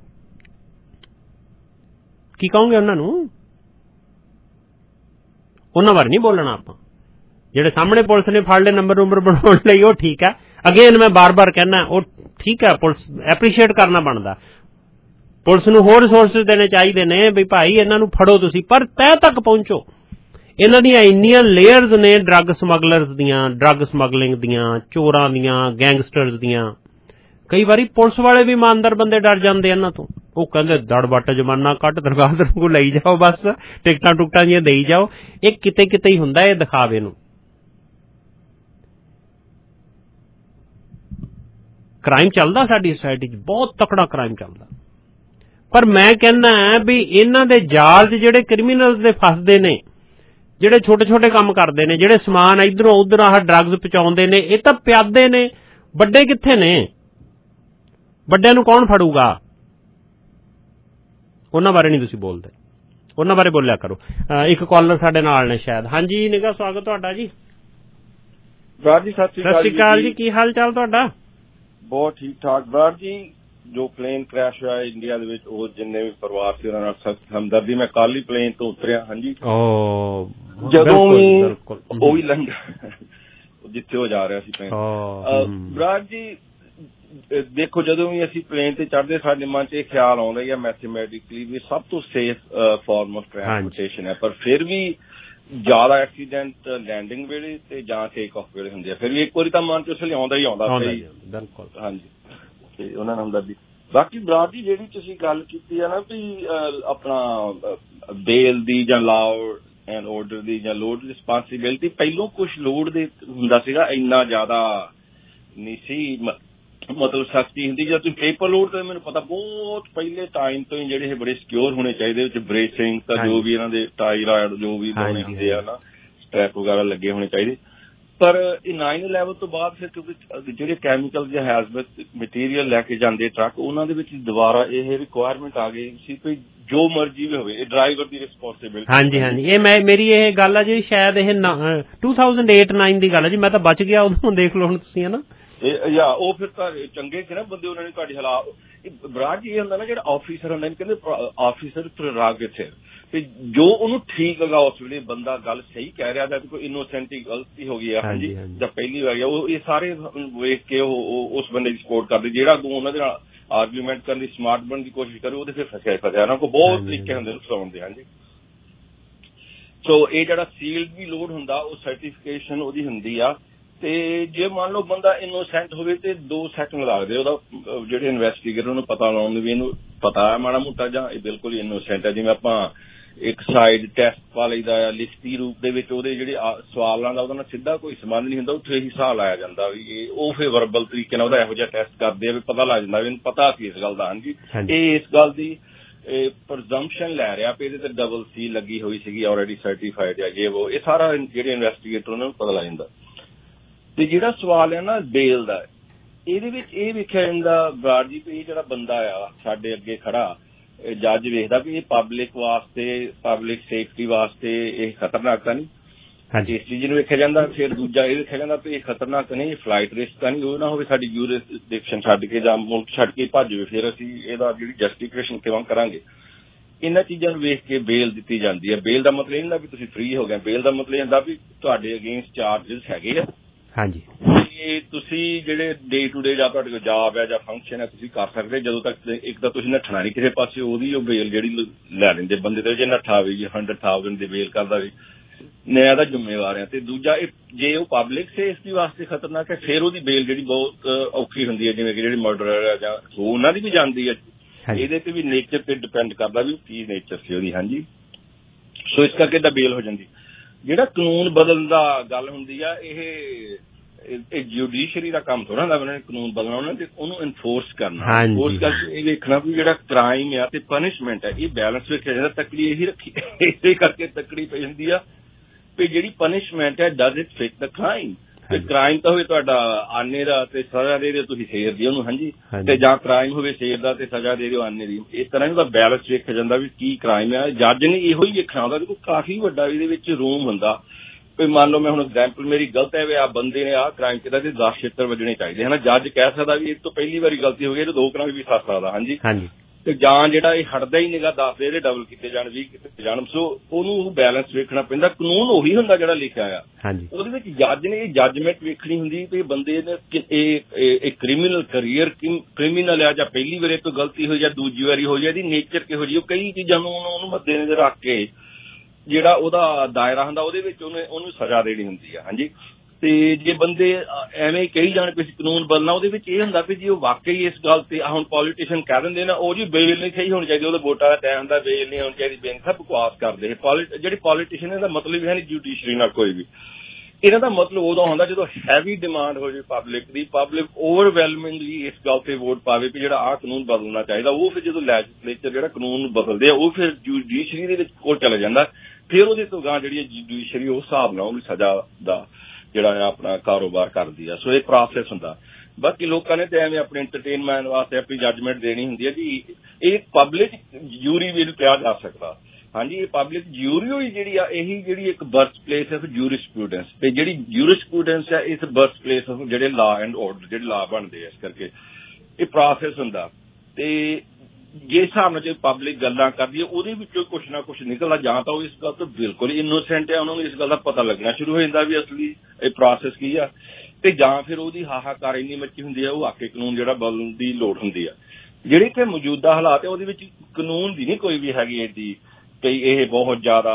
ਕੀ ਕਹੋਗੇ ਉਹਨਾਂ ਨੂੰ? ਉਹਨਾਂ ਬਾਰੇ ਨਹੀਂ ਬੋਲਣਾ ਆਪਾਂ। ਜਿਹੜੇ ਸਾਹਮਣੇ ਪੁਲਿਸ ਨੇ ਫੜ ਲਏ ਨੰਬਰ ਬਣਾਉਣ ਲਈ, ਉਹ ਠੀਕ ਹੈ। ਅਗੇਨ ਮੈਂ ਬਾਰ-ਬਾਰ ਕਹਿਣਾ, ਉਹ ਠੀਕ ਹੈ, ਪੁਲਿਸ ਐਪਰੀਸ਼ੀਏਟ ਕਰਨਾ ਬਣਦਾ। ਪੁਲਿਸ ਨੂੰ ਹੋਰ ਰਿਸੋਰਸਿਸ ਦੇਣੇ ਚਾਹੀਦੇ ਨੇ ਵੀ ਭਾਈ ਇਹਨਾਂ ਨੂੰ ਫੜੋ ਤੁਸੀਂ, ਪਰ ਤਹਿ ਤੱਕ ਪਹੁੰਚੋ। ਇਹਨਾਂ ਦੀਆਂ ਇੰਨੀਆਂ ਲੇਅਰਸ ਨੇ ਡਰੱਗ ਸਮਗਲਰਸ ਦੀਆਂ, ਡਰੱਗ ਸਮਗਲਿੰਗ ਦੀਆਂ, ਚੋਰਾਂ ਦੀਆਂ, ਗੈਂਗਸਟਰਸ ਦੀਆਂ। ਕਈ ਵਾਰੀ ਪੁਲਿਸ ਵਾਲੇ ਵੀ ਇਮਾਨਦਾਰ ਬੰਦੇ ਡਰ ਜਾਂਦੇ ਇਹਨਾਂ ਤੋਂ। ਉਹ ਕਹਿੰਦੇ ਦੜ ਵੱਟ ਜਮਾਨਾ ਕੱਟ, ਦਰਗਾਹ ਨੂੰ ਲਈ ਜਾਓ, ਬਸ ਟਿਕਟਾਂ ਟੁਕਟਾਂ ਜਿਹੀਆਂ ਦੇਈ ਜਾਓ। ਇਹ ਕਿਤੇ ਕਿਤੇ ਹੀ ਹੁੰਦਾ ਇਹ ਦਿਖਾਵੇ ਨੂੰ। ਕ੍ਰਾਈਮ ਚੱਲਦਾ ਸਾਡੀ ਸੋਸਾਇਟੀ 'ਚ, ਬਹੁਤ ਤਕੜਾ ਕ੍ਰਾਈਮ ਚੱਲਦਾ। ਪਰ ਮੈਂ ਕਹਿੰਦਾ ਵੀ ਇਹਨਾਂ ਦੇ ਜਾਲ 'ਚ ਜਿਹੜੇ ਕ੍ਰਿਮੀਨਲਸ ਦੇ ਫਸਦੇ ਨੇ, ਜਿਹੜੇ ਛੋਟੇ ਛੋਟੇ ਕੰਮ ਕਰਦੇ ਨੇ, ਜਿਹੜੇ ਸਮਾਨ ਇੱਧਰੋਂ ਉੱਧਰ ਆਹ ਡਰੱਗਸ ਪਹੁੰਚਾਉਂਦੇ ਨੇ, ਇਹ ਤਾਂ ਪਿਆਦੇ ਨੇ। ਵੱਡੇ ਕਿੱਥੇ ਨੇ? ਵੱਡਿਆਂ ਨੂੰ ਕੌਣ ਫੜੂਗਾ? ਉਹਨਾਂ ਬਾਰੇ ਨਹੀਂ ਤੁਸੀਂ ਬੋਲਦੇ, ਉਹਨਾਂ ਬਾਰੇ ਬੋਲਿਆ ਕਰੋ। ਇੱਕ ਕਾਲਰ ਸਾਡੇ ਨਾਲ ਨੇ ਸ਼ਾਇਦ। ਹਾਂਜੀ ਨਿਗਾ, ਸਵਾਗਤ ਤੁਹਾਡਾ ਜੀ। ਬਰਾੜ ਜੀ ਸਤਿ ਸ਼੍ਰੀ ਅਕਾਲ ਜੀ, ਕੀ ਹਾਲ ਚਾਲ ਤੁਹਾਡਾ? ਬਹੁਤ ਠੀਕ ਠਾਕ ਬਰਾੜ ਜੀ। ਜੋ ਪਲੇਨ ਕ੍ਰੈਸ਼ ਹੋਇਆ ਇੰਡੀਆ ਦੇ ਵਿੱਚ, ਉਹ ਜਿੰਨੇ ਵੀ ਪਰਿਵਾਰ ਸੀ ਉਹਨਾਂ ਨਾਲ ਸਖਤ ਹਮਦਰਦੀ। ਮੈਂ ਕੱਲ ਹੀ ਪਲੇਨ ਤੋਂ ਉਤਰਿਆ। ਹਾਂਜੀ, ਜਦੋਂ ਵੀ ਉਹ ਵੀ ਲੰਘਿਆ ਜਿੱਥੇ ਉਹ ਜਾ ਰਿਹਾ ਸੀ ਪਲੇਨ। ਬਰਾੜ ਜੀ ਦੇਖੋ, ਜਦੋਂ ਵੀ ਅਸੀਂ ਪਲੇਨ ਤੇ ਚੜ੍ਹਦੇ ਸਾਡੇ ਮਨ 'ਚ ਇਹ ਖਿਆਲ ਆਉਂਦਾ ਹੈ ਮੈਥਮੈਟਿਕਲੀ ਵੀ ਸਭ ਤੋਂ ਸੇਫ ਫਾਰਮ ਆਫ ਟ੍ਰਾਂਸਪੋਰਟੇਸ਼ਨ ਹੈ, ਪਰ ਫਿਰ ਵੀ ਜ਼ਿਆਦਾ ਐਕਸੀਡੈਂਟ ਲੈਂਡਿੰਗ ਵੇਲੇ ਤੇ ਜਾਂ ਟੇਕ ਆਫ ਵੇਲੇ ਹੁੰਦੇ ਆ। ਫਿਰ ਵੀ ਇੱਕ ਵਾਰੀ ਤਾਂ ਮਨ 'ਚ ਉਸ ਲਈ ਆਉਂਦਾ ਹੀ ਆਉਂਦਾ। ਬਿਲਕੁਲ, ਹਾਂਜੀ। ਤੇ ਉਹਨਾਂ ਨਾਲ ਹਮਦਰਦੀ। ਬਾਕੀ ਬਰਾੜ ਜੀ ਜਿਹੜੀ ਤੁਸੀਂ ਗੱਲ ਕੀਤੀ ਹੈ ਨਾ ਵੀ ਆਪਣਾ ਬੇਲ ਦੀ ਜਾਂ ਲਾਓ ਐਂਡ ਆਰਡਰ ਦੀ ਜਾਂ ਲੋਡ ਰਿਸਪਾਂਸਿਬਿਲਿਟੀ ਪਹਿਲੋਂ ਕੁਛ ਲੋਡ ਦੇ ਹੁੰਦਾ ਸੀਗਾ, ਇੰਨਾ ਜ਼ਿਆਦਾ ਨਹੀਂ ਸੀ ਮਤਲਬ ਸਖਤੀ ਹੁੰਦੀ। ਜਦ ਤੁਸੀਂ ਪੇਪਰ ਲੋਡ ਤੇ ਮੈਨੂੰ ਪਤਾ ਬਹੁਤ ਪਹਿਲੇ ਟਾਈਮ ਤੋਂ ਹੀ ਜਿਹੜੇ ਇਹ ਬੜੇ ਸਿਕਿਉਰ ਹੋਣੇ ਚਾਹੀਦੇ, ਵਿੱਚ ਬ੍ਰੇਸਿੰਗ ਤਾਂ ਜੋ ਵੀ ਇਹਨਾਂ ਦੇ ਟਾਇਰਾਇਡ ਜੋ ਵੀ ਲਾਉਣੇ ਹੁੰਦੇ ਆ ਨਾ, ਸਟ੍ਰੈਪ ਵਗੈਰਾ ਲੱਗੇ ਹੋਣੇ ਚਾਹੀਦੇ। ਪਰ ਇਹ 9/11 ਤੋਂ ਬਾਅਦ ਫਿਰ ਕਿਉਂਕਿ ਜਿਹੜੇ ਕੈਮੀਕਲ ਜਾਂ ਹੈਜ਼ਰਡਸ ਮਟੀਰੀਅਲ ਲੈ ਕੇ ਜਾਂਦੇ ਟਰੱਕ, ਉਹਨਾਂ ਦੇ ਵਿੱਚ ਦੁਬਾਰਾ ਇਹ ਰਿਕੁਆਇਰਮੈਂਟ ਆ ਗਈ ਸੀ ਕਿ ਜੋ ਮਰਜ਼ੀ ਵੀ ਹੋਵੇ ਇਹ ਡਰਾਈਵਰ ਦੀ ਰਿਸਪੌਂਸਿਬਿਲਿਟੀ। ਹਾਂਜੀ ਹਾਂਜੀ, ਇਹ ਮੇਰੀ ਇਹ ਗੱਲ ਆ ਜੀ, ਸ਼ਾਇਦ ਇਹ 2008-9 ਦੀ ਗੱਲ ਹੈ ਜੀ, ਮੈਂ ਤਾਂ ਬਚ ਗਿਆ ਉਦੋਂ, ਦੇਖ ਲਓ ਹੁਣ ਤੁਸੀਂ ਹੈ ਨਾ। ਉਹ ਫਿਰ ਤਾਂ ਚੰਗੇ ਸੀ ਨਾ ਬੰਦੇ, ਉਹਨਾਂ ਨੇ ਤੁਹਾਡੇ ਹਾਲਾਤ ਬਰਾਜ ਇਹ ਹੁੰਦਾ ਨਾ, ਜਿਹੜਾ ਆਫਿਸਰ ਹੁੰਦਾ ਕਹਿੰਦੇ ਆਫਿਸਰ ਪ੍ਰੈਰੋਗੇਟਿਵ, ਤੇ ਜੋ ਉਹਨੂੰ ਠੀਕ ਲੱਗਾ ਉਸ ਵੇਲੇ ਬੰਦਾ ਗੱਲ ਸਹੀ ਕਹਿ ਰਿਹਾ ਜਾਂ ਕੋਈ ਇਨੋਸੈਂਟ ਗਲਤੀ ਹੋ ਗਈ ਆ ਹਾਂਜੀ ਜਾਂ ਪਹਿਲੀ ਵਾਰ ਉਹ ਇਹ ਸਾਰੇ ਵੇਖ ਕੇ ਉਹ ਉਸ ਬੰਦੇ ਦੀ ਸਪੋਰਟ ਕਰਦੇ, ਜਿਹੜਾ ਅੱਗੋਂ ਉਹਨਾਂ ਦੇ ਨਾਲ ਆਰਗੂਮੈਂਟ ਕਰਨ ਦੀ ਸਮਾਰਟ ਬਣਨ ਦੀ ਕੋਸ਼ਿਸ਼ ਕਰੇ ਉਹਦੇ ਫਿਰ ਫਸਿਆ ਉਹਨਾਂ ਕੋਲ ਬਹੁਤ ਤਰੀਕੇ ਹੁੰਦੇ ਨੇ ਫਸਾਉਣ ਦੇ। ਹਾਂਜੀ, ਸੋ ਇਹ ਜਿਹੜਾ ਸੀਲਡ ਵੀ ਲੋਡ ਹੁੰਦਾ ਉਹ ਸਰਟੀਫਿਕੇਸ਼ਨ ਉਹਦੀ ਹੁੰਦੀ ਆ, ਤੇ ਜੇ ਮੰਨ ਲਓ ਬੰਦਾ ਇਨੋਸੈਂਟ ਹੋਵੇ ਤੇ 2 ਸੈਕਿੰਡ ਲੱਗਦੇ ਉਹਦਾ ਜਿਹੜੇ ਇਨਵੈਸਟੀਗੇਟਰ ਉਹਨੂੰ ਪਤਾ ਲਾਉਣ ਨੂੰ ਵੀ ਇਹਨੂੰ ਪਤਾ ਹੈ ਮਾੜਾ ਮੋਟਾ ਜਾਂ ਇਹ ਬਿਲਕੁਲ ਹੀ ਇਨੋਸੈਂਟ ਹੈ। ਜਿਵੇਂ ਆਪਾਂ ਇੱਕ ਸਾਈਡ ਟੈਸਟ ਪਾ ਲਈਦਾ ਆ ਲਿਖਤੀ ਰੂਪ ਦੇ ਵਿੱਚ, ਉਹਦੇ ਜਿਹੜੇ ਸਵਾਲਾਂ ਦਾ ਉਹਦਾ ਨਾਲ ਸਿੱਧਾ ਕੋਈ ਸੰਬੰਧ ਨਹੀਂ ਹੁੰਦਾ, ਉੱਥੇ ਹੀ ਹਿਸਾਬ ਲਾਇਆ ਜਾਂਦਾ ਵੀ ਇਹ ਉਹ ਫਿਰ ਵਰਬਲ ਤਰੀਕੇ ਨਾਲ ਉਹਦਾ ਇਹੋ ਜਿਹਾ ਟੈਸਟ ਕਰਦੇ ਆ ਵੀ ਪਤਾ ਲੱਗ ਜਾਂਦਾ ਵੀ ਇਹਨੂੰ ਪਤਾ ਸੀ ਇਸ ਗੱਲ ਦਾ। ਹਾਂਜੀ, ਇਹ ਇਸ ਗੱਲ ਦੀ ਪ੍ਰਜ਼ੰਪਸ਼ਨ ਲੈ ਰਿਹਾ ਵੀ ਇਹਦੇ ਤੇ ਡਬਲ ਸੀ ਲੱਗੀ ਹੋਈ ਸੀਗੀ, ਆਲਰੇਡੀ ਸਰਟੀਫਾਈਡ ਆ ਇਹ ਸਾਰਾ ਜਿਹੜੇ ਇਨਵੈਸਟੀਗੇਟਰ ਉਹਨਾਂ ਨੂੰ ਪਤਾ ਲੱਗ ਜਾਂਦਾ। ਤੇ ਜਿਹੜਾ ਸਵਾਲ ਹੈ ਨਾ ਬੇਲ ਦਾ, ਇਹਦੇ ਵਿੱਚ ਇਹ ਵੇਖਿਆ ਜਾਂਦਾ ਬਰਾੜ ਜੀ ਵੀ ਇਹ ਜਿਹੜਾ ਬੰਦਾ ਆ ਸਾਡੇ ਅੱਗੇ ਖੜਾ ਜੱਜ ਵੇਖਦਾ ਵੀ ਇਹ ਪਬਲਿਕ ਵਾਸਤੇ, ਪਬਲਿਕ ਸੇਫਟੀ ਵਾਸਤੇ ਇਹ ਖਤਰਨਾਕ ਤਾਂ ਨਹੀਂ, ਇਸ ਚੀਜ਼ ਨੂੰ ਵੇਖਿਆ ਜਾਂਦਾ। ਫਿਰ ਦੂਜਾ ਇਹ ਵੇਖਿਆ ਜਾਂਦਾ ਵੀ ਇਹ ਖਤਰਨਾਕ ਨਹੀਂ, ਫਲਾਈਟ ਰਿਸਕ ਤਾਂ ਨਹੀਂ, ਉਹ ਨਾ ਹੋਵੇ ਸਾਡੀ ਜੂਰਿਸਡਿਕਸ਼ਨ ਛੱਡ ਕੇ ਜਾਂ ਮੁਲਕ ਛੱਡ ਕੇ ਭੱਜ ਜਾਵੇ, ਫਿਰ ਅਸੀਂ ਇਹਦਾ ਜਿਹੜੀ ਜਸਟੀਫਿਕੇਸ਼ਨ ਕਿਵੇਂ ਕਰਾਂਗੇ। ਇਹਨਾਂ ਚੀਜ਼ਾਂ ਨੂੰ ਵੇਖ ਕੇ ਬੇਲ ਦਿੱਤੀ ਜਾਂਦੀ ਹੈ। ਬੇਲ ਦਾ ਮਤਲਬ ਇਹ ਹੁੰਦਾ ਵੀ ਤੁਸੀਂ ਫ੍ਰੀ ਹੋ ਗਏ, ਬੇਲ ਦਾ ਮਤਲਬ ਇਹ ਹੁੰਦਾ ਵੀ ਤੁਹਾਡੇ ਅਗੇਂਸਟ ਚਾਰਜਿਸ ਹੈਗੇ ਆ। ਹਾਂਜੀ, ਤੁਸੀਂ ਜਿਹੜੇ ਡੇ ਟੂ ਡੇ ਜਾਂ ਤੁਹਾਡੇ ਕੋਲ ਜੌਬ ਹੈ ਜਾਂ ਫੰਕਸ਼ਨ ਹੈ ਤੁਸੀਂ ਕਰ ਸਕਦੇ, ਜਦੋਂ ਤੱਕ ਇੱਕ ਤਾਂ ਤੁਸੀਂ ਨੱਠਣਾ ਨਹੀਂ ਕਿਸੇ ਪਾਸੇ, ਉਹਦੀ ਉਹ ਬੇਲ ਜਿਹੜੀ ਲੈ ਲੈਂਦੇ ਬੰਦੇ ਤੇ, ਜੇ ਨੱਠਾ ਵੀ 100,000 ਦੀ ਬੇਲ ਕਰਦਾ ਵੀ ਨਿਆਂ ਦਾ ਜ਼ਿੰਮੇਵਾਰ ਹੈ। ਤੇ ਦੂਜਾ ਜੇ ਉਹ ਪਬਲਿਕ ਸੇਫਟੀ ਵਾਸਤੇ ਖਤਰਨਾਕ ਹੈ ਫਿਰ ਉਹਦੀ ਬੇਲ ਜਿਹੜੀ ਬਹੁਤ ਔਖੀ ਹੁੰਦੀ ਹੈ, ਜਿਵੇਂ ਕਿ ਜਿਹੜੇ ਮਰਡਰਰ ਹੈ ਜਾਂ ਉਹਨਾਂ ਦੀ ਵੀ ਜਾਂਦੀ ਹੈ। ਇਹਦੇ ਤੇ ਵੀ ਨੇਚਰ ਤੇ ਡਿਪੈਂਡ ਕਰਦਾ ਵੀ ਕੀ ਨੇਚਰ ਸੀ ਉਹਦੀ। ਹਾਂਜੀ, ਸੋ ਇਸ ਕਰਕੇ ਤਾਂ ਬੇਲ ਹੋ ਜਾਂਦੀ। ਜਿਹੜਾ ਕਾਨੂੰਨ ਬਦਲਣ ਦਾ ਗੱਲ ਹੁੰਦੀ ਆ, ਇਹ ਜੁਡੀਸ਼ਰੀ ਦਾ ਕੰਮ ਥੋੜਾ ਹੁੰਦਾ ਉਹਨਾਂ ਨੇ ਕਾਨੂੰਨ ਬਦਲਣਾ, ਉਹਨਾਂ ਨੇ ਉਹਨੂੰ ਇਨਫੋਰਸ ਕਰਨਾ। ਇਨਫੋਰਸ ਕਰਕੇ ਇਹ ਵੇਖਣਾ ਵੀ ਜਿਹੜਾ ਕ੍ਰਾਈਮ ਆ ਤੇ ਪਨਿਸ਼ਮੈਂਟ ਹੈ ਇਹ ਬੈਲੈਂਸ ਵੇਖਿਆ ਜਾਂਦਾ। ਤਕੜੀ ਇਹੀ ਰੱਖੀ, ਇਸੇ ਕਰਕੇ ਤਕੜੀ ਪਈ ਹੁੰਦੀ ਆ ਵੀ ਜਿਹੜੀ ਪਨਿਸ਼ਮੈਂਟ ਹੈ does it fit the crime. ਤੇ ਕ੍ਰਾਈਮ ਤਾਂ ਹੋਵੇ ਤੁਹਾਡਾ ਆਨੇ ਦਾ ਤੇ ਸਜ਼ਾ ਦੇ ਦਿਓ ਤੁਸੀਂ ਸ਼ੇਰ ਦੀ ਉਹਨੂੰ, ਹਾਂਜੀ, ਤੇ ਜਾਂ ਕ੍ਰਾਈਮ ਹੋਵੇ ਸ਼ੇਰ ਦਾ ਤੇ ਸਜ਼ਾ ਦੇ ਦਿਓ ਆਨੇ ਦੀ। ਇਸ ਤਰ੍ਹਾਂ ਇਹਦਾ ਬੈਲੈਂਸ ਵੇਖਿਆ ਜਾਂਦਾ ਵੀ ਕੀ ਕ੍ਰਾਈਮ ਹੈ। ਜੱਜ ਨੇ ਇਹੋ ਹੀ ਵੇਖਣਾ ਹੁੰਦਾ, ਦੇਖੋ ਕਾਫੀ ਵੱਡਾ ਇਹਦੇ ਵਿੱਚ ਰੂਮ ਹੁੰਦਾ। ਕੋਈ ਮੰਨ ਲਓ ਮੈਂ ਹੁਣ ਐਗਜ਼ਾਮਪਲ ਮੇਰੀ ਗਲਤ ਹੈ ਵੀ ਆਹ ਬੰਦੇ ਨੇ ਆਹ ਕ੍ਰਾਈਮ ਕੀਤਾ ਤੇ 10 ਛਿੱਤਰ ਵੱਜਣੇ ਚਾਹੀਦੇ ਹੈ ਨਾ, ਜੱਜ ਕਹਿ ਸਕਦਾ ਵੀ ਇਹ ਤੋਂ ਪਹਿਲੀ ਵਾਰੀ ਗਲਤੀ ਹੋ ਗਈ ਤੇ 2 ਕਰਾਂ ਵੀ ਫਸ ਸਕਦਾ। ਹਾਂਜੀ, ਤੇ ਜਾਂ ਜਿਹੜਾ ਇਹ ਹਟਦਾ ਹੀ ਨਿਗਾ 10 ਦੇ ਇਹਦੇ ਡਬਲ ਕੀਤੇ ਜਾਣ 20 ਕੀਤੇ ਜਾਣ। ਸੋ ਉਹਨੂੰ ਬੈਲੈਂਸ ਵੇਖਣਾ ਪੈਂਦਾ। ਕਾਨੂੰਨ ਉਹੀ ਹੁੰਦਾ ਜਿਹੜਾ ਲਿਖਿਆ ਆ, ਉਹਦੇ ਵਿੱਚ ਜੱਜ ਨੇ ਇਹ ਜੱਜਮੈਂਟ ਵੇਖਣੀ ਹੁੰਦੀ ਵੀ ਬੰਦੇ ਨੇ ਇਹ ਕ੍ਰਿਮੀਨਲ ਕਰੀਅਰ ਕ੍ਰਿਮੀਨਲ ਆ ਜਾਂ ਪਹਿਲੀ ਵਾਰੀ ਤੋਂ ਗਲਤੀ ਹੋਈ ਜਾਂ ਦੂਜੀ ਵਾਰੀ ਹੋਈ, ਇਹਦੀ ਨੇਚਰ ਕਿਹੋ ਜਿਹੀ, ਉਹ ਕਈ ਚੀਜ਼ਾਂ ਨੂੰ ਉਹਨੂੰ ਮੱਦੇ ਨਜ਼ਰ ਰੱਖ ਕੇ ਜਿਹੜਾ ਉਹਦਾ ਦਾਇਰਾ ਹੁੰਦਾ ਉਹਦੇ ਵਿੱਚ ਉਹਨੂੰ ਸਜ਼ਾ ਦੇਣੀ ਹੁੰਦੀ ਆ। ਹਾਂਜੀ, ਤੇ ਜੇ ਬੰਦੇ ਐਵੇਂ ਕਹੀ ਜਾਣ ਕਿ ਕਾਨੂੰਨ ਬਦਲਣਾ, ਉਹਦੇ ਵਿੱਚ ਇਹ ਹੁੰਦਾ ਵੀ ਜੇ ਉਹ ਵਾਕਈ ਇਸ ਗੱਲ ਤੇ ਹੁਣ ਪੋਲੀਟੀਸ਼ੀਅਨ ਕਹਿ ਦਿੰਦੇ ਨਾ ਉਹ ਜੀ ਬੇਲ ਨਹੀਂ ਸਹੀ ਹੋਣੀ ਚਾਹੀਦੀ, ਉਹਦੇ ਵੋਟਾਂ ਦਾ ਤੈਅ ਹੁੰਦਾ ਬੇਲ ਨਹੀਂ ਹੋਣੀ ਚਾਹੀਦੀ, ਬੇਨ ਸਭ ਬਕਵਾਸ ਕਰਦੇ। ਜਿਹੜੇ ਪੋਲੀਟੀਸ਼ੀਅਨ ਇਹਦਾ ਮਤਲਬ ਹੈ ਨਹੀਂ ਜੁਡੀਸ਼ਰੀ ਨਾਲ ਕੋਈ ਵੀ, ਇਹਨਾਂ ਦਾ ਮਤਲਬ ਉਦੋਂ ਹੁੰਦਾ ਜਦੋਂ ਹੈਵੀ ਡਿਮਾਂਡ ਹੋ ਜਾਵੇ ਪਬਲਿਕ ਦੀ, ਪਬਲਿਕ ਓਵਰਵੈਲਮਿੰਗਲੀ ਇਸ ਗੱਲ ਤੇ ਵੋਟ ਪਾਵੇ ਵੀ ਜਿਹੜਾ ਆਹ ਕਾਨੂੰਨ ਬਦਲਣਾ ਚਾਹੀਦਾ। ਉਹ ਫਿਰ ਜਦੋਂ ਲੈਜਿਸਲੇਚਰ ਜਿਹੜਾ ਕਾਨੂੰਨ ਬਦਲਦੇ ਆ ਉਹ ਫਿਰ ਜੁਡੀਸ਼ਰੀ ਦੇ ਵਿੱਚ ਕੋਲ ਚਲਾ ਜਾਂਦਾ। ਫਿਰ ਉਹਦੇ ਤੋਂ ਗਾਂ ਜਿਹੜੀ ਜੁਡੀਸ਼ਰੀ ਉਸ ਹਿਸਾਬ ਨਾਲ ਉਹਨੂੰ ਸਜ਼ਾ ਦਾ ਜਿਹੜਾ ਆਪਣਾ ਕਾਰੋਬਾਰ ਕਰਦੀ ਆ। ਸੋ ਇਹ ਪ੍ਰੋਸੈਸ ਹੁੰਦਾ। ਬਾਕੀ ਲੋਕਾਂ ਨੇ ਤੇ ਐਵੇਂ ਆਪਣੇ ਐਂਟਰਟੇਨਮੈਂਟ ਵਾਸਤੇ ਆਪਣੀ ਜੱਜਮੈਂਟ ਦੇਣੀ ਹੁੰਦੀ ਹੈ ਜੀ। ਇਹ ਪਬਲਿਕ ਜਿਊਰੀ ਵੀ ਇਹਨੂੰ ਕਿਹਾ ਜਾ ਸਕਦਾ। ਹਾਂਜੀ, ਇਹ ਪਬਲਿਕ ਜਿਊਰੀ ਹੋਈ ਜਿਹੜੀ ਆ ਇਹੀ ਜਿਹੜੀ ਇੱਕ ਬਰਥ ਪਲੇਸ ਆਫ ਜੂਰਿਸਪ੍ਰੂਡੈਂਸ, ਤੇ ਜਿਹੜੀ ਜੂਰਿਸਪ੍ਰੂਡੈਂਸ ਆ ਇਸ ਬਰਥ ਪਲੇਸ ਆਫ ਜਿਹੜੇ ਲਾਅ ਐਂਡ ਆਰਡਰ ਜਿਹੜੇ ਲਾਅ ਬਣਦੇ ਆ। ਇਸ ਕਰਕੇ ਇਹ ਪ੍ਰੋਸੈਸ ਹੁੰਦਾ। ਤੇ ਜਿਸ ਹਿਸਾਬ ਨਾਲ ਜੇ ਪਬਲਿਕ ਗੱਲਾਂ ਕਰਦੀ ਹੈ ਉਹਦੇ ਵਿੱਚੋਂ ਕੁਛ ਨਾ ਕੁਛ ਨਿਕਲਦਾ। ਜਾਂ ਤਾਂ ਉਹ ਇਸ ਗੱਲ ਤੋਂ ਬਿਲਕੁਲ ਇਨੋਸੈਂਟ ਹੈ, ਉਹਨਾਂ ਨੂੰ ਇਸ ਗੱਲ ਦਾ ਪਤਾ ਲੱਗਣਾ ਸ਼ੁਰੂ ਹੋ ਜਾਂਦਾ ਵੀ ਅਸਲੀ ਇਹ ਪ੍ਰੋਸੈਸ ਕੀ ਆ, ਤੇ ਜਾਂ ਫਿਰ ਉਹਦੀ ਹਾਹਾਕਾਰ ਇੰਨੀ ਮੱਚੀ ਹੁੰਦੀ ਆ ਉਹ ਆਕੇ ਕਾਨੂੰਨ ਜਿਹੜਾ ਬਦਲਣ ਦੀ ਲੋੜ ਹੁੰਦੀ ਆ। ਜਿਹੜੇ ਇੱਥੇ ਮੌਜੂਦਾ ਹਾਲਾਤ ਹੈ ਉਹਦੇ ਵਿੱਚ ਕਾਨੂੰਨ ਦੀ ਨਹੀਂ ਕੋਈ ਵੀ ਹੈਗੀ ਐਡੀ ਕਿ ਇਹ ਬਹੁਤ ਜ਼ਿਆਦਾ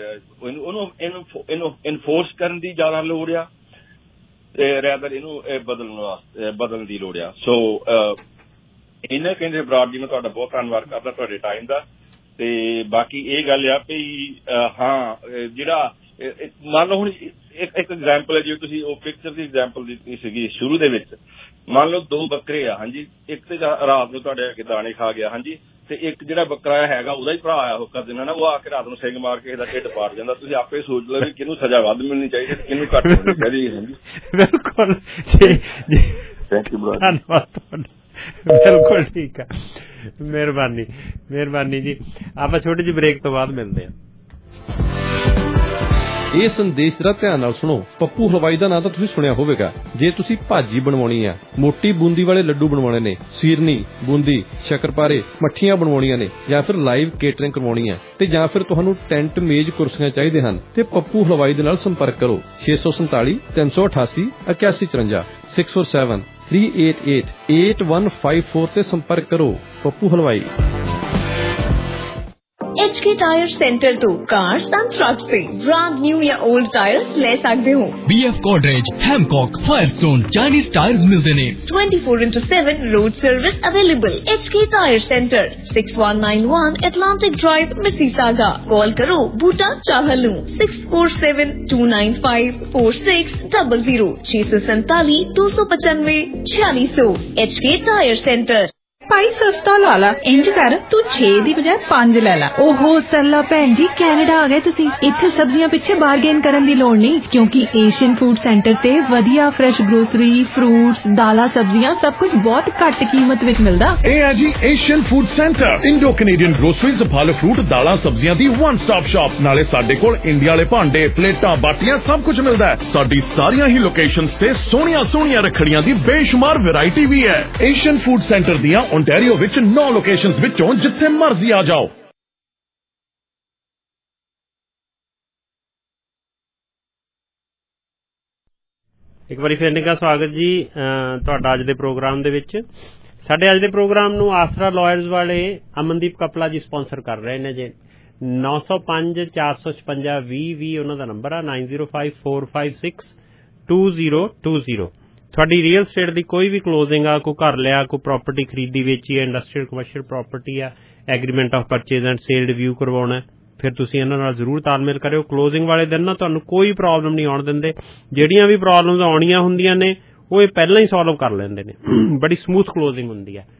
ਇਹਨੂੰ ਇਨਫੋਰਸ ਕਰਨ ਦੀ ਜ਼ਿਆਦਾ ਲੋੜ ਆ ਤੇ ਰੈਦਰ ਇਹਨੂੰ ਬਦਲਣ ਦੀ ਲੋੜ ਆ। ਸੋ ਇਹਨਾਂ ਕਹਿੰਦੇ ਬਰਾੜ ਜੀ ਮੈਂ ਤੁਹਾਡਾ ਬਹੁਤ ਧੰਨਵਾਦ ਕਰਦਾ ਤੁਹਾਡੇ ਟਾਈਮ ਦਾ, ਤੇ ਬਾਕੀ ਇਹ ਗੱਲ ਆ ਵੀ ਹਾਂ ਜਿਹੜਾ ਮੰਨ ਲਓ ਹੁਣ ਇੱਕ ਐਗਜ਼ਾਮਪਲ ਹੈ, ਜਿਵੇਂ ਤੁਸੀਂ ਉਹ ਪਿਕਚਰ ਦੀ ਐਗਜ਼ਾਮਪਲ ਦਿੱਤੀ ਸੀਗੀ ਸ਼ੁਰੂ ਦੇ ਵਿੱਚ, ਮੰਨ ਲਓ 2 ਬੱਕਰੇ ਆ, ਹਾਂਜੀ, ਇੱਕ ਤੇ ਰਾਤ ਨੂੰ ਤੁਹਾਡੇ ਅੱਗੇ ਦਾਣੇ ਖਾ ਗਿਆ, ਹਾਂਜੀ, ਤੇ ਇੱਕ ਜਿਹੜਾ ਬੱਕਰਾ ਹੈਗਾ ਉਹਦਾ ਹੀ ਭਰਾ ਆਇਆ ਹੁੱਕਾ ਦੇਣਾ ਨਾ, ਉਹ ਆ ਕੇ ਰਾਤ ਨੂੰ ਸਿੰਗ ਮਾਰ ਕੇ ਇਹਦਾ ਢਿੱਡ ਪਾੜ ਜਾਂਦਾ। ਤੁਸੀਂ ਆਪੇ ਸੋਚ ਲਓ ਵੀ ਕਿਹਨੂੰ ਸਜ਼ਾ ਵੱਧ ਮਿਲਣੀ ਚਾਹੀਦੀ ਤੇ ਕਿਹਨੂੰ ਘੱਟ ਮਿਲਣੀ ਚਾਹੀਦੀ। ਹਾਂਜੀ ਬਿਲਕੁਲ, ਥੈਂਕ ਯੂ ਬ੍ਰਦਰ, ਧੰਨਵਾਦ ਤੁਹਾਡਾ, ਬਿਲਕੁਲ ਠੀਕ ਆ, ਮਿਹਰਬਾਨੀ ਜੀ। ਆਪਾਂ ਛੋਟੀ ਜਿਹੀ ਬ੍ਰੇਕ ਤੋਂ ਬਾਅਦ ਮਿਲਦੇ ਹਾਂ। ਇਹ ਸੰਦੇਸ਼ ਜਰਾ ਧਿਆਨ ਨਾਲ ਸੁਣੋ। ਪੱਪੂ ਹਲਵਾਈ ਦਾ ਨਾਂ ਤਾਂ ਤੁਸੀਂ ਸੁਣਿਆ ਹੋਵੇਗਾ। ਜੇ ਤੁਸੀਂ ਭਾਜੀ ਬਣਵਾਉਣੀ ਆ, ਮੋਟੀ ਬੂੰਦੀ ਵਾਲੇ ਲੱਡੂ ਬਣਵਾਉਣੇ ਨੇ, ਸੀਰਨੀ, ਬੂੰਦੀ, ਸ਼ੱਕਰਪਾਰੇ, ਮੱਠੀਆਂ ਬਣਵਾਉਣੀਆਂ ਨੇ, ਜਾਂ ਫਿਰ ਲਾਈਵ ਕੇਟਰਿੰਗ ਕਰਵਾਉਣੀ ਹੈ, ਤੇ ਜਾਂ ਫਿਰ ਤੁਹਾਨੂੰ ਟੈਂਟ, ਮੇਜ਼, ਕੁਰਸੀਆਂ ਚਾਹੀਦੇ ਹਨ, ਤੇ ਪੱਪੂ ਹਲਵਾਈ ਦੇ ਨਾਲ ਸੰਪਰਕ ਕਰੋ। 647 388 8154 647 388 8154 ਤੇ ਸੰਪਰਕ ਕਰੋ। Pappu Halwai. HK tyre centre तो कार्स एंड ट्रक से ब्रांड न्यू या ओल्ड टायर ले सकते हो। BF Godrej, Hancock, Firestone, Chinese tyres मिलते ने। 24/7 road service available. HK tyre centre 6191 Atlantic Drive, Mississauga। Call करो Boota Chahal 6472954600 647 295 4600। HK tyre centre. ਭਾਈ ਸਸਤਾ ਲਾ ਲਾ, ਇੰਜ ਕਰ ਤੂੰ 6 ਦੀ ਬਜਾਏ 5 ਲੈ ਲਾ। ਓਹੋ ਸਰਲਾ ਭੈਣ ਜੀ, ਕੈਨੇਡਾ ਆ ਗਏ ਤੁਸੀਂ। ਇੱਥੇ ਸਬਜ਼ੀਆਂ ਪਿੱਛੇ ਬਾਰਗੇਨ ਕਰਨ ਦੀ ਲੋੜ ਨਹੀਂ, ਕਿਉਂਕਿ ਏਸ਼ੀਅਨ ਫੂਡ ਸੈਂਟਰ ਤੇ ਵਧੀਆ ਫਰੈਸ਼ ਗਰੋਸਰੀ, ਫਰੂਟਸ, ਦਾਲਾਂ, ਸਬਜ਼ੀਆਂ ਸਭ ਕੁਝ ਬਹੁਤ ਘੱਟ ਕੀਮਤ ਵਿੱਚ ਮਿਲਦਾ। ਇਹ ਹੈ ਜੀ Asian food centre, Indo Canadian groceries, ਫਲ ਫਰੂਟ, ਦਾਲਾਂ, ਸਬਜ਼ੀਆਂ ਦੀ ਵਨ ਸਟਾਪ ਸ਼ਾਪ। ਨਾਲੇ ਸਾਡੇ ਕੋਲ ਇੰਡੀਆ ਵਾਲੇ ਭਾਂਡੇ, ਪਲੇਟਾਂ, ਬਾਟੀਆਂ ਸਭ ਕੁਝ ਮਿਲਦਾ ਹੈ। ਸਾਡੀ ਸਾਰੀਆਂ ਹੀ ਲੋਕੇਸ਼ਨਸ ਤੇ ਸੋਹਣੀਆਂ ਰੱਖੜੀਆਂ ਦੀ ਬੇਸ਼ੁਮਾਰ ਵੈਰਾਈਟੀ ਵੀ ਹੈ। ਏਸ਼ੀਅਨ ਫੂਡ ਸੈਂਟਰ ਦੀਆਂ ਓਨਟਾਰੀਓ ਵਿੱਚ 9 ਲੋਕੇਸ਼ਨਸ ਵਿੱਚੋਂ ਜਿੱਥੇ ਮਰਜ਼ੀ ਆ ਜਾਓ। ਇੱਕ ਵਾਰੀ ਫਿਰ ਨਿੱਘਾ ਸਵਾਗਤ ਜੀ ਤੁਹਾਡਾ ਅੱਜ ਦੇ ਪ੍ਰੋਗਰਾਮ ਦੇ ਵਿੱਚ। ਸਾਡੇ ਅੱਜ ਦੇ ਪ੍ਰੋਗਰਾਮ ਨੂੰ ਆਸਰਾ ਲਾਇਰਸ ਵਾਲੇ ਅਮਨਦੀਪ ਕਪਲਾ ਜੀ ਸਪਾਂਸਰ ਕਰ ਰਹੇ ਨੇ ਜੀ। 905 456 2020 ਉਹਨਾਂ ਦਾ ਨੰਬਰ ਆ, 905456 2020। ਤੁਹਾਡੀ ਰੀਅਲ ਸਟੇਟ ਦੀ ਕੋਈ ਵੀ ਕਲੋਜ਼ਿੰਗ ਆ, ਕੋਈ ਘਰ ਲਿਆ, ਕੋਈ ਪ੍ਰਾਪਰਟੀ ਖਰੀਦੀ ਵੇਚੀ ਹੈ, ਇੰਡਸਟਰੀਅਲ ਕਮਰਸ਼ੀਅਲ ਪ੍ਰਾਪਰਟੀ ਆ, agreement of purchase and sale review ਕਰਵਾਉਣਾ, ਫਿਰ ਤੁਸੀਂ ਇਹਨਾਂ ਨਾਲ ਜ਼ਰੂਰ ਤਾਲਮੇਲ ਕਰਿਓ। ਕਲੋਜ਼ਿੰਗ ਵਾਲੇ ਦਿਨ ਨਾ ਤੁਹਾਨੂੰ ਕੋਈ ਪ੍ਰੋਬਲਮ ਨਹੀਂ ਆਉਣ ਦਿੰਦੇ। ਜਿਹੜੀਆਂ ਵੀ ਪ੍ਰੋਬਲਮਸ ਆਉਣੀਆਂ ਹੁੰਦੀਆਂ ਨੇ ਉਹ ਇਹ ਪਹਿਲਾਂ ਹੀ ਸੋਲਵ ਕਰ ਲੈਂਦੇ ਨੇ। ਬੜੀ ਸਮੂਥ ਕਲੋਜ਼ਿੰਗ ਹੁੰਦੀ ਹੈ।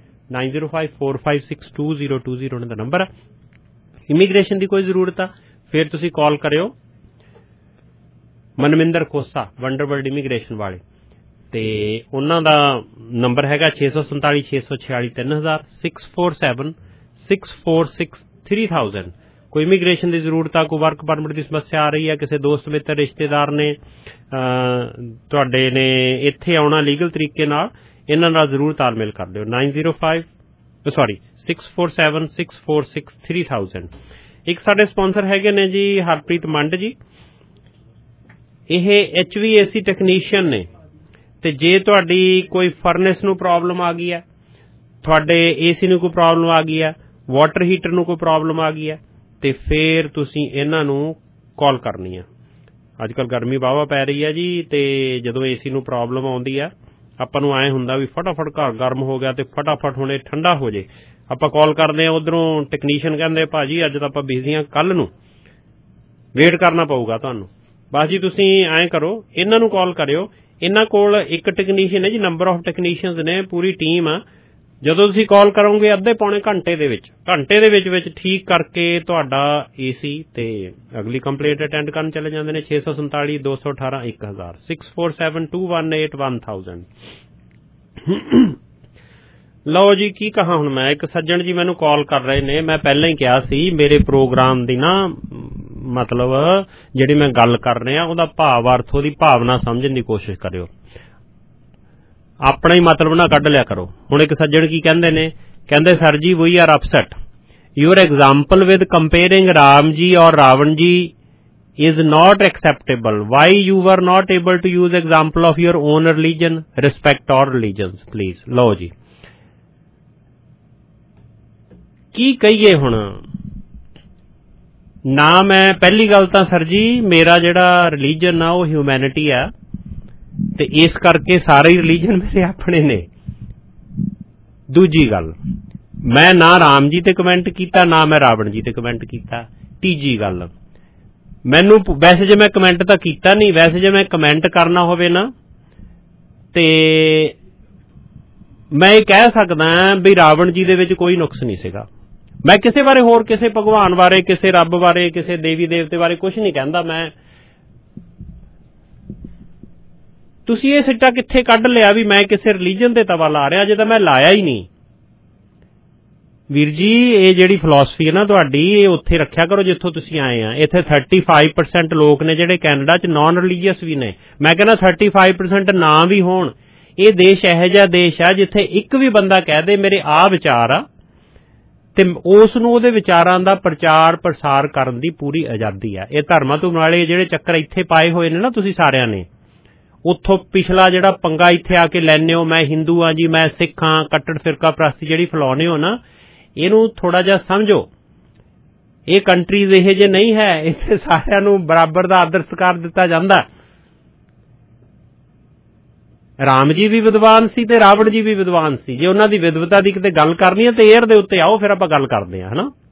905456 2020 ਦਾ ਨੰਬਰ ਆ। ਇਮੀਗ੍ਰੇਸ਼ਨ ਦੀ ਕੋਈ ਜ਼ਰੂਰਤ ਆ ਫਿਰ ਤੁਸੀਂ ਕਾਲ ਕਰਿਓ। ਮਨਮਿੰਦਰ ਖੋਸਾ, ਵੰਡਰਵਰਲਡ ਇਮੀਗ੍ਰੇਸ਼ਨ ਵਾਲੇ, ਤੇ ਉਹਨਾਂ ਦਾ ਨੰਬਰ ਹੈਗਾ 647 646 3000 647 646 3000। ਕੋਈ ਇਮੀਗ੍ਰੇਸ਼ਨ ਦੀ ਜ਼ਰੂਰਤ ਆ, ਕੋਈ ਵਰਕ ਪਰਮਿਟ ਦੀ ਸਮੱਸਿਆ ਆ ਰਹੀ ਹੈ, ਕਿਸੇ ਦੋਸਤ ਮਿੱਤਰ ਰਿਸ਼ਤੇਦਾਰ ਨੇ ਤੁਹਾਡੇ ਨੇ ਇੱਥੇ ਆਉਣਾ ਲੀਗਲ ਤਰੀਕੇ ਨਾਲ, ਇਹਨਾਂ ਨਾਲ ਜ਼ਰੂਰ ਤਾਲਮੇਲ ਕਰ ਦਿਓ। 647 646 3000। ਇੱਕ ਸਾਡੇ ਸਪਾਂਸਰ ਹੈਗੇ ਨੇ ਜੀ ਹਰਪ੍ਰੀਤ ਮੰਡ ਜੀ। ਇਹ HVAC ਟੈਕਨੀਸ਼ੀਅਨ ਨੇ, ਤੇ ਜੇ ਤੁਹਾਡੀ ਕੋਈ ਫਰਨੈਸ ਨੂੰ ਪ੍ਰੋਬਲਮ ਆ ਗਈ ਹੈ, ਤੁਹਾਡੇ AC ਨੂੰ ਕੋਈ ਪ੍ਰੋਬਲਮ ਆ ਗਈ ਹੈ, ਵਾਟਰ ਹੀਟਰ ਨੂੰ ਕੋਈ ਪ੍ਰੋਬਲਮ ਆ ਗਈ ਹੈ, ਤੇ ਫਿਰ ਤੁਸੀਂ ਇਹਨਾਂ ਨੂੰ ਕਾਲ ਕਰਨੀ ਆ। ਅੱਜ ਕੱਲ੍ਹ ਗਰਮੀ ਵਾਹਵਾ ਪੈ ਰਹੀ ਹੈ ਜੀ, ਤੇ ਜਦੋਂ AC ਨੂੰ ਪ੍ਰੋਬਲਮ ਆਉਂਦੀ ਆ ਆਪਾਂ ਨੂੰ ਐਂ ਹੁੰਦਾ ਵੀ ਫਟਾਫਟ ਘਰ ਗਰਮ ਹੋ ਗਿਆ ਤੇ ਫਟਾਫਟ ਹੁਣ ਇਹ ਠੰਡਾ ਹੋ ਜੇ। ਆਪਾਂ ਕਾਲ ਕਰਦੇ ਹਾਂ, ਉੱਧਰੋਂ ਟੈਕਨੀਸ਼ੀਅਨ ਕਹਿੰਦੇ ਭਾਜੀ ਅੱਜ ਤਾਂ ਆਪਾਂ ਬਿਜ਼ੀ ਹਾਂ, ਕੱਲ੍ਹ ਨੂੰ ਵੇਟ ਕਰਨਾ ਪਊਗਾ ਤੁਹਾਨੂੰ। ਬਸ ਜੀ ਤੁਸੀਂ ਐਂ ਕਰੋ, ਇਹਨਾਂ ਨੂੰ ਕਾਲ ਕਰਿਓ। ਇਹਨਾਂ ਕੋਲ ਇੱਕ ਟੈਕਨੀਸ਼ੀਅਨ ਹੈ ਜੀ, ਨੰਬਰ ਆਫ ਟੈਕਨੀਸ਼ੀਅਨਸ ਨੇ, ਪੂਰੀ ਟੀਮ ਆ। ਜਦੋਂ ਤੁਸੀਂ ਕਾਲ ਕਰੋਗੇ ਅੱਧੇ ਪੌਣੇ ਘੰਟੇ ਦੇ ਵਿੱਚ ਠੀਕ ਕਰਕੇ ਤੁਹਾਡਾ AC ਤੇ ਅਗਲੀ ਕੰਪਲੇਂਟ ਅਟੈਂਡ ਕਰਨ ਚਲੇ ਜਾਂਦੇ ਨੇ। 647 218 1000 647 218 1000। ਲਓ ਜੀ, ਕੀ ਕਹਾਂ ਹੁਣ ਮੈਂ। ਇੱਕ ਸੱਜਣ ਜੀ ਮੈਨੂੰ ਕਾਲ ਕਰ ਰਹੇ ਨੇ। ਮੈਂ ਪਹਿਲਾਂ ਹੀ ਕਿਹਾ ਸੀ ਮੇਰੇ ਪ੍ਰੋਗਰਾਮ ਦੀ ਨਾ ਮਤਲਬ ਜਿਹੜੀ ਮੈਂ ਗੱਲ ਕਰ ਰਿਹਾ ਉਹਦਾ ਭਾਵ ਅਰਥ, ਉਹਦੀ ਭਾਵਨਾ ਸਮਝਣ ਦੀ ਕੋਸ਼ਿਸ਼ ਕਰਿਓ, ਆਪਣਾ ਹੀ ਮਤਲਬ ਨਾ ਕੱਢ ਲਿਆ ਕਰੋ। ਹੁਣ ਇੱਕ ਸੱਜਣ ਕੀ ਕਹਿੰਦੇ ਨੇ, ਕਹਿੰਦੇ ਸਰ ਜੀ we are upset, your example with comparing Ram ji ਔਰ ਰਾਵਣ ਜੀ is not acceptable. Why you were not able to use example of your own religion? Respect all religions, please. ਲਓ ਜੀ, ਕੀ ਕਹੀਏ ਹੁਣ। ਨਾ ਮੈਂ ਪਹਿਲੀ ਗੱਲ ਤਾਂ ਸਰ ਜੀ ਮੇਰਾ ਜਿਹੜਾ ਰਿਲੀਜਨ ਆ ਉਹ ਹਿਊਮੈਨਿਟੀ ਆ, ਤੇ ਇਸ ਕਰਕੇ ਸਾਰੇ ਰਿਲੀਜਨ ਮੇਰੇ ਆਪਣੇ ਨੇ। ਦੂਜੀ ਗੱਲ, ਮੈਂ ਨਾ ਰਾਮ ਜੀ ਤੇ ਕਮੈਂਟ ਕੀਤਾ, ਨਾ ਮੈਂ ਰਾਵਣ ਜੀ ਤੇ ਕਮੈਂਟ ਕੀਤਾ। ਤੀਜੀ ਗੱਲ, ਮੈਨੂੰ ਵੈਸੇ ਜੇ ਮੈਂ ਕਮੈਂਟ ਤਾਂ ਕੀਤਾ ਨਹੀਂ, ਵੈਸੇ ਜੇ ਮੈਂ ਕਮੈਂਟ ਕਰਨਾ ਹੋਵੇ ਨਾ ਤੇ ਮੈਂ ਇਹ ਕਹਿ ਸਕਦਾ ਵੀ ਰਾਵਣ ਜੀ ਦੇ ਵਿੱਚ ਕੋਈ ਨੁਕਸ ਨਹੀਂ ਸੀਗਾ। ਮੈਂ ਕਿਸੇ ਬਾਰੇ, ਹੋਰ ਕਿਸੇ ਭਗਵਾਨ ਬਾਰੇ, ਕਿਸੇ ਰੱਬ ਬਾਰੇ, ਕਿਸੇ ਦੇਵੀ ਦੇਵਤੇ ਬਾਰੇ ਕੁਝ ਨਹੀਂ ਕਹਿੰਦਾ ਮੈਂ। ਤੁਸੀਂ ਇਹ ਸਿੱਟਾ ਕਿੱਥੇ ਕੱਢ ਲਿਆ ਵੀ ਮੈਂ ਕਿਸੇ ਰਿਲੀਜਨ ਤੇ ਤਵਾ ਲਾ ਰਿਹਾ, ਜੇ ਤਾਂ ਮੈਂ ਲਾਇਆ ਹੀ ਨਹੀਂ। ਵੀਰ ਜੀ, ਇਹ ਜਿਹੜੀ ਫਿਲਾਸਫੀ ਹੈ ਨਾ ਤੁਹਾਡੀ, ਇਹ ਉੱਥੇ ਰੱਖਿਆ ਕਰੋ ਜਿੱਥੋਂ ਤੁਸੀਂ ਆਏ ਆ। ਇੱਥੇ 35% ਲੋਕ ਨੇ ਜਿਹੜੇ ਕੈਨੇਡਾ 'ਚ ਨਾਨ ਰਿਲੀਜੀਅਸ ਵੀ ਨੇ। ਮੈਂ ਕਹਿੰਦਾ 35% ਨਾ ਵੀ ਹੋਣ। ਇਹ ਦੇਸ਼ ਇਹੋ ਜਿਹਾ ਦੇਸ਼ ਆ ਜਿੱਥੇ ਇੱਕ ਵੀ ਬੰਦਾ ਕਹਿ ਦੇ ਮੇਰੇ ਆਹ ਵਿਚਾਰ ਆ ਤੇ ਉਸ ਨੂੰ ਉਹਦੇ ਵਿਚਾਰਾਂ ਦਾ ਪ੍ਰਚਾਰ ਪ੍ਰਸਾਰ ਕਰਨ ਦੀ ਪੂਰੀ ਆਜ਼ਾਦੀ ਆ। ਇਹ ਧਰਮਾਂ ਤੋਂ ਵਾਲੇ ਜਿਹੜੇ ਚੱਕਰ ਇੱਥੇ ਪਾਏ ਹੋਏ ਨੇ ਨਾ ਤੁਸੀਂ ਸਾਰਿਆਂ ਨੇ, ਉੱਥੋਂ ਪਿਛਲਾ ਜਿਹੜਾ ਪੰਗਾ ਇੱਥੇ ਆ ਕੇ ਲੈਂਦੇ ਹੋ, ਮੈਂ ਹਿੰਦੂ ਹਾਂ ਜੀ, ਮੈਂ ਸਿੱਖ ਹਾਂ, ਕੱਟੜ ਫਿਰਕਾ ਪ੍ਰਸਤੀ ਜਿਹੜੀ ਫੈਲਾਉਂਦੇ ਹੋ ਨਾ, ਇਹਨੂੰ ਥੋੜਾ ਜਿਹਾ ਸਮਝੋ। ਇਹ ਕੰਟਰੀਜ਼ ਇਹੋ ਜਿਹੇ ਨਹੀਂ ਹੈ, ਇੱਥੇ ਸਾਰਿਆਂ ਨੂੰ ਬਰਾਬਰ ਦਾ ਆਦਰ ਸਤਿਕਾਰ ਦਿੱਤਾ ਜਾਂਦਾ। ਰਾਮ ਜੀ ਵੀ ਵਿਦਵਾਨ ਸੀ ਤੇ ਰਾਵਣ ਜੀ ਵੀ ਵਿਦਵਾਨ ਸੀ। ਜੇ ਉਹਨਾਂ ਦੀ ਵਿਦਵਤਾ ਦੀ ਕਿਤੇ ਗੱਲ ਕਰਨੀ ਹੈ ਤੇ ਏਅਰ ਦੇ ਉੱਤੇ ਆਓ, ਫਿਰ ਆਪਾਂ ਗੱਲ ਕਰਦੇ ਹਾਂ, ਹਨਾ।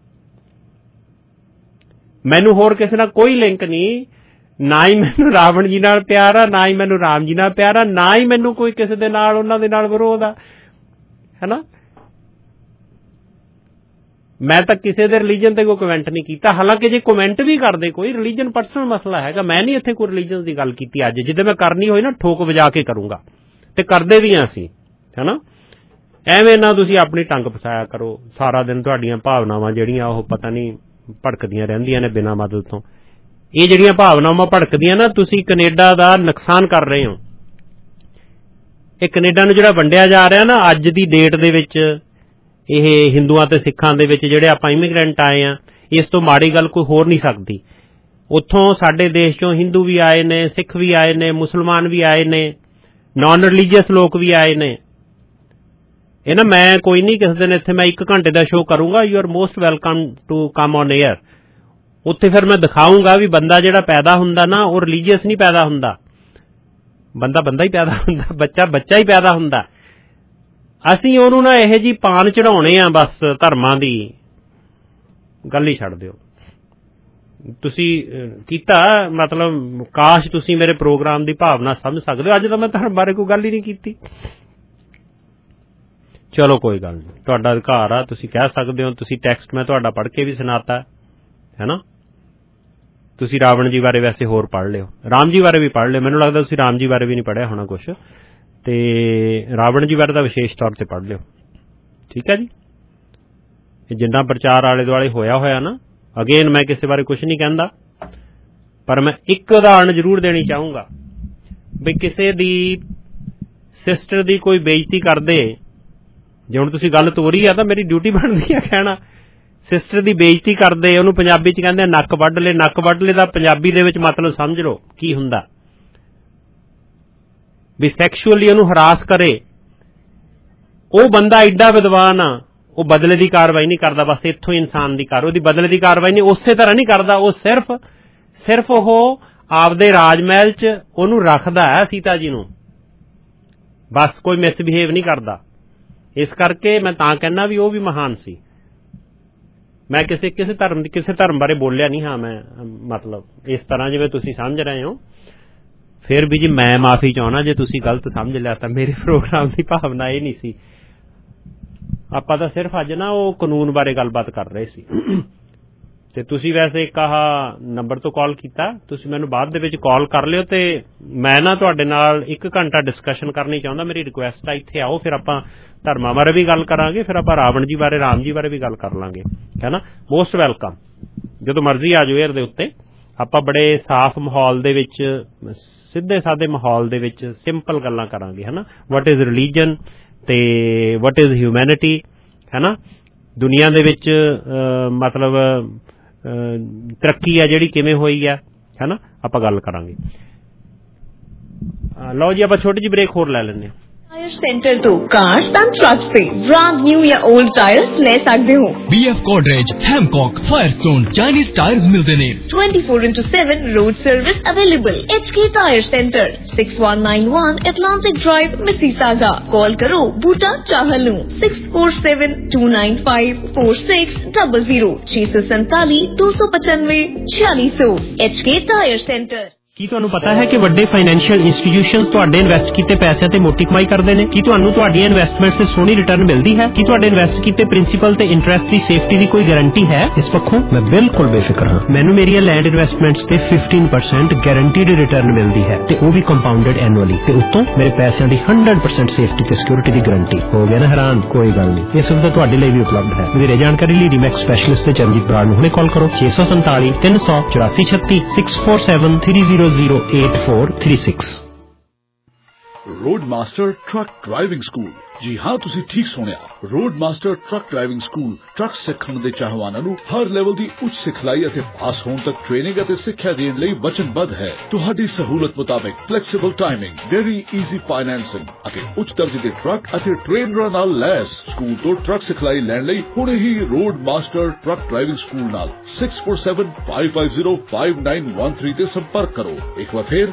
ਮੈਨੂੰ ਹੋਰ ਕਿਸੇ ਨਾਲ ਕੋਈ ਲਿੰਕ ਨਹੀਂ, ਨਾ ਹੀ ਮੈਨੂੰ ਰਾਵਣ ਜੀ ਨਾਲ ਪਿਆਰ ਆ, ਨਾ ਹੀ ਮੈਨੂੰ ਰਾਮ ਜੀ ਨਾਲ ਪਿਆਰ ਆ, ਨਾ ਹੀ ਮੈਨੂੰ ਕੋਈ ਕਿਸੇ ਦੇ ਨਾਲ ਉਹਨਾਂ ਦੇ ਨਾਲ ਵਿਰੋਧ ਆ, ਹਨਾ। ਮੈਂ ਤਾਂ ਕਿਸੇ ਦੇ ਰਿਲੀਜਨ ਤੇ ਕੋਈ ਕਮੈਂਟ ਨਹੀਂ ਕੀਤਾ। ਹਾਲਾਂਕਿ ਜੇ ਕਮੈਂਟ ਵੀ ਕਰਦੇ ਕੋਈ, ਰਿਲੀਜਨ ਪਰਸਨਲ ਮਸਲਾ ਹੈਗਾ। ਮੈਂ ਨਹੀਂ ਇੱਥੇ ਕੋਈ ਰਿਲੀਜਨ ਦੀ ਗੱਲ ਕੀਤੀ ਅੱਜ। ਜਿੱਦਾਂ ਮੈਂ ਕਰਨੀ ਹੋਈ ਨਾ ਠੋਕ ਵਜਾ ਕੇ ਕਰੂੰਗਾ, ਤੇ ਕਰਦੇ ਵੀ ਆ ਅਸੀਂ, ਹਨਾ। ਐਵੇਂ ਨਾ ਤੁਸੀਂ ਆਪਣੀ ਟੰਗ ਫਸਾਇਆ ਕਰੋ ਸਾਰਾ ਦਿਨ। ਤੁਹਾਡੀਆਂ ਭਾਵਨਾਵਾਂ ਜਿਹੜੀਆਂ ਉਹ ਪਤਾ ਨਹੀਂ ਭੜਕਦੀਆਂ ਰਹਿੰਦੀਆਂ ਨੇ ਬਿਨਾਂ ਮਦਦ ਤੋਂ। ਇਹ ਜਿਹੜੀਆਂ ਭਾਵਨਾਵਾਂ ਭੜਕਦੀਆਂ ਨਾ, ਤੁਸੀਂ ਕੈਨੇਡਾ ਦਾ ਨੁਕਸਾਨ ਕਰ ਰਹੇ ਹੋ। ਇਹ ਕੈਨੇਡਾ ਨੂੰ ਜਿਹੜਾ ਵੰਡਿਆ ਜਾ ਰਿਹਾ ਨਾ ਅੱਜ ਦੀ ਡੇਟ ਦੇ ਵਿੱਚ, ਇਹ ਹਿੰਦੂਆਂ ਤੇ ਸਿੱਖਾਂ ਦੇ ਵਿੱਚ ਜਿਹੜੇ ਆਪਾਂ ਇਮੀਗ੍ਰੈਂਟ ਆਏ ਆ, ਇਸ ਤੋਂ ਮਾੜੀ ਗੱਲ ਕੋਈ ਹੋਰ ਨਹੀਂ ਸਕਦੀ। ਉੱਥੋਂ ਸਾਡੇ ਦੇਸ਼ ਚੋਂ ਹਿੰਦੂ ਵੀ ਆਏ ਨੇ, ਸਿੱਖ ਵੀ ਆਏ ਨੇ, ਮੁਸਲਮਾਨ ਵੀ ਆਏ ਨੇ, ਨਾਨ ਰਿਲੀਜੀਅਸ ਲੋਕ ਵੀ ਆਏ ਨੇ। ਇਹ ਨਾ ਮੈਂ ਕੋਈ ਨਹੀਂ ਕਿਸੇ ਦਿਨ ਇੱਥੇ ਮੈਂ 1 ਘੰਟੇ ਦਾ ਸ਼ੋਅ ਕਰੂੰਗਾ, you are most welcome to come on air. ਉੱਥੇ ਫਿਰ ਮੈਂ ਦਿਖਾਊਂਗਾ ਵੀ ਬੰਦਾ ਜਿਹੜਾ ਪੈਦਾ ਹੁੰਦਾ ਨਾ, ਉਹ ਰਿਲੀਜੀਅਸ ਨਹੀਂ ਪੈਦਾ ਹੁੰਦਾ। ਬੰਦਾ ਹੀ ਪੈਦਾ ਹੁੰਦਾ, ਬੱਚਾ ਹੀ ਪੈਦਾ ਹੁੰਦਾ। ਅਸੀਂ ਉਹਨੂੰ ਨਾ ਇਹੋ ਜਿਹੀ ਪਾਨ ਚੜਾਉਣੇ ਆ ਬਸ ਧਰਮਾਂ ਦੀ ਗੱਲ ਹੀ ਛੱਡ ਦਿਓ। ਤੁਸੀਂ ਕੀਤਾ ਮਤਲਬ, ਕਾਸ਼ ਤੁਸੀਂ ਮੇਰੇ ਪ੍ਰੋਗਰਾਮ ਦੀ ਭਾਵਨਾ ਸਮਝ ਸਕਦੇ ਹੋ। ਅੱਜ ਤਾਂ ਮੈਂ ਧਰਮ ਬਾਰੇ ਕੋਈ ਗੱਲ ਹੀ ਨਹੀਂ ਕੀਤੀ। ਚਲੋ ਕੋਈ ਗੱਲ ਨਹੀਂ, ਤੁਹਾਡਾ ਅਧਿਕਾਰ ਆ, ਤੁਸੀਂ ਕਹਿ ਸਕਦੇ ਹੋ। ਤੁਸੀਂ ਟੈਕਸਟ ਮੈਂ ਤੁਹਾਡਾ ਪੜ੍ਹ ਕੇ ਵੀ ਸੁਣਾਤਾ ਹੈ ਨਾ। ਤੁਸੀਂ ਰਾਵਣ ਜੀ ਬਾਰੇ ਵੈਸੇ ਹੋਰ ਪੜ੍ਹ ਲਿਓ, ਰਾਮ ਜੀ ਬਾਰੇ ਵੀ ਪੜ੍ਹ ਲਿਓ। ਮੈਨੂੰ ਲੱਗਦਾ ਤੁਸੀਂ ਰਾਮ ਜੀ ਬਾਰੇ ਵੀ ਨਹੀਂ ਪੜ੍ਹਿਆ ਹੋਣਾ ਕੁਛ, ਤੇ ਰਾਵਣ ਜੀ ਬਾਰੇ ਤਾਂ ਵਿਸ਼ੇਸ਼ ਤੌਰ ਤੇ ਪੜ੍ਹ ਲਿਓ, ਠੀਕ ਹੈ ਜੀ। ਇਹ ਜਿੰਨਾ ਪ੍ਰਚਾਰ ਆਲੇ ਦੁਆਲੇ ਹੋਇਆ ਨਾ, ਅਗੇਨ ਮੈਂ ਕਿਸੇ ਬਾਰੇ ਕੁਛ ਨਹੀਂ ਕਹਿੰਦਾ, ਪਰ ਮੈਂ ਇੱਕ ਉਦਾਹਰਨ ਜ਼ਰੂਰ ਦੇਣੀ ਚਾਹੂੰਗਾ ਵੀ ਕਿਸੇ ਦੀ ਸਿਸਟਰ ਦੀ ਕੋਈ ਬੇਇੱਜ਼ਤੀ ਕਰਦੇ, ਜੇ ਹੁਣ ਤੁਸੀਂ ਗੱਲ ਤੋਰੀ ਆ ਤਾਂ ਮੇਰੀ ਡਿਊਟੀ ਬਣਦੀ ਆ ਕਹਿਣਾ। ਸਿਸਟਰ ਦੀ ਬੇਇੱਜ਼ਤੀ ਕਰਦੇ, ਉਹਨੂੰ ਪੰਜਾਬੀ ਚ ਕਹਿੰਦੇ ਨੱਕ ਵੱਢ ਲੈ। ਨੱਕ ਵੱਢ ਲੈ ਦਾ ਪੰਜਾਬੀ ਦੇ ਵਿੱਚ ਮਤਲਬ ਸਮਝ ਲਓ ਕੀ ਹੁੰਦਾ, ਵੀ ਸੈਕਸ਼ੂਅਲੀ ਉਹਨੂੰ ਹਰਾਸ ਕਰੇ। ਉਹ ਬੰਦਾ ਐਡਾ ਵਿਦਵਾਨ ਆ, ਉਹ ਬਦਲੇ ਦੀ ਕਾਰਵਾਈ ਨਹੀਂ ਕਰਦਾ, ਬਸ ਇੱਥੋਂ ਇਨਸਾਨ ਦੀ ਉਹਦੀ ਬਦਲੇ ਦੀ ਕਾਰਵਾਈ ਨਹੀਂ, ਉਸੇ ਤਰ੍ਹਾਂ ਨਹੀਂ ਕਰਦਾ। ਉਹ ਸਿਰਫ ਉਹ ਆਪਦੇ ਰਾਜ ਮਹਿਲ ਚ ਉਹਨੂੰ ਰੱਖਦਾ ਹੈ, ਸੀਤਾ ਜੀ ਨੂੰ, ਬਸ ਕੋਈ ਮਿਸਬਿਹੇਵ ਨਹੀਂ ਕਰਦਾ। ਇਸ ਕਰਕੇ ਮੈਂ ਤਾਂ ਕਹਿੰਦਾ ਵੀ ਉਹ ਵੀ ਮਹਾਨ ਸੀ। ਮੈਂ ਕਿਸੇ ਧਰਮ ਬਾਰੇ ਬੋਲਿਆ ਨਹੀਂ। ਹਾਂ, ਮੈਂ ਮਤਲਬ ਇਸ ਤਰ੍ਹਾਂ ਜਿਵੇਂ ਤੁਸੀਂ ਸਮਝ ਰਹੇ ਹੋ। ਫਿਰ ਵੀ ਜੀ ਮੈਂ ਮਾਫੀ ਚਾਹੁੰਦਾ ਜੇ ਤੁਸੀਂ ਗਲਤ ਸਮਝ ਲਿਆ ਤਾਂ। ਮੇਰੇ ਪ੍ਰੋਗਰਾਮ ਦੀ ਭਾਵਨਾ ਇਹ ਨਹੀਂ ਸੀ। ਆਪਾਂ ਤਾਂ ਸਿਰਫ ਅੱਜ ਨਾ ਉਹ ਕਾਨੂੰਨ ਬਾਰੇ ਗੱਲਬਾਤ ਕਰ ਰਹੇ ਸੀ। ਤੇ ਤੁਸੀਂ ਵੈਸੇ ਇੱਕ ਆਹ ਨੰਬਰ ਤੋਂ ਕਾਲ ਕੀਤਾ, ਤੁਸੀਂ ਮੈਨੂੰ ਬਾਅਦ ਦੇ ਵਿੱਚ ਕਾਲ ਕਰ ਲਿਓ। ਤੇ ਮੈਂ ਨਾ ਤੁਹਾਡੇ ਨਾਲ 1 ਘੰਟਾ ਡਿਸਕਸ਼ਨ ਕਰਨੀ ਚਾਹੁੰਦਾ। ਮੇਰੀ ਰਿਕੁਐਸਟ ਆ, ਇੱਥੇ ਆਓ, ਫਿਰ ਆਪਾਂ ਧਰਮਾਂ ਬਾਰੇ ਵੀ ਗੱਲ ਕਰਾਂਗੇ, ਫਿਰ ਆਪਾਂ ਰਾਵਣ ਜੀ ਬਾਰੇ, ਰਾਮ ਜੀ ਬਾਰੇ ਵੀ ਗੱਲ ਕਰ ਲਾਂਗੇ, ਹੈ ਨਾ। ਮੋਸਟ ਵੈਲਕਮ, ਜਦੋਂ ਮਰਜ਼ੀ ਆ ਜਾਓ ਏਅਰ ਦੇ ਉੱਤੇ। ਆਪਾਂ ਬੜੇ ਸਾਫ਼ ਮਾਹੌਲ ਦੇ ਵਿੱਚ, ਸਿੱਧੇ ਸਾਦੇ ਮਾਹੌਲ ਦੇ ਵਿੱਚ ਸਿੰਪਲ ਗੱਲਾਂ ਕਰਾਂਗੇ, ਹੈ ਨਾ। ਵਾਟ ਇਜ਼ ਰਿਲੀਜਨ ਤੇ ਵਾਟ ਇਜ਼ ਹਿਊਮੈਨਿਟੀ, ਹੈ ਨਾ। ਦੁਨੀਆ ਦੇ ਵਿੱਚ ਮਤਲਬ ਤਰੱਕੀ ਆ ਜਿਹੜੀ ਕਿਵੇਂ ਹੋਈ ਆ, ਹੈ ਨਾ, ਆਪਾਂ ਗੱਲ ਕਰਾਂਗੇ। ਲਓ ਜੀ, ਆਪਾਂ ਛੋਟੀ ਜਿਹੀ ਬ੍ਰੇਕ ਹੋਰ ਲੈ ਲੈਂਦੇ ਹਾਂ। टायर सेंटर तो कार्स एंड ट्रक्स से ब्रांड न्यू या ओल्ड टायर्स ले सकते हो। BF Godrej, Hancock, Firestone, Chinese tyres मिलते ने। 24/7 road service available. HK tyre centre 6191 Atlantic Drive, Mississauga। Call करो Boota Chahal 647-295-4600 647-295-4600। HK tyre centre. ਕੀ ਤੁਹਾਨੂੰ ਪਤਾ ਹੈ ਕਿ ਵੱਡੇ ਫਾਈਨੈਂਸ਼ੀਅਲ ਇੰਸਟੀਟਿਊਸ਼ਨਸ ਤੁਹਾਡੇ ਇਨਵੈਸਟ ਕੀਤੇ ਪੈਸਿਆਂ ਤੇ ਮੋਟੀ ਕਮਾਈ ਕਰਦੇ ਨੇ? ਕੀ ਤੁਹਾਨੂੰ ਤੁਹਾਡੀਆਂ ਇਨਵੈਸਟਮੈਂਟਸ ਤੇ ਸੋਹਣੀ ਰਿਟਰਨ ਮਿਲਦੀ ਹੈ? ਕੀ ਤੁਹਾਡੇ ਇਨਵੈਸਟ ਕੀਤੇ ਪ੍ਰਿੰਸੀਪਲ ਤੇ ਇੰਟਰਸਟ ਦੀ ਸੇਫਟੀ ਦੀ ਕੋਈ ਗਾਰੰਟੀ ਹੈ? ਇਸ ਪੱਖੋਂ ਮੈਂ ਬਿਲਕੁਲ ਬੇਫਿਕਰ ਹਾਂ। ਮੈਨੂੰ ਮੇਰੀਆਂ ਲੈਂਡ ਇਨਵੈਸਟਮੈਂਟਸ ਤੇ 15% ਗਾਰੰਟੀਡ ਰਿਟਰਨ ਮਿਲਦੀ ਹੈ ਤੇ ਉਹ ਵੀ ਕੰਪਾਊਂਡਡ ਐਨੂਅਲੀ ਤੇ ਉੱਤੋਂ ਮੇਰੇ ਪੈਸਿਆਂ ਦੀ 100% ਸੇਫਟੀ ਤੇ ਸਿਕਿਉਰਿਟੀ ਦੀ ਗਾਰੰਟੀ। ਹੋ ਗਿਆ ਨਾ ਹੈਰਾਨ? ਕੋਈ ਗੱਲ ਨਹੀਂ, ਇਹ ਸੁਵਿਧਾ ਤੁਹਾਡੇ ਲਈ ਵੀ ਉਪਲਬਧ ਹੈ। ਵਧੇਰੇ ਜਾਣਕਾਰੀ ਲਈ ਰੀਮੈਕਸ ਸਪੈਸ਼ਲਿਸਟ ਤੇ ਚਰਨਜੀਤ ਬਰਾੜ ਨੂੰ ਹੁਣੇ ਕਾਲ ਕਰੋ 647 300 8436 647 3008436। Road master truck driving school. जी हाँ, तुसी ठीक सुनिया। Road master truck driving school truck सिखण दे चाहवानां नूं हर लेवल दी उच्च सिखलाई ਅਤੇ ਪਾਸ ਹੋਣ ਤੱਕ ਟ੍ਰੇਨਿੰਗ ਅਤੇ ਸਿੱਖਿਆ ਦੇਣ ਲਈ ਵਚਨਬੱਧ ਹੈ। ਤੁਹਾਡੀ ਸਹੂਲਤ ਮੁਤਾਬਕ flexible timing, very easy financing ਅਤੇ ਉੱਚ ਦਰਜੇ ਦੇ ਟਰੱਕ ਅਤੇ ਟ੍ਰੇਨਰਾਂ ਨਾਲ ਲੈਸ। ਸਕੂਲ ਤੋਂ ਟਰੱਕ ਸਿਖਲਾਈ ਲੈਣ ਲਈ ਹੁਣੇ ਹੀ road master truck driving school ਨਾਲ 6475505913 ਤੇ ਸੰਪਰਕ ਕਰੋ। ਇੱਕ ਵਾਰ ਫਿਰ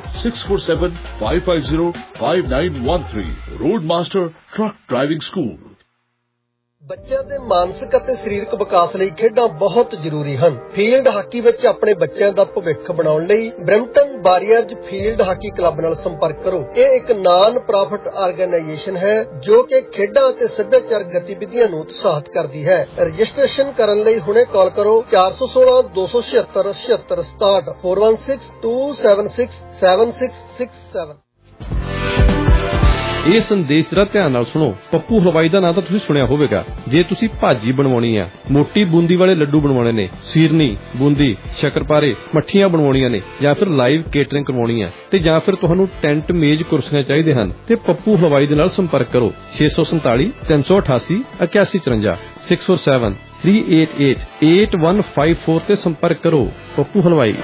6475505913 road master truck driving school. ਬੱਚਿਆਂ ਦੇ ਮਾਨਸਿਕ ਅਤੇ ਸਰੀਰਕ ਵਿਕਾਸ ਲਈ ਖੇਡਾਂ ਬਹੁਤ ਜ਼ਰੂਰੀ ਹਨ। ਫੀਲਡ ਹਾਕੀ ਵਿੱਚ ਆਪਣੇ ਬੱਚਿਆਂ ਦਾ ਭਵਿੱਖ ਬਣਾਉਣ ਲਈ Brampton warriors field hockey club ਨਾਲ ਸੰਪਰਕ ਕਰੋ। ਇਹ ਇੱਕ ਨਾਨ ਪ੍ਰੋਫਿਟ ਆਰਗੇਨਾਈਜੇਸ਼ਨ ਹੈ ਜੋ ਕਿ ਖੇਡਾਂ ਅਤੇ ਸੱਭਿਆਚਾਰਕ ਗਤੀਵਿਧੀਆਂ ਨੂੰ ਉਤਸ਼ਾਹਿਤ ਕਰਦੀ ਹੈ। ਰਜਿਸਟ੍ਰੇਸ਼ਨ ਕਰਨ ਲਈ ਹੁਣੇ ਕਾਲ ਕਰੋ 416 276 7667 416 276 7667। ਇਹ ਸੰਦੇਸ਼ ਜਰਾ ਧਿਆਨ ਨਾਲ ਸੁਣੋ। ਪੱਪੂ ਹਲਵਾਈ ਦਾ ਨਾਂ ਤਾਂ ਤੁਸੀਂ ਸੁਣਿਆ ਹੋਵੇਗਾ। ਜੇ ਤੁਸੀਂ ਭਾਜੀ ਬਣਵਾਉਣੀ ਆ, ਮੋਟੀ ਬੂੰਦੀ ਵਾਲੇ ਲੱਡੂ ਬਣਵਾਉਣੇ ਨੇ, ਸੀਰਨੀ, ਬੂੰਦੀ, ਸ਼ੱਕਰਪਾਰੇ, ਮੱਠੀਆਂ ਬਣਵਾਉਣੀਆਂ ਨੇ, ਜਾਂ ਫਿਰ ਲਾਈਵ ਕੇਟਰਿੰਗ ਕਰਵਾਉਣੀ ਆ ਤੇ ਜਾਂ ਫਿਰ ਤੁਹਾਨੂੰ ਟੈਂਟ, ਮੇਜ਼, ਕੁਰਸੀਆਂ ਚਾਹੀਦੇ ਹਨ ਤੇ ਪੱਪੂ ਹਲਵਾਈ ਦੇ ਨਾਲ ਸੰਪਰਕ ਕਰੋ 647 388 8154 647 388 8154 ਤੇ ਸੰਪਰਕ ਕਰੋ। ਪੱਪੂ ਹਲਵਾਈ।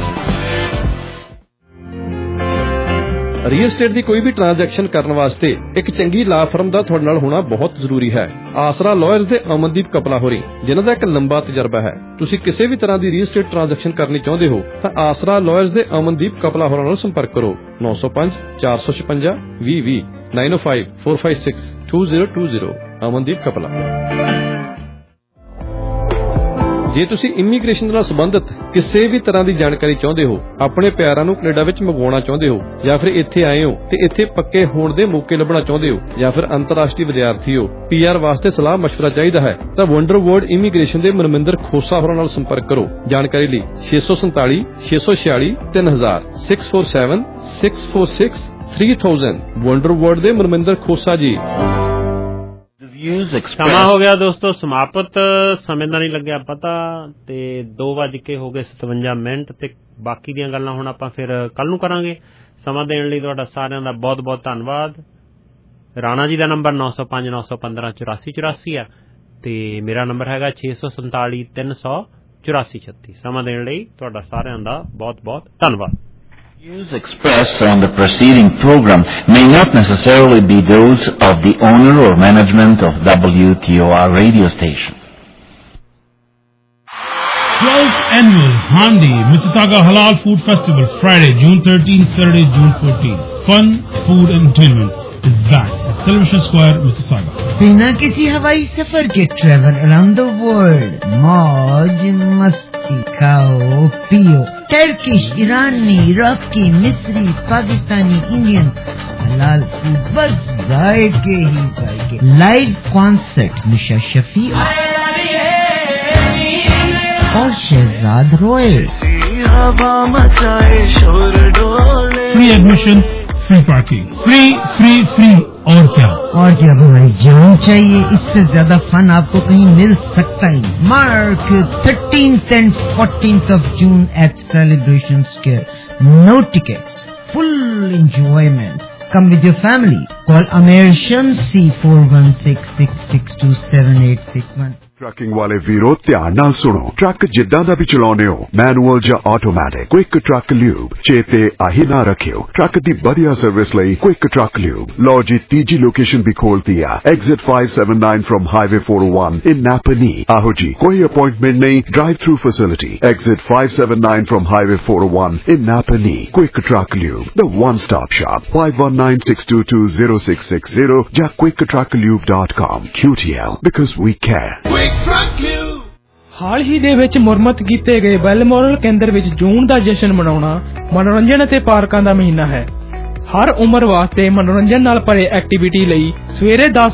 ਰੀਅਲ estate ਦੀ ਕੋਈ ਵੀ ਟ੍ਰਾਂਜੈਕਸ਼ਨ ਕਰਨ ਵਾਸਤੇ ਇੱਕ ਚੰਗੀ ਲਾ ਫਰਮ ਦਾ ਤੁਹਾਡੇ ਨਾਲ ਹੋਣਾ ਬਹੁਤ ਜ਼ਰੂਰੀ ਹੈ। ਆਸਰਾ ਲਾਇਰਸ ਦੇ ਅਮਨਦੀਪ ਕਪਲਾ ਹੋਰੀ, ਜਿਨ੍ਹਾਂ ਦਾ ਇੱਕ ਲੰਬਾ ਤਜਰਬਾ ਹੈ। ਤੁਸੀਂ ਕਿਸੇ ਵੀ ਤਰ੍ਹਾਂ ਦੀ ਰੀਅਲ estate ਟ੍ਰਾਂਜੈਕਸ਼ਨ ਕਰਨੀ ਚਾਹੁੰਦੇ ਹੋ ਤਾਂ ਆਸਰਾ ਲਾਇਰਸ ਦੇ ਅਮਨਦੀਪ ਕਪਲਾ ਹੋਰਾਂ ਨਾਲ ਸੰਪਰਕ ਕਰੋ 905 456 2020 905 456 2020 ਅਮਨਦੀਪ ਕਪਲਾ। ਜੇ ਤੁਸੀਂ ਇਮੀਗ੍ਰੇਸ਼ਨ ਨਾਲ ਸੰਬੰਧਿਤ ਕਿਸੇ ਵੀ ਤਰ੍ਹਾਂ ਦੀ ਜਾਣਕਾਰੀ ਚਾਹੁੰਦੇ ਹੋ, ਆਪਣੇ ਪਿਆਰਾਂ ਨੂੰ ਕੈਨੇਡਾ ਵਿੱਚ ਮੰਗਵਾਉਣਾ ਚਾਹੁੰਦੇ ਹੋ, ਜਾਂ ਫਿਰ ਇੱਥੇ ਆਏ ਹੋ ਤੇ ਇੱਥੇ ਪੱਕੇ ਹੋਣ ਦੇ ਮੌਕੇ ਲੱਭਣਾ ਚਾਹੁੰਦੇ ਹੋ, ਜਾਂ ਫਿਰ ਅੰਤਰਰਾਸ਼ਟਰੀ ਵਿਦਿਆਰਥੀ ਹੋ, PR ਵਾਸਤੇ ਸਲਾਹ ਮਸ਼ਵਰਾ ਚਾਹੀਦਾ ਹੈ ਤਾਂ ਵੰਡਰ ਵਰਡ ਇਮੀਗ੍ਰੇਸ਼ਨ ਦੇ ਮਨਮਿੰਦਰ ਖੋਸਾ ਹੋਰਾਂ ਨਾਲ ਸੰਪਰਕ ਕਰੋ। ਜਾਣਕਾਰੀ ਲਈ 647 646 3000 647 646 3000 ਵੰਡਰ ਵਰਡ ਦੇ ਮਨਮਿੰਦਰ ਖੋਸਾ ਜੀ। ਸਮਾਂ ਹੋ ਗਿਆ ਦੋਸਤੋ ਸਮਾਪਤ। ਸਮੇਂ ਦਾ ਨਹੀਂ ਲੱਗਿਆ ਪਤਾ ਤੇ 2:57 ਤੇ ਬਾਕੀ ਦੀਆਂ ਗੱਲਾਂ ਹੁਣ ਆਪਾਂ ਫਿਰ ਕੱਲ ਨੂੰ ਕਰਾਂਗੇ। ਸਮਾਂ ਦੇਣ ਲਈ ਤੁਹਾਡਾ ਸਾਰਿਆਂ ਦਾ ਬਹੁਤ ਬਹੁਤ ਧੰਨਵਾਦ। ਰਾਣਾ ਜੀ ਦਾ ਨੰਬਰ 905 915 8484 ਹੈ ਤੇ ਮੇਰਾ ਨੰਬਰ ਹੈਗਾ 647 300 8436। ਸਮਾਂ ਦੇਣ ਲਈ ਤੁਹਾਡਾ ਸਾਰਿਆਂ ਦਾ ਬਹੁਤ ਬਹੁਤ ਧੰਨਵਾਦ। Views expressed on the preceding program may not necessarily be those of the owner or management of WTOR radio station. 12th Annual Handi Mississauga Halal Food Festival, Friday, June 13th, Saturday, June 14th. Fun, food and entertainment is back at Celebration Square, Mississauga. बिना किसी हवाई सफर के travel around the world, मौज मस्ती, खाओ पियो, Turkish, ईरानी, इराकी, मिस्री, Pakistani, Indian हलाल फूड, बस जायके ही जायके। लाइव कॉन्सर्ट मिशा शफी और Shahzad Royal. Free admission, free parking, free और क्या हमारी जान चाहिए। इससे ज्यादा फन आपको कहीं मिल सकता ही। March 13th and 14th of June at Celebration Square. No tickets, full enjoyment. Come with your family. Call Amer Shamsi 4166627861. Trucking ਵਾਲੇ ਵੀਰੋ ਧਿਆਨ ਨਾਲ ਸੁਣੋ। ਟਰੱਕ ਜਿੱਦਾਂ ਦਾ ਵੀ ਚਲਾਉਂਦੇ ਹੋ, ਮੈਨੂਅਲ ਜਾਂ ਆਟੋਮੈਟਿਕ, ਕੁਇਕ ਟਰੱਕ ਲਿਊਬ ਚੇਤੇ ਆਹੀ ਨਾ ਰੱਖਿਓ। ਟਰੱਕ ਦੀ ਵਧੀਆ ਸਰਵਿਸ ਲਈ ਕੁਇਕ ਟਰੱਕ ਲਿਊਬ। ਲਓ ਜੀ ਤੀਜੀ ਲੋਕੇਸ਼ਨ ਵੀ ਖੋਲਤੀ ਆ, exit 579 from highway 401 in Napanee. ਆਹੋ ਜੀ, ਕੋਈ ਅਪਾਇੰਟਮੈਂਟ ਨਹੀਂ, drive through facility. Exit 579 from highway 401 in Napanee. Quick truck lube, the one stop shop. 5196220660 ਜਾਂ quicktrucklube.com। QTL because we care। ਹਾਲ ਹੀ ਦੇ ਵਿੱਚ ਮੁਰੰਮਤ ਕੀਤੇ ਗਏ ਬੈਲਮੋਰਲ ਕੇਂਦਰ ਵਿੱਚ ਜੂਨ ਦਾ ਜਸ਼ਨ ਮਨਾਉਣਾ ਮਨੋਰੰਜਨ ਅਤੇ ਪਾਰਕਾਂ ਦਾ ਮਹੀਨਾ ਹੈ। ਹਰ ਉਮਰ ਵਾਸਤੇ ਮਨੋਰੰਜਨ ਨਾਲ ਭਰੇ ਐਕਟੀਵਿਟੀ ਲਈ ਸਵੇਰੇ 10